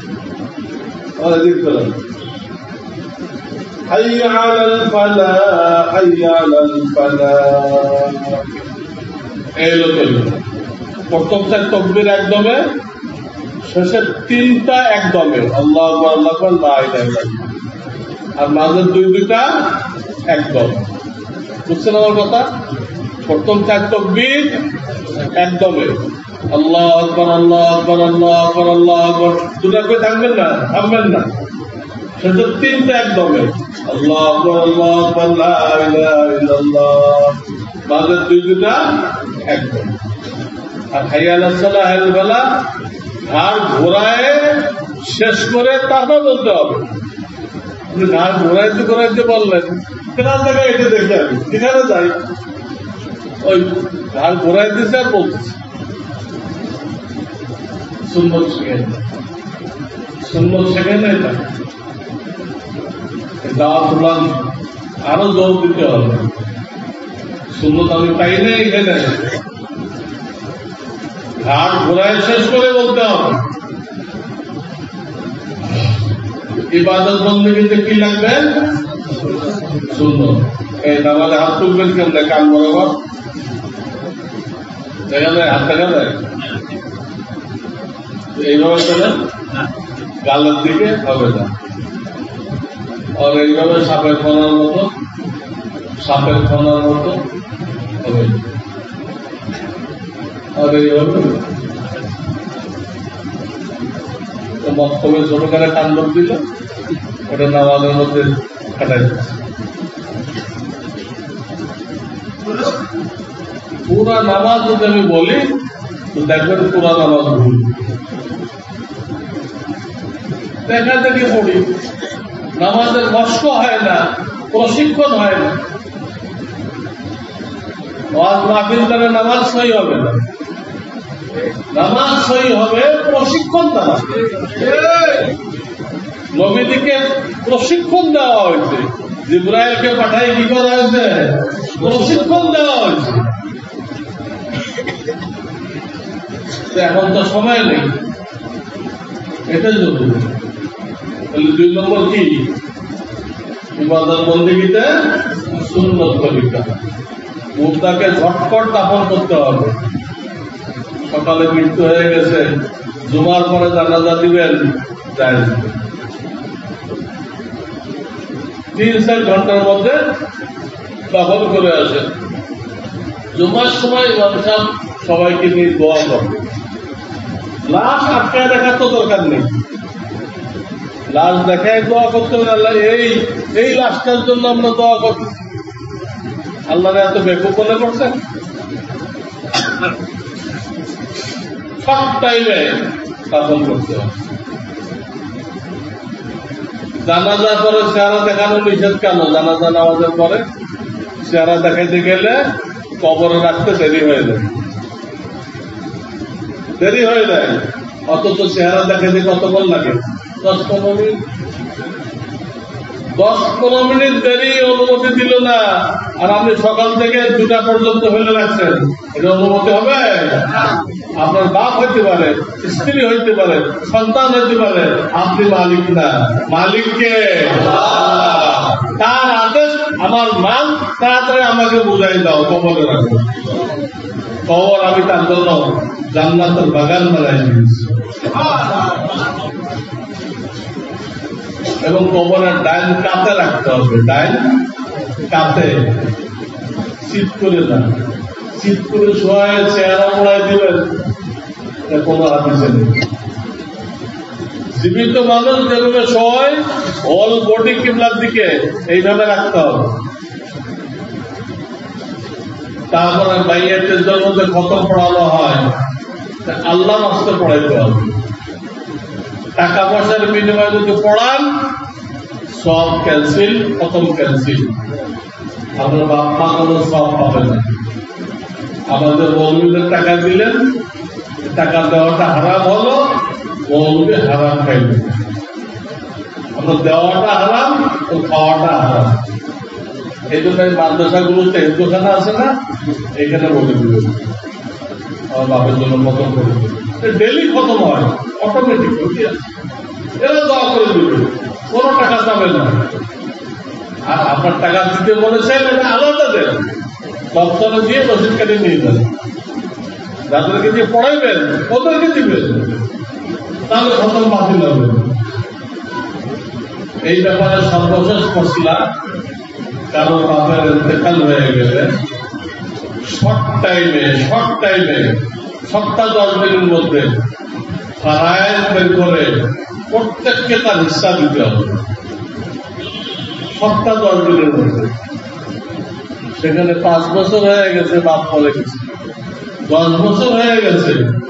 হাইয়া আলাল ফালাহ হাইয়া আলাল ফালাহ। এই হলো প্রথম চার তাকবীর একদমে, শেষের তিনটা একদমে, আল্লাহু আকবার আল্লাহু আকবার লা ইলাহা ইল্লাল্লাহ, আর মাঝের দুই দুইটা একদম। বুঝছেন আমার কথা? প্রথম চার তাকবীর একদমে, আল্লাহু আকবার আল্লাহু আকবার আল্লাহু আকবার আল্লাহু আকবার, দুটা করে থাকবেন না, থামবেন না। শেষের তিনটা একদমে, আল্লাহু আকবার আল্লাহু আকবার লা ইলাহা ইল্লাল্লাহ, মাঝের দুই দুইটা একদম। আর হাইয়া আলাস সালাহ হাইয়া আলাল ফালাহ ঘাড় ঘোরায় শেষ করে তারপর বলতে হবে। ঘাড় ঘোরাইতে ঘোরাইতে বললেন, কেনার জায়গায় এটা দেখে আমি যেখানে যাই ওই ঘাড় ঘোরাইতেছে আর বলতেছে। সুন্নত শেখেন না, সুন্নত শেখেন না, এটা দাওয়াত উলান আরো জোর দিতে হবে। সুন্নত আমি পাই না এখানে, ঘাট ঘোরায় শেষ করে বলতে হবে। ইবাদত বন্দেগীতে কি লাগবে? সুন্নত। এই নামাজে হাত তুলবেন কেমনে? কান বরাবর দেখা যায়, হাত দেখা যায়, এইভাবে চলে গালের দিকে হবে না, আর এইভাবে সাপের ফোনার মতো, সাপের ফোনার মতো হবে, আর এইভাবে মক্তবে ছোট করে কান্দন দিল, ওটা নামাজের মধ্যে কাটাই দিচ্ছে। পুরা নামাজ যদি আমি বলি তো দেখবেন পুরা নামাজ ভুল। দেখা দেখি পড়ি, নামাজের মস্ক হয় না, প্রশিক্ষণ হয় না। ওয়াজ মাহফিল দ্বারা নামাজ সহি হবে না, নামাজ সহি হবে প্রশিক্ষণ দ্বারা। নবীদিকে প্রশিক্ষণ দেওয়া হয়েছে, জিবরাইলকে পাঠাই কি করা হয়েছে? প্রশিক্ষণ দেওয়া হয়েছে। এখন তো সময় নেই, এটা জরুরি। তাহলে দুই নম্বর কি? ইবাদত বন্দেগীতে সুন্নত তরিকা। মুর্দাকে ঝটপট দাফন করতে হবে। সকালে মৃত্যু হয়ে গেছে, জুমার পরে জানাজা দিবেন, যায় তিন চার ঘন্টার মধ্যে দাফন করে আসে। জুমার সময় ইমাম সাহেব সবাইকে নিয়ে দোয়া করবে। লাশ আটকায় দেখার তো দরকার নেই, লাশ দেখায় দোয়া করতে হবে। আল্লাহ এই এই লাশটার জন্য আমরা দোয়া করছি, আল্লাহ এত বেকুব মনে করছেন? সব টাইমে দাফন করতে হবে। জানাজা পরে চেহারা দেখানো নিষেধ কেন? জানাজা নামাজের পরে চেহারা দেখাইতে গেলে কবরে রাখতে দেরি হয়ে যায়, দেরি হয়ে যায়। অথচ চেহারা দেখাইতে কতক্ষণ লাগে? দশ পনেরো মিনিট দশ পনেরো মিনিট দেরি অনুমতি দিল না, আর আপনি সকাল থেকে দুটা পর্যন্ত হইলে রাখছেন, এটা অনুমতি হবে? আপনার বাপ হইতে পারে, স্ত্রী হইতে পারে, সন্তান হইতে পারে, আপনি মালিক না। মালিককে তার আদেশ, আমার মান তাড়াতাড়ি আমাকে বুঝাই দাও, কবরে রাখো। কবর আমি তার জন্য জান্নাতের বাগান বানাই দিয়েছি। এবং কবরের ডাইন কাতে রাখতে হবে, ডাইন কাতে, শীত করে না। শীত করে শোয়ায় চেহারা মোড়াই দিবেন, কোনো হাদিসে নেই। জীবিত মানুষ যেভাবে শোয় হোল বডি কিবলার দিকে এইভাবে রাখতে হবে। তারপরে বাইয়ের মধ্যে খতম পড়ানো হয়, আল্লাহ রাস্তে পড়াইতে হবে। টাকা পয়সার বিনিময়ে যদি পড়ান সব ক্যান্সেল, খতম ক্যান্সেল, আপনার বাপ মা কোনো সব পাবে না। আমাদের মৌলবীদের টাকা দিলেন, টাকা দেওয়াটা হারাম হলো, মৌলবী হারাম খাইবে। আপনার দেওয়াটা হারাম ও খাওয়াটা হারাম। এই জন্য মাদ্রাসাগুলোতে দোকানে আছে না, এখানে বলে দিবে আমার বাপের জন্য খতম করে দেবে, ডেলি খতম হয় অটোমেটিক। এরা দোয়া করে দিবে, কোনো টাকা যাবে না। আর আপনার টাকা দিতে বলেছেন এটা আলাদা দেন, দপ্তরে দিয়ে রসিদ কাটে নিয়ে যান। যাদেরকে দিয়ে পড়াইবেন ওদেরকে দিবেন, তাহলে খতম বাতিল হবে। এই ব্যাপারে সর্বশেষ মশলা, কারো বাপের ইন্তেকাল হয়ে গেলে শর্ট টাইমে শর্ট টাইমে সপ্তাহ দশ দিনের মধ্যে ফারায়েজ বের করে প্রত্যেককে তার হিস্সা দিতে হবে। সপ্তাহ দশ দিনের মধ্যে। সেখানে পাঁচ বছর হয়ে গেছে বাপ পরে গেছে, দশ বছর হয়ে গেছে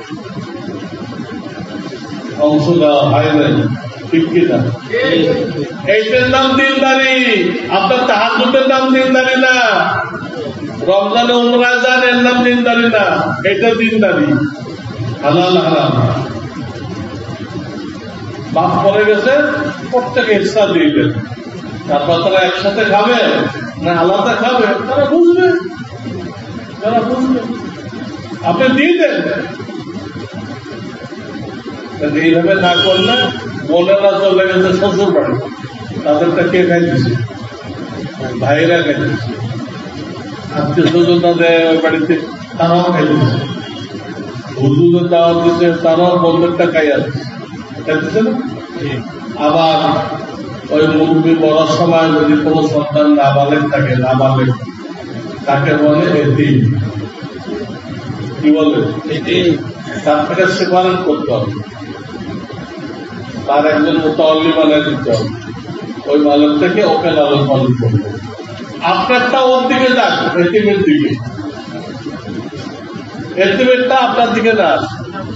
অংশ দেওয়া হয় নাই, ঠিক কিনা? এইটার নাম দিনদারি। আপনার তাহাজ্জুদের নাম দিনদারি না, রমজানে উমরায় যান এর নাম দিনদারি না, এটা দিনদারি। হালাল হারাম বাপ পরে গেছে, প্রত্যেকে হিস্সা দিয়ে দেন। তারপর তারা একসাথে খাবে না আলাদা খাবে, তারা বুঝবে, তারা বুঝবে। আপনি দিয়ে দেন। এইভাবে না করলে বোনেরা চলে গেছে শ্বশুর বাড়ি, তাদেরটা কে খাইতেছে? ভাইরা খাইতেছে। আত্মীয় স্বজন তাদের ওই বাড়িতে তারাও খাইতেছে। হুজুরের দাওয়াত দিচ্ছে, তারাও বন্ধেরটা খাই আসছে, খাইতেছে না? আবার ওই মুরব্বী বড়ার সময় যদি কোনো সন্তান নাবালেগ থাকে, নাবালেগ তাকে বলে এতিম। কি বলে? তার থেকে সেপারেট করতে হবে, তার একজন মুতাওয়াল্লি বানিয়ে দিতে হবে। ওই মালিক থেকে ওকে লালন পালন করবে। আপনারটা ওর দিকে যাক, এতিমের দিকে, এতিমেরটা আপনার দিকে না আসে।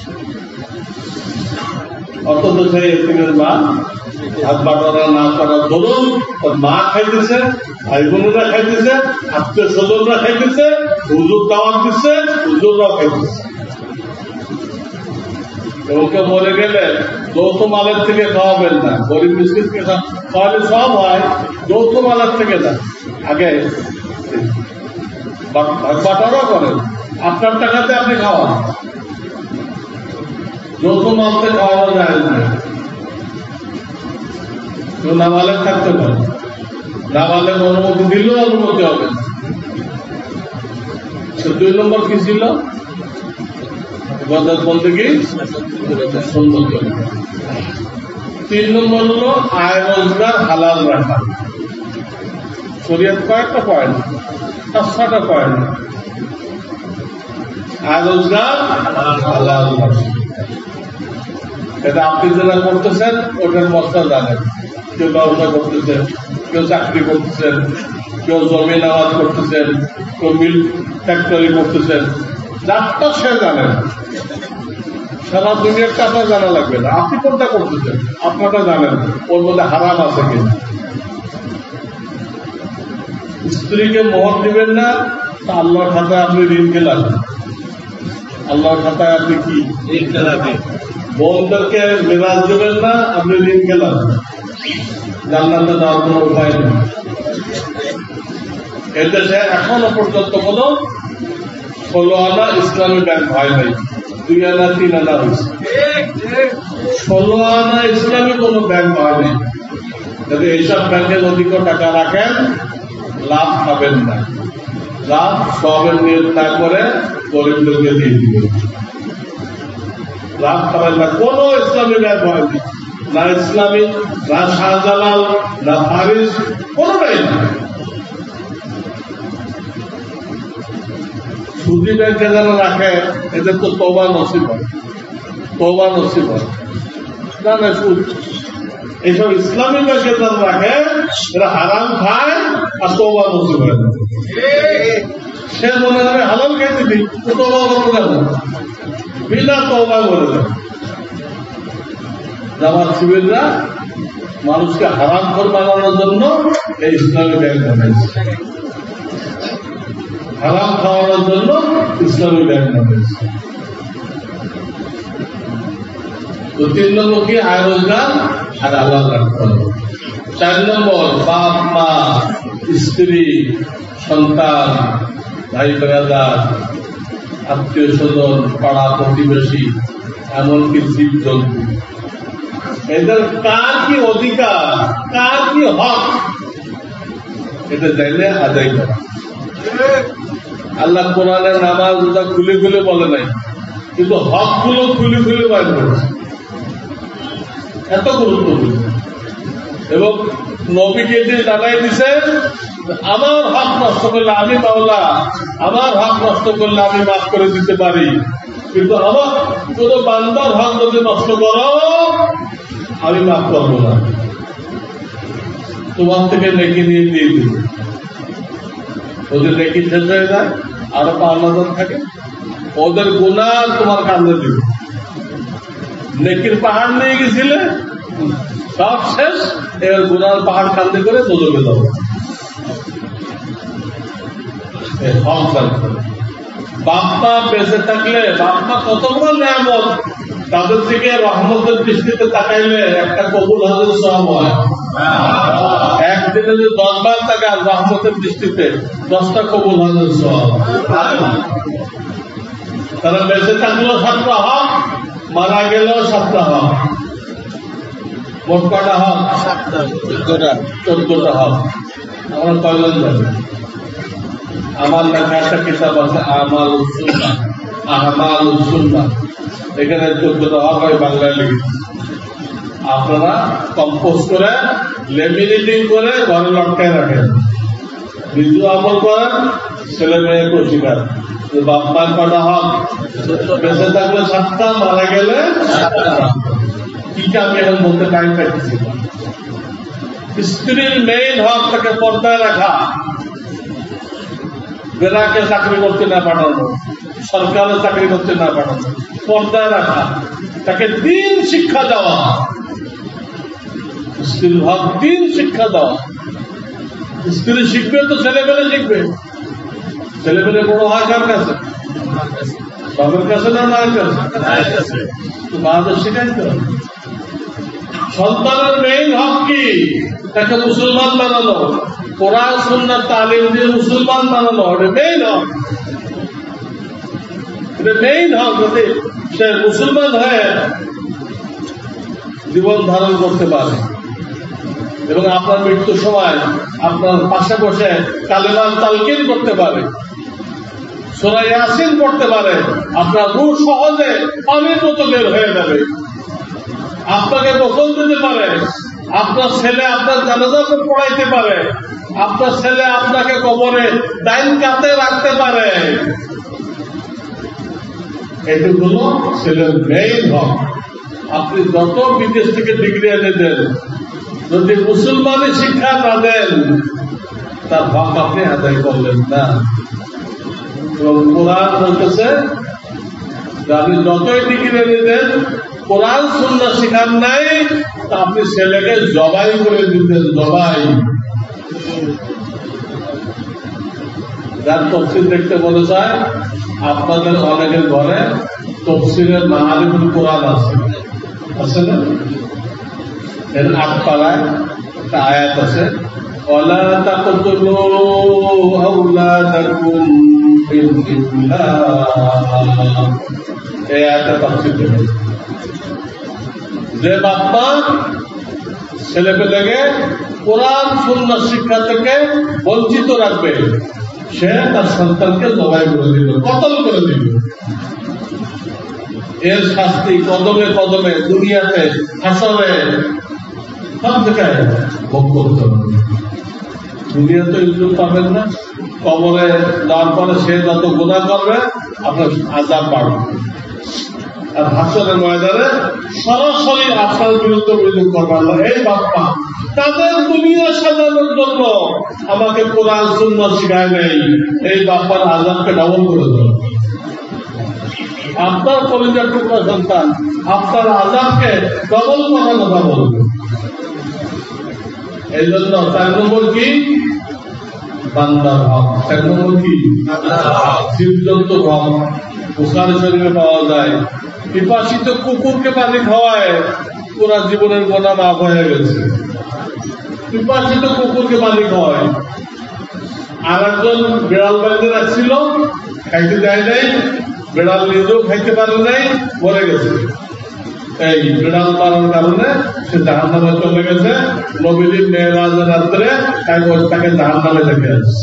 অথচ সেই এতিমের মা হাত বাটারা না করার দরুন মা খাইতেছে, ভাই বোনেরা খাইতেছে, আত্মীয় স্বজনরা খাইতেছে, হুজুর দাওয়াত দিচ্ছে, হুজুররাও খাইতেছে। ওকে মরে গেলে যৌথ মালের থেকে খাওয়াবেন না, গরিব মিসকিনকে খাওয়ালে সব হয়, যৌথ মালের থেকে না। আগে বাটারও করেন, আপনার টাকাতে আপনি খাওয়ান, যৌথ মালতে খাওয়ানো যায় না। কেউ নাবালেগ থাকতে পারে, নাবালেগ অনুমতি দিলেও অনুমতি হবে। দুই নম্বর কি ছিল? বলতে কি সুন্দর করে। তিন নম্বর হলো আয় রোজগার হালাল রাখা। শরীয়ত কয়েকটা পয়েন্ট, পাঁচটা পয়েন্ট। আয় রোজগার হালাল রাখা, এটা আপনি যেটা করতেছেন ওটার মশলা জানেন। কেউ ব্যবসা করতেছেন, কেউ চাকরি করতেছেন, কেউ জমি নামাজ করতেছেন, কেউ মিল ফ্যাক্টরি করতেছেন, যারটা সে জানেন। সারা দুনিয়াটা আপনার জানা লাগবে না, আপনি কোনটা করতেছেন আপনারটা জানেন, ওর মধ্যে হারাম আছে কিনা। স্ত্রীকে মোহর দিবেন না, তা আল্লাহর খাতায় আপনি ঋণ খেলান। আল্লাহর খাতায় আপনি কি ঋণ খেলাবেন? বোনদেরকে মেরাজ দেবেন না, আপনি ঋণ খেলান। জান্নাতে যাওয়ার কোনো উপায় নেই। এদেশে এখনো পর্যন্ত কোন ষোলো আনা ইসলামী ব্যাংক হয় নাই, দুই আনা তিন আনা হয়েছে। ষোলো আনা ইসলামী কোন ব্যাংক হয় নাই। যদি এইসব ব্যাংকে অধিক টাকা রাখেন লাভ পাবেন না, লাভ সবের নিয়োগ না করে গরিবদেরকে দিয়ে দিবেন, লাভ পাবেন না। কোন ইসলামী ব্যাংক হয়নি, না ইসলামী, না শাহজালাল, না ফারিস, কোনটাই না। সুদী ব্যাংকে যারা রাখে এদের তো তওবা নসিব হয়, তওবা নসিব হয়। না না সুদ। এইসব ইসলামী ব্যাংকে যারা রাখে এরা হারাম খায় আর তওবা নসিব করে দেয়। সে মনে করে হালাল খাইতে দিই তো তওবা করতে দেয় না, বিনা তওবা করে দেয়। জামাত শিবিররা মানুষকে হারাম খোর বানানোর জন্য এই ইসলামী ব্যাংক বানাইছে, হারাম খাওয়ানোর জন্য ইসলামী ব্যাংক বানাইছে। তো তিন নম্বর কি আয় রোজগার আর আল্লাহ রাখতে হবে। চার নম্বর বাপ মা স্ত্রী সন্তান ভাই বেড়াদার আত্মীয় স্বজন পাড়া প্রতিবেশী এমনকি জীব জন্তু, এদের কার কি অধিকার কার কি হক এটা জানলে আদায় করা। আল্লাহ কোরআনের নামাজ রোজা খুলে খুলে বলে নাই, কিন্তু হক গুলো খুলে খুলে বাইর করেছে, এত গুরুত্বপূর্ণ। এবং নবীকে যে জানাই দিছে আমার হক নষ্ট করলে আমি মাওলা, আমার হক নষ্ট করলে আমি মাফ করে দিতে পারি, কিন্তু আমার কোন বান্দার হক যদি নষ্ট করো আমি মাফ করবো না, তোমার থেকে নেকি নিয়ে দিয়ে দিব। ওদের নেকি শেষ হয়ে যায় আরো পাওনা থাকে, ওদের গুনাহ তোমার কান্দে দিব। নেকির পাহাড় নিয়ে গেছিলে সব শেষ, এবার গুনার পাহাড় কান্দে করে দোজখে যাবো। বাপ্পা বেঁচে থাকলে বাপ্পা কত বড় নিয়ামত, তাদের থেকে রহমতের দৃষ্টিতে তাকাইলে একটা কবুল হাজের সব হয়। একদিনে যদি দশ বার তাকান রহমতের দৃষ্টিতে দশটা কবুল হাজের সব। তারা বেঁচে থাকলেও সাতটা হক, মারা গেলেও সাতটা হক। মোট কটা হক? চোদ্দটা হক। আমরা কয়জন জানি? আমার লেখা একটা কিতাব আছে আমাল সুন্নাহ, আমাল সুন্নাহ, এখানে চোদ্দটা হক হয় বাংলায় লিখেছি। আপনারা কম্পোজ করে লেমিনেটিং করে ঘরে লটকায় রাখেন, নিজেও আমল করেন, ছেলে মেয়েকে শিখান। বাপ মার কটা হক? বেঁচে থাকলে সাতটা, মারা গেলে কি আমি এখন বলতে টাইম পাইতেছি। স্ত্রীর মেইন হক তাকে পর্দায় রাখা, বেলাকে চাকরি করতে না পাঠানো, সরকারে চাকরি করতে না পাঠানো, পর্দায় রাখা, তাকে দিন শিক্ষা দেওয়া। স্ত্রীর হক দিন শিক্ষা দেওয়া। স্ত্রী শিখবে তো ছেলেবেলে শিখবে। ছেলেবেলে বড় হয় কার কাছে? বাবার কাছে না মায়ের কাছে? মাদের শিখাইতে হবে। সন্তানের মেইন হক কি? তাকে মুসলমান বানানো, কোরআন সুন্নাহ তালিম দিয়ে মুসলমান বানানো, এটা মেইন হক। এটা মেইন হক, যাতে সে মুসলমান হয়ে জীবন ধারণ করতে পারে এবং আপনার মৃত্যুর সময় আপনার পাশে বসে কালেমার তালকিন করতে পারে, সূরা ইয়াসিন পড়তে পারে, আপনার রূহ সহজে পানির মতো বের হয়ে যাবে। আপনাকে গোসল দিতে পারে, আপনার ছেলে আপনার জানাজা পড়াইতে পারে, আপনার ছেলে আপনাকে কবরে ডাইন কাতে রাখতে পারে। এগুলো ছেলের মেইন হক। আপনি যত বিদেশ থেকে ডিগ্রি এনে দেন, যদি মুসলমানের শিক্ষা না দেন তার হক আপনি আদায় করলেন না। কোরআন বলতেছে আপনি যতই ডিগ্রি এনে দেন, কোরআন সুন্নাহ শিখান নাই, তা আপনি ছেলেকে জবাই করে দিতেন। জবাই। যার তফসিল দেখতে বলে চায়, আপনাদের অনেকের ঘরে তফসিলের মাআরিফুল কোরআন আছে, আছে না? এর আট পাড়ায় একটা আয়াত আছে, ওয়ালা তাকতুলু আওলাদাকুম ফিল্লাহ। এই আয়াতটা তফসিল দেবে যে বাপ্পা ছেলে পেলেকে কোরআন সুন্নাহ শিক্ষা থেকে বঞ্চিত রাখবে, সে তার সন্তানকে জবাই করে দিল, কতল করে দিল। এর শাস্তি কদমে কদমে, দুনিয়াতে, হাসরে, সব জায়গায় ভোগ করতে হবে। দুনিয়াতে ইজ্জত পাবেন না, কবরে যাওয়ার পরে সে যত গুনাহ করবে আপনার আযাব বাড়বে।
আর হাসরের ময়দানে সরাসরি আপনার বিরুদ্ধে অভিযোগ করবে আল্লাহ, এই বাপ্পা তাদের দুনিয়া সাজানোর জন্য আমাকে কোরআন সুন্নাহ শিখায় নেই, এই বাপ্পার আযাবকে ডাবল করে দেবে। আপনার কলিজার টুকরা সন্তান আপনার আযাবকে ডবল করার কথা বলবে। এই জন্য চার নম্বর কি? বান্দার হক। চার নম্বর কি? জীবজন্তু হক। বুখারী শরীফে পাওয়া যায়, পিপাসিত কুকুরকে পানি খাওয়ায় পুরা জীবনের গোনা মাফ হয়ে গেছে। পিপাসিত কুকুরকে পানি খাওয়ায়। আর একজন বিড়াল বাইরে রাখছিল, খাইতে দেয় নাই, বিড়াল নিজেও খাইতে পারে নাই, মরে গেছে। এই বিড়াল মারার কারণে সে জাহান্নামে চলে গেছে। নবীর মেরাজের রাত্রে তাকে জাহান্নামে দেখে আসছে।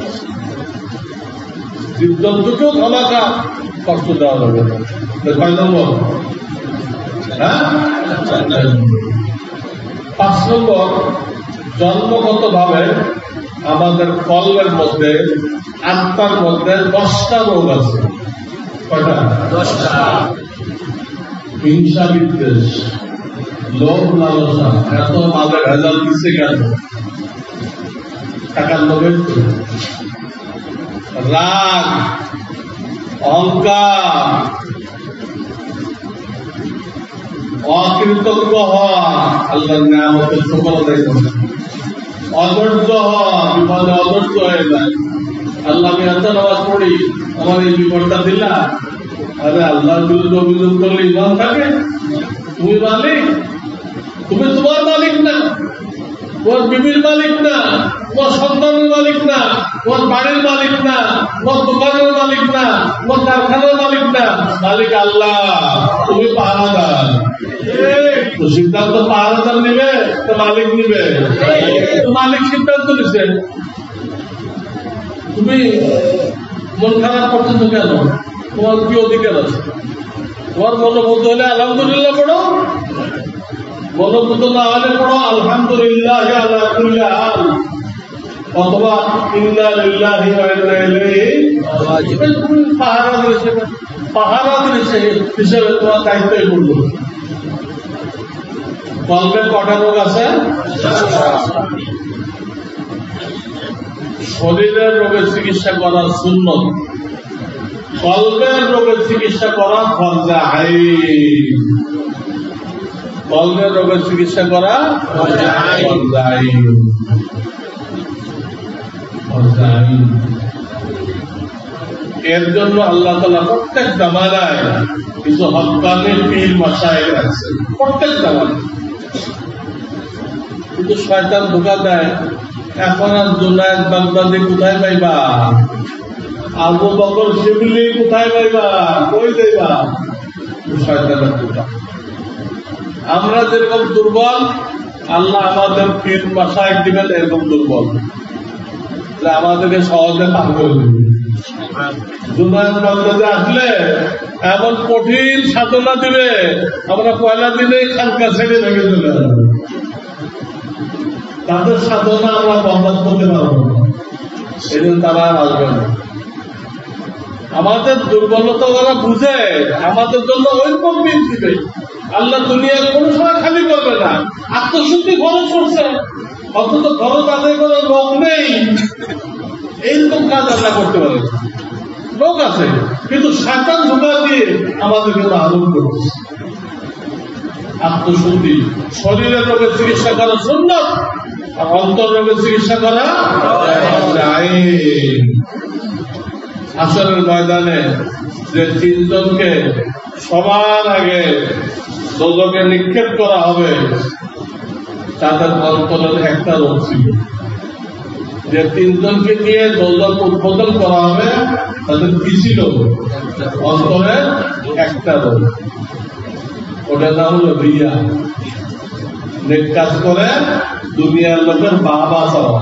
জীবজন্তুকেও ধমাকা কষ্ট দেওয়া যাবে না। কয় নম্বর? হ্যাঁ, পাঁচ নম্বর, জন্মগত ভাবে আমাদের কলবের মধ্যে, আত্মার মধ্যে দশটা রোগ আছে। কয়টা? দশটা। হিংসা, বিদ্বেষ, লোভ, লালসা, এত মাঝে ভেজাল দিচ্ছে কেন? টাকার লোভের, রাগ, অহংকার, অকৃতজ্ঞ হওয়া, আল্লাহর নিয়ামতের শুকর আদায় করা, অধৈর্য হওয়া, বিপদে অধৈর্য হয়ে যায়। আল্লাহ আমি এত নামাজ পড়ি, আমার এই বিপদটা দিলা। আরে আল্লাহর বিরুদ্ধে অভিযোগ করলে ইমান থাকে? তুমি মালিক, তুমি তোমার মালিক না, তোমার বিবির মালিক না, তোমার সন্তানের মালিক না, তোমার বাড়ির মালিক না, তোমার দোকানের মালিক না, তোমার কারখানার মালিক না, মালিক আল্লাহ। তুমি পাহারাদার। তো সিদ্ধান্ত পাহারাদার নিবে তো মালিক নিবে? মালিক সিদ্ধান্ত নিছে। তুমি মন খারাপ করতেছো কেন? তোমার কি অধিকার আছে? তোমার মনোভূত হলে আলহামদুলিল্লাহ পড়ো, মনোভূত না হলে পড়ো আলহামদুলিল্লাহ আলা কুল্লি হাল, অথবা ইন্না লিল্লাহি ওয়া ইন্না ইলাইহি রাজিউন। পাহারা দিয়েছে, পাহারা দিয়েছে হিসেবে তোমার দায়িত্বই করলো। কলবের কটা রোগ আছে? শরীরের রোগের চিকিৎসা করা সুন্নত, কলবের রোগের চিকিৎসা করা ফরজ আইন। কলবের রোগের চিকিৎসা করা ফরজ আইন। এর জন্য আল্লাহ তাআলা প্রত্যেক জামানায় কিছু হক্কানি পীর মাশায়েখ আছে, প্রত্যেক জামানায়। কিন্তু শয়তান ধোঁকা দেয়। এখন আর জুনায়েদ বাগদাদি কোথায় পাইবা? আবু বকর শিবলি কোথায় পাইবা? কই যাইবা? শয়তানের ধোঁকা। আমরা যেরকম দুর্বল, আল্লাহ আমাদের পীর মাশায়েখ দিবেন এরকম দুর্বল, আমাদেরকে সহজে পার করে দেবে। জুনায়েদ বাগদাদি আসলে এমন কঠিন সাধনা দিবে, আমরা পয়লা দিনে খানকা ছেড়ে ভেঙে চলে আসবো। তাদের সাধনা আমরা বরদাস্ত করতে পারবো না, সেদিন তারা আর আসবে না। আমাদের দুর্বলতা ওরা বুঝে, আমাদের জন্য ওইরকম দিন দিবে। আল্লাহ দুনিয়ার কোন সময় খালি করবে না। আত্মশুদ্ধি খরচ করছে, অথচ খরচ আদায় করার লোক নেই। এইরকম কাজ আল্লাহ করতে পারে, লোক আছে, কিন্তু শয়তান ধোঁকা দিয়ে আমাদেরকে আলোক করছে। আত্মশুদ্ধি, শরীরের রোগের চিকিৎসা করা সুন্নাত, আর অন্তর রোগের চিকিৎসা করা আইন। হাসরের ময়দানে যে তিনজনকে সবার আগে দোজখে নিক্ষেপ করা হবে, তাদের অন্তরের একটা রোগ ছিল। যে তিনজনকে নিয়ে দোজখ উদ্বোধন করা হবে, তাদের কি ছিল? অন্তরের একটা রোগ। ওটা নাম হলো রিয়া। নেক কাজ করে দুনিয়ার লোকের বাবা চাওয়া,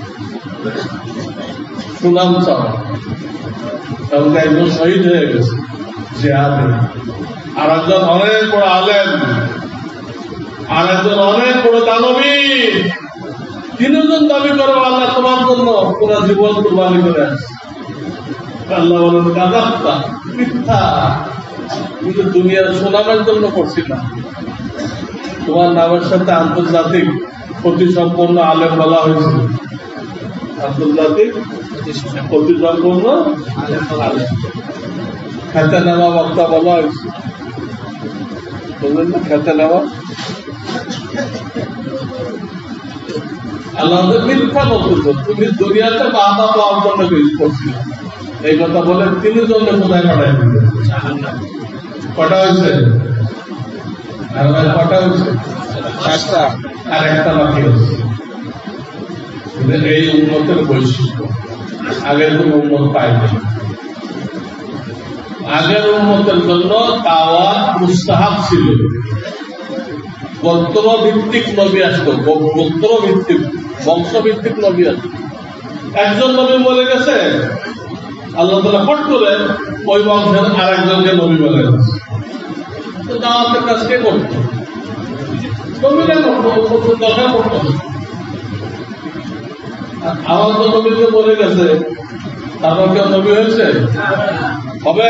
সুনাম চাওয়া। তাহলে একজন শহীদ হয়ে গেছে জিহাদে, আর একজন অনেক বড় আলেম, আর একজন অনেক বড় দানবী। তিনজন দাবি করো আল্লাহ তোমার জন্য পুরো জীবন কুরবানি করে আসছে। আল্লাহ বলেন কাযাবতা, মিথ্যা, কিন্তু দুনিয়ার সুনামের জন্য করছি না। তোমার নামের সাথে আন্তর্জাতিক প্রতিসম্পন্ন আলেম বলা হয়েছিল, আন্তর্জাতিক প্রতিসম্পন্ন আলেম, খেতে নেওয়া বক্তা বলা হয়েছে, বুঝলেন না? খেতে নেওয়া আল্লাহ মিথ্যা বলতেছ, তুমি দুনিয়াতে বাধা পাওয়ার জন্য করছিল এই কথা বলে তিনি জন্য কোথায় পাঠাই দিবে। কটা হয়েছে? আর ভাই কটা হয়েছে? একটা, আর একটা বাকি হচ্ছে। এই উন্নতের বৈশিষ্ট্য আগের কোন উন্নত পায়নি। আগের উন্নতের জন্য দাওয়াত মুস্তাহাব ছিল, গোত্র ভিত্তিক নবী আসতো, গোত্র ভিত্তিক বংশ ভিত্তিক নবী আসতো। একজন নবী বলে গেছে, আল্লাহ তাআলা ফট করে ওই বংশের আর একজনকে নবী বলে গেছে, তো দাওয়াতের কাজ কে করতো? নবীরা করতো, দরকার করতো। আমার তো নবীকে বলে গেছে, তারপর কেউ নবী হয়েছে হবে?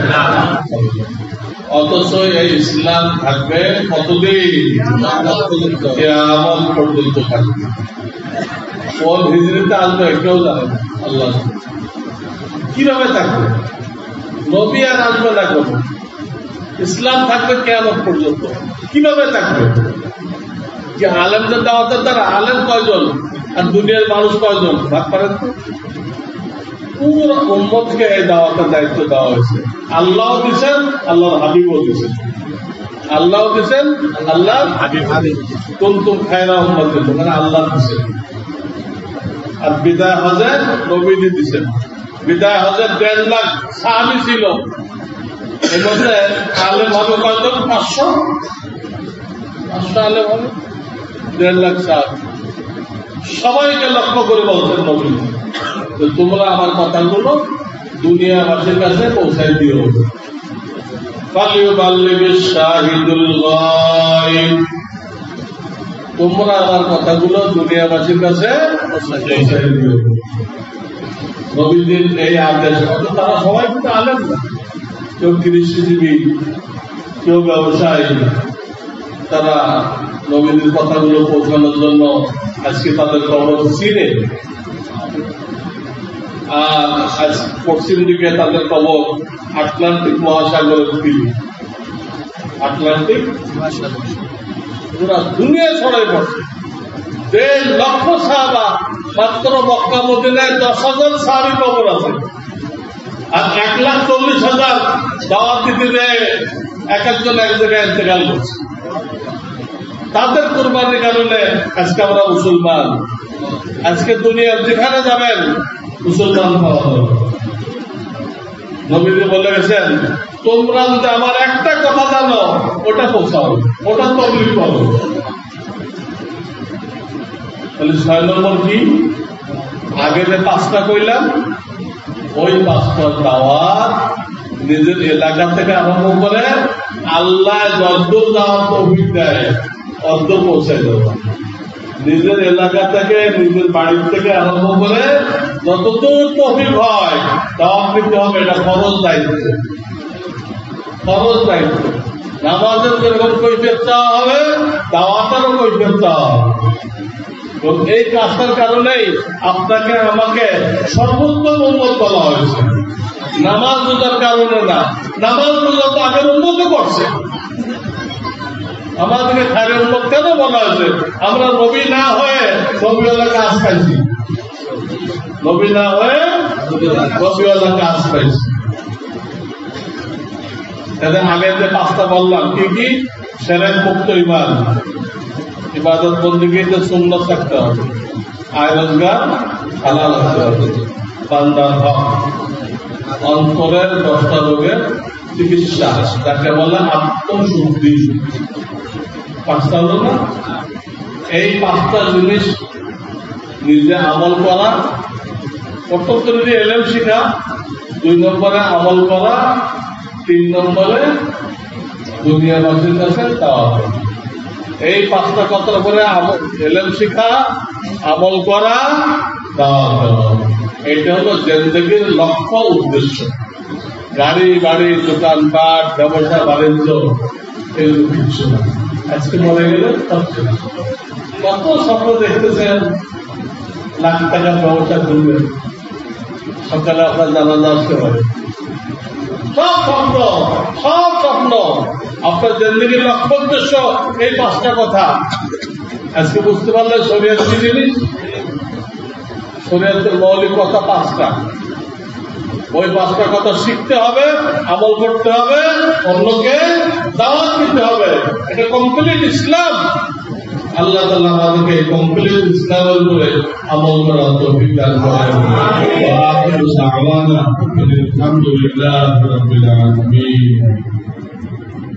অথচ এই ইসলাম থাকবে কতদিন? কিয়ামত পর্যন্ত থাকবে। কোন হিজরিতে আসবে কেউ জানে না, আল্লাহ। কিভাবে থাকবে? নবী আর আসবে না কোনো, ইসলাম থাকবে কিয়ামত পর্যন্ত। কিভাবে থাকবে? কি আলেমদের দাওয়াতের দ্বারা? আলেম কয়জন আর দুনিয়ার মানুষ কয়জন ভাগ করেন তো? পুরো উম্মতকে এই দাওয়াতের দায়িত্ব দেওয়া হয়েছে। আল্লাহ দিচ্ছেন, আল্লাহর হাবিবও দিচ্ছেন। আল্লাহ দিচ্ছেন, আল্লাহ কুনতুম খায়রা উম্মাতিন, মানে আল্লাহ দিচ্ছেন। আর বিদায় হজে নবীজি দিচ্ছেন। বিদায় হজে দেড় লাখ সাহাবী ছিল, এর মধ্যে আলেম হবে কয়জন? পাঁচশো পাঁচশো আলেম হবে, দেড় লাখ সাহাবী। সবাইকে লক্ষ্য করে বলছেন নবীজি, তোমরা আমার কথাগুলো দুনিয়াবাসীর কাছে পৌঁছাই দিও। তোমরা আমার কথাগুলো দুনিয়াবাসীর কাছে পৌঁছাই দিও। নবীজির এই আদেশ, তারা সবাই কিন্তু আলেম না, কেউ কৃষিজীবী, কেউ ব্যবসায়ী। তারা নবীজির কথাগুলো পৌঁছানোর জন্য আজকে তাদের খবর চিনে, আর আজ পশ্চিম দিকে তাদের কবর আটলান্টিক মহাসাগরের তীরে, আটলান্টিক মহাসাগর পুরা দুনিয়া ছড়াই পড়ছে। দেড় লক্ষ সাহাবা, মাত্র মক্কা মদিনায় দশ হাজার সাহাবী কবর আছে, আর এক লাখ চল্লিশ হাজার দাওয়াত দিতে দেয় এক একজন এক জায়গায় ইন্তেকাল করছে। তাদের কুরবানির কারণে আজকে আমরা মুসলমান। আজকে দুনিয়ার যেখানে যাবেন মুসলমান পাওয়া যাবে। নবীজি বলে গেছেন, তোমরা যদি আমার একটা কথা জানো ওটা পৌঁছাও, ওটা তবলিগ করো। তাহলে ছয় নম্বর কি? আগে যে পাঁচটা কইলাম, ওই পাঁচটার দাওয়াত নিজের এলাকা থেকে আরম্ভ করে আল্লাহ যতদূর দাওয়াত তৌফিক দেয় অর্ধ পৌঁছায় দেওয়া। নিজের এলাকা থেকে, নিজের বাড়ির থেকে আরম্ভ করে যতদূর তৌফিক হয় দাওয়াত দিতে হবে। এটা ফরজ দায়িত্ব, ফরজ দায়িত্ব। নামাজের যেরকম কৈফিয়ত চাওয়া হবে, দাওয়াতেরও কৈফিয়ত চাওয়া হবে। এই কাজটার কারণেই আপনাকে আমাকে সর্বোত্তম উন্নত বলা হয়েছে। নামাজ রোজার কারণে না, নামাজ রোজা তো আগের উন্নত করছে। আমাদেরকে খায়ের উন্নত কেন বলা হয়েছে? আমরা নবী না হয়ে নবীওয়ালা কাজ পাইছি, নবী না হয়ে নবীওয়ালা কাজ পাইছি। এদের আগে যে পাঁচটা বললাম কি কি? শিরক মুক্ত ঈমান, ইবাদত বন্দেগীতে সুন্নাত থাকতে হবে, আয় রোজগার হালাল হতে হবে, বান্দার হক, অন্তরের দশটা রোগের চিকিৎসা, যাকে বলে আত্মশুদ্ধি। পাঁচটা হলো না? এই পাঁচটা জিনিস নিজে আমল করা, প্রথম করে এলেম শিখা, দুই নম্বরে আমল করা, তিন নম্বরে দুনিয়াবাসীর কাছে দেওয়া। এই পাঁচটা কথার উপরে এলেম শিখা, আমল করা, দেওয়া। এটা হলো জিন্দেগীর লক্ষ্য, উদ্দেশ্য। গাড়ি বাড়ি দোকানপাট ব্যবসা বাণিজ্য এগুলো কিচ্ছু না। আজকে মরে গেলে কত স্বপ্ন দেখতেছেন, লাখ টাকার ব্যবসা করবেন, সকালে আপনার জানাজা আসতে পারে। সব স্বপ্ন, সব স্বপ্ন। আপনার জিন্দেগির লক্ষ্য উদ্দেশ্য এই পাঁচটা কথা আজকে বুঝতে পারলে শরীয়ত কি জিনিস। শরীয়তের মৌলিক কথা পাঁচটা। ওই পাঁচটা কথা শিখতে হবে, আমল করতে হবে, অন্যকে দাওয়াত দিতে হবে। এটা কমপ্লিট ইসলাম। আল্লাহ তাআলা আমাদেরকে কমপ্লিট ইসলামের উপরে আমল করার তৌফিক দান করেন। ওয়া আখিরু দাওয়ানা আলহামদুলিল্লাহি রাব্বিল আলামিন।